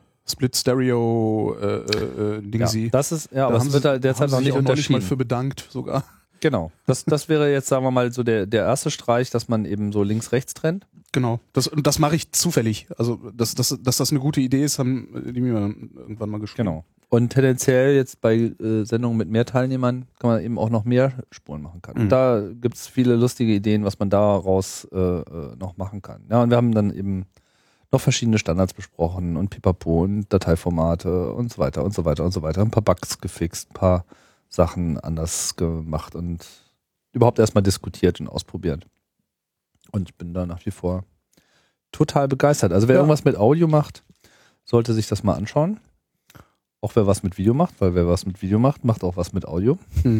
Split-Stereo-Dingsy. Ja, das ist, ja, aber es wird da derzeit noch nicht unterschieden. Mal für bedankt sogar. Genau. Das wäre jetzt, sagen wir mal, so der erste Streich, dass man eben so links-rechts trennt. Genau. Das mache ich zufällig. Also, dass das eine gute Idee ist, haben die mir dann irgendwann mal geschrieben. Genau. Und tendenziell jetzt bei Sendungen mit mehr Teilnehmern kann man eben auch noch mehr Spuren machen kann. Und da gibt es viele lustige Ideen, was man daraus noch machen kann. Ja, und wir haben dann eben noch verschiedene Standards besprochen und Pipapo und Dateiformate und so weiter und so weiter und so weiter. Ein paar Bugs gefixt, ein paar Sachen anders gemacht und überhaupt erstmal diskutiert und ausprobiert. Und ich bin da nach wie vor total begeistert. Also wer irgendwas mit Audio macht, sollte sich das mal anschauen. Auch wer was mit Video macht, weil wer was mit Video macht, macht auch was mit Audio.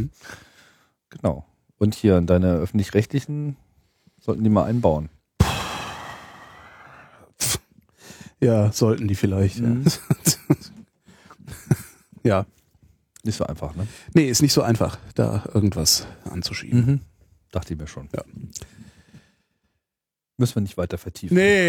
Genau. Und hier in deine öffentlich-rechtlichen sollten die mal einbauen. Ja, sollten die vielleicht. Ja. Nicht so einfach, ne? Nee, ist nicht so einfach, da irgendwas anzuschieben. Dachte ich mir schon. Ja. Müssen wir nicht weiter vertiefen. Nee,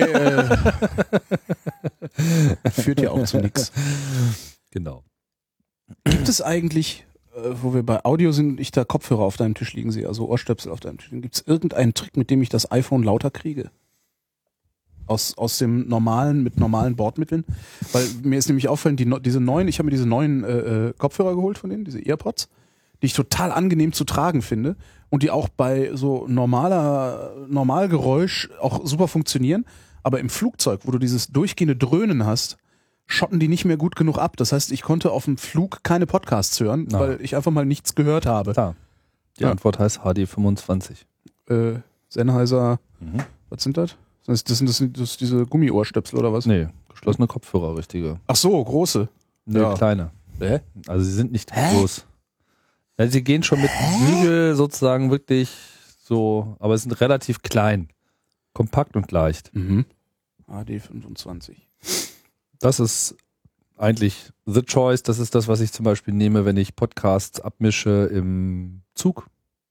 führt ja auch zu nichts. Genau. Gibt es eigentlich, wo wir bei Audio sind und ich da Kopfhörer auf deinem Tisch liegen sehe, also Ohrstöpsel auf deinem Tisch liegen, gibt es irgendeinen Trick, mit dem ich das iPhone lauter kriege? Aus dem mit normalen Bordmitteln? Weil mir ist nämlich auffallend, ich habe mir diese neuen Kopfhörer geholt von denen, diese AirPods, die ich total angenehm zu tragen finde und die auch bei so Normalgeräusch auch super funktionieren. Aber im Flugzeug, wo du dieses durchgehende Dröhnen hast, schotten die nicht mehr gut genug ab. Das heißt, ich konnte auf dem Flug keine Podcasts hören, weil ich einfach mal nichts gehört habe. Klar. Die Antwort heißt HD25. Sennheiser, was sind das? Das sind diese Gummiohrstöpsel oder was? Nee, geschlossene Kopfhörer, richtige. Ach so, große. Nee, Ja. kleine. Also sie sind nicht groß. Ja, sie gehen schon mit Bügel sozusagen wirklich so, aber sind relativ klein. Kompakt und leicht. AD25. Das ist eigentlich the choice. Das ist das, was ich zum Beispiel nehme, wenn ich Podcasts abmische im Zug.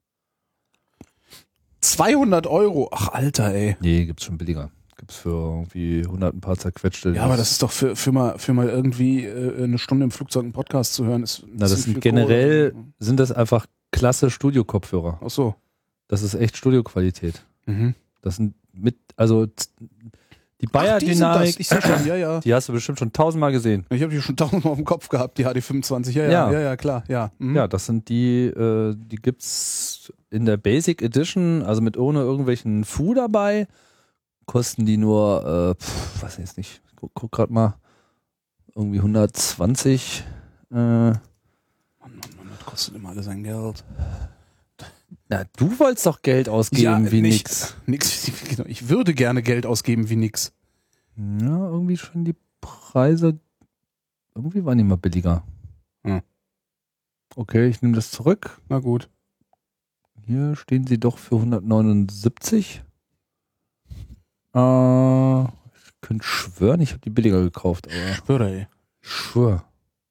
200 €. Ach, Alter, ey. Nee, gibt's schon billiger. Gibt's für irgendwie 100 ein paar zerquetschte. Ja, aber das ist doch für mal irgendwie eine Stunde im Flugzeug einen Podcast zu hören. Na, das sind generell, sind das einfach klasse Studio-Kopfhörer. Ach so. Das ist echt Studioqualität. Mhm. Das sind also die Bayer Dynamic, Ich sag schon, ja. die hast du bestimmt schon 1000-mal gesehen. Ich habe die schon 1000-mal auf dem Kopf gehabt, die HD25. Ja, klar, ja. Mhm. Ja, das sind die gibt's in der Basic Edition, also mit ohne irgendwelchen Fu dabei, kosten die nur, weiß ich jetzt nicht, guck grad mal, irgendwie 120. Mann, das kostet immer alles sein Geld. Na, du wolltest doch Geld ausgeben wie nix. Ich würde gerne Geld ausgeben wie nix. Ja, irgendwie schon die Preise, irgendwie waren die mal billiger. Hm. Okay, ich nehme das zurück. Na gut. Hier stehen sie doch für 179. Ich könnte schwören, ich habe die billiger gekauft. Aber Schwöre, ey. schwör.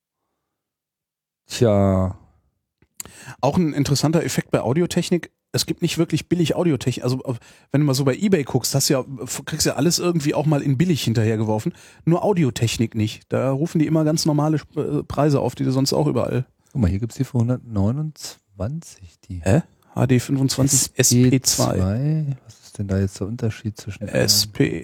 Tja. Auch ein interessanter Effekt bei Audiotechnik. Es gibt nicht wirklich billig Audiotechnik. Also wenn du mal so bei eBay guckst, kriegst ja alles irgendwie auch mal in billig hinterhergeworfen. Nur Audiotechnik nicht. Da rufen die immer ganz normale Preise auf, die du sonst auch überall. Guck mal, hier gibt es die für 129. Die HD25 SP2. Was ist denn da jetzt der Unterschied zwischen SP.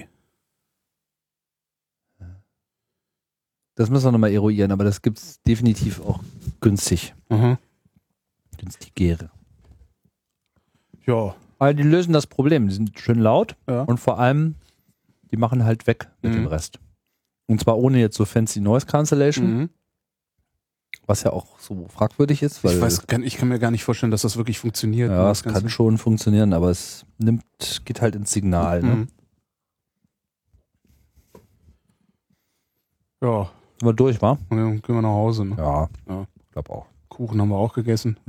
Das müssen wir nochmal eruieren, aber das gibt es definitiv auch günstig. Mhm. Günstigere. Ja. Aber die lösen das Problem. Die sind schön laut und vor allem, die machen halt weg mit dem Rest. Und zwar ohne jetzt so fancy Noise Cancellation, was ja auch so fragwürdig ist. Weil Ich kann mir gar nicht vorstellen, dass das wirklich funktioniert. Ja, es kann schon funktionieren, aber es geht halt ins Signal. Ne? Ja. Sind wir durch, wa? Dann gehen wir nach Hause. Ne? Ja, ja. Glaub auch. Kuchen haben wir auch gegessen.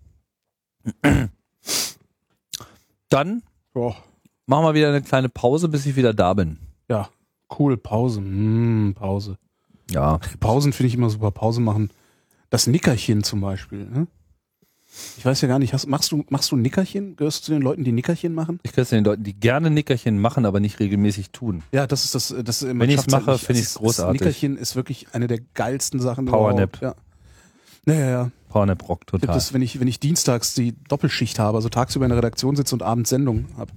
Dann machen wir wieder eine kleine Pause, bis ich wieder da bin. Ja, cool, Pause. Pause. Ja. Pausen finde ich immer super. Pause machen. Das Nickerchen zum Beispiel. Ne? Ich weiß ja gar nicht, machst du Nickerchen? Gehörst du zu den Leuten, die Nickerchen machen? Ich gehöre zu den Leuten, die gerne Nickerchen machen, aber nicht regelmäßig tun. Ja, das ist das. Wenn ich es mache, finde ich es großartig. Das Nickerchen ist wirklich eine der geilsten Sachen. Powernap. Ja. Ja. Powernap Rock, total. Das, wenn ich dienstags die Doppelschicht habe, also tagsüber in der Redaktion sitze und abends Sendung habe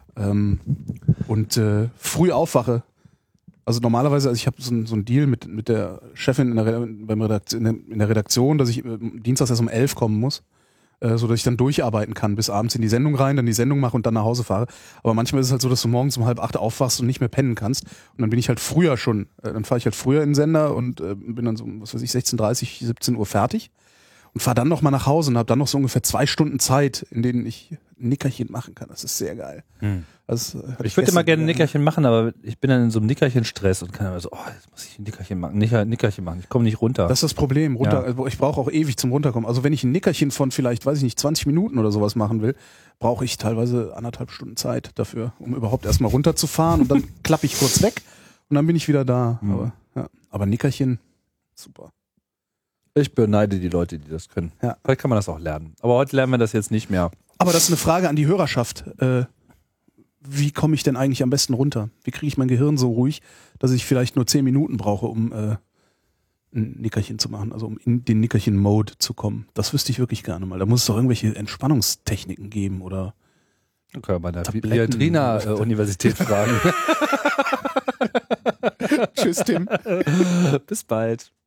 und früh aufwache. Also normalerweise, ich habe so einen Deal mit der Chefin in der Redaktion, dass ich dienstags erst um 11 kommen muss, so dass ich dann durcharbeiten kann bis abends in die Sendung rein, dann die Sendung mache und dann nach Hause fahre. Aber manchmal ist es halt so, dass du morgens um 7:30 aufwachst und nicht mehr pennen kannst. Und dann bin ich halt früher dann fahre ich halt früher in den Sender und bin dann so, 16:30, 17 Uhr fertig und fahre dann nochmal nach Hause und habe dann noch so ungefähr 2 Stunden Zeit, in denen ich ein Nickerchen machen kann. Das ist sehr geil. Also, ich würde immer gerne ein Nickerchen machen, aber ich bin dann in so einem Nickerchen-Stress und kann immer so, jetzt muss ich ein Nickerchen machen. Ich komme nicht runter. Das ist das Problem. Ich brauche auch ewig zum Runterkommen. Also wenn ich ein Nickerchen von vielleicht, 20 Minuten oder sowas machen will, brauche ich teilweise 1,5 Stunden Zeit dafür, um überhaupt erstmal runterzufahren und dann klappe ich kurz weg und dann bin ich wieder da. Aber Nickerchen, super. Ich beneide die Leute, die das können. Ja. Vielleicht kann man das auch lernen. Aber heute lernen wir das jetzt nicht mehr. Aber das ist eine Frage an die Hörerschaft. Wie komme ich denn eigentlich am besten runter? Wie kriege ich mein Gehirn so ruhig, dass ich vielleicht nur 10 Minuten brauche, um ein Nickerchen zu machen, also um in den Nickerchen-Mode zu kommen? Das wüsste ich wirklich gerne mal. Da muss es doch irgendwelche Entspannungstechniken geben oder Okay, bei der Viadrina-Universität fragen. Tschüss, Tim. Bis bald.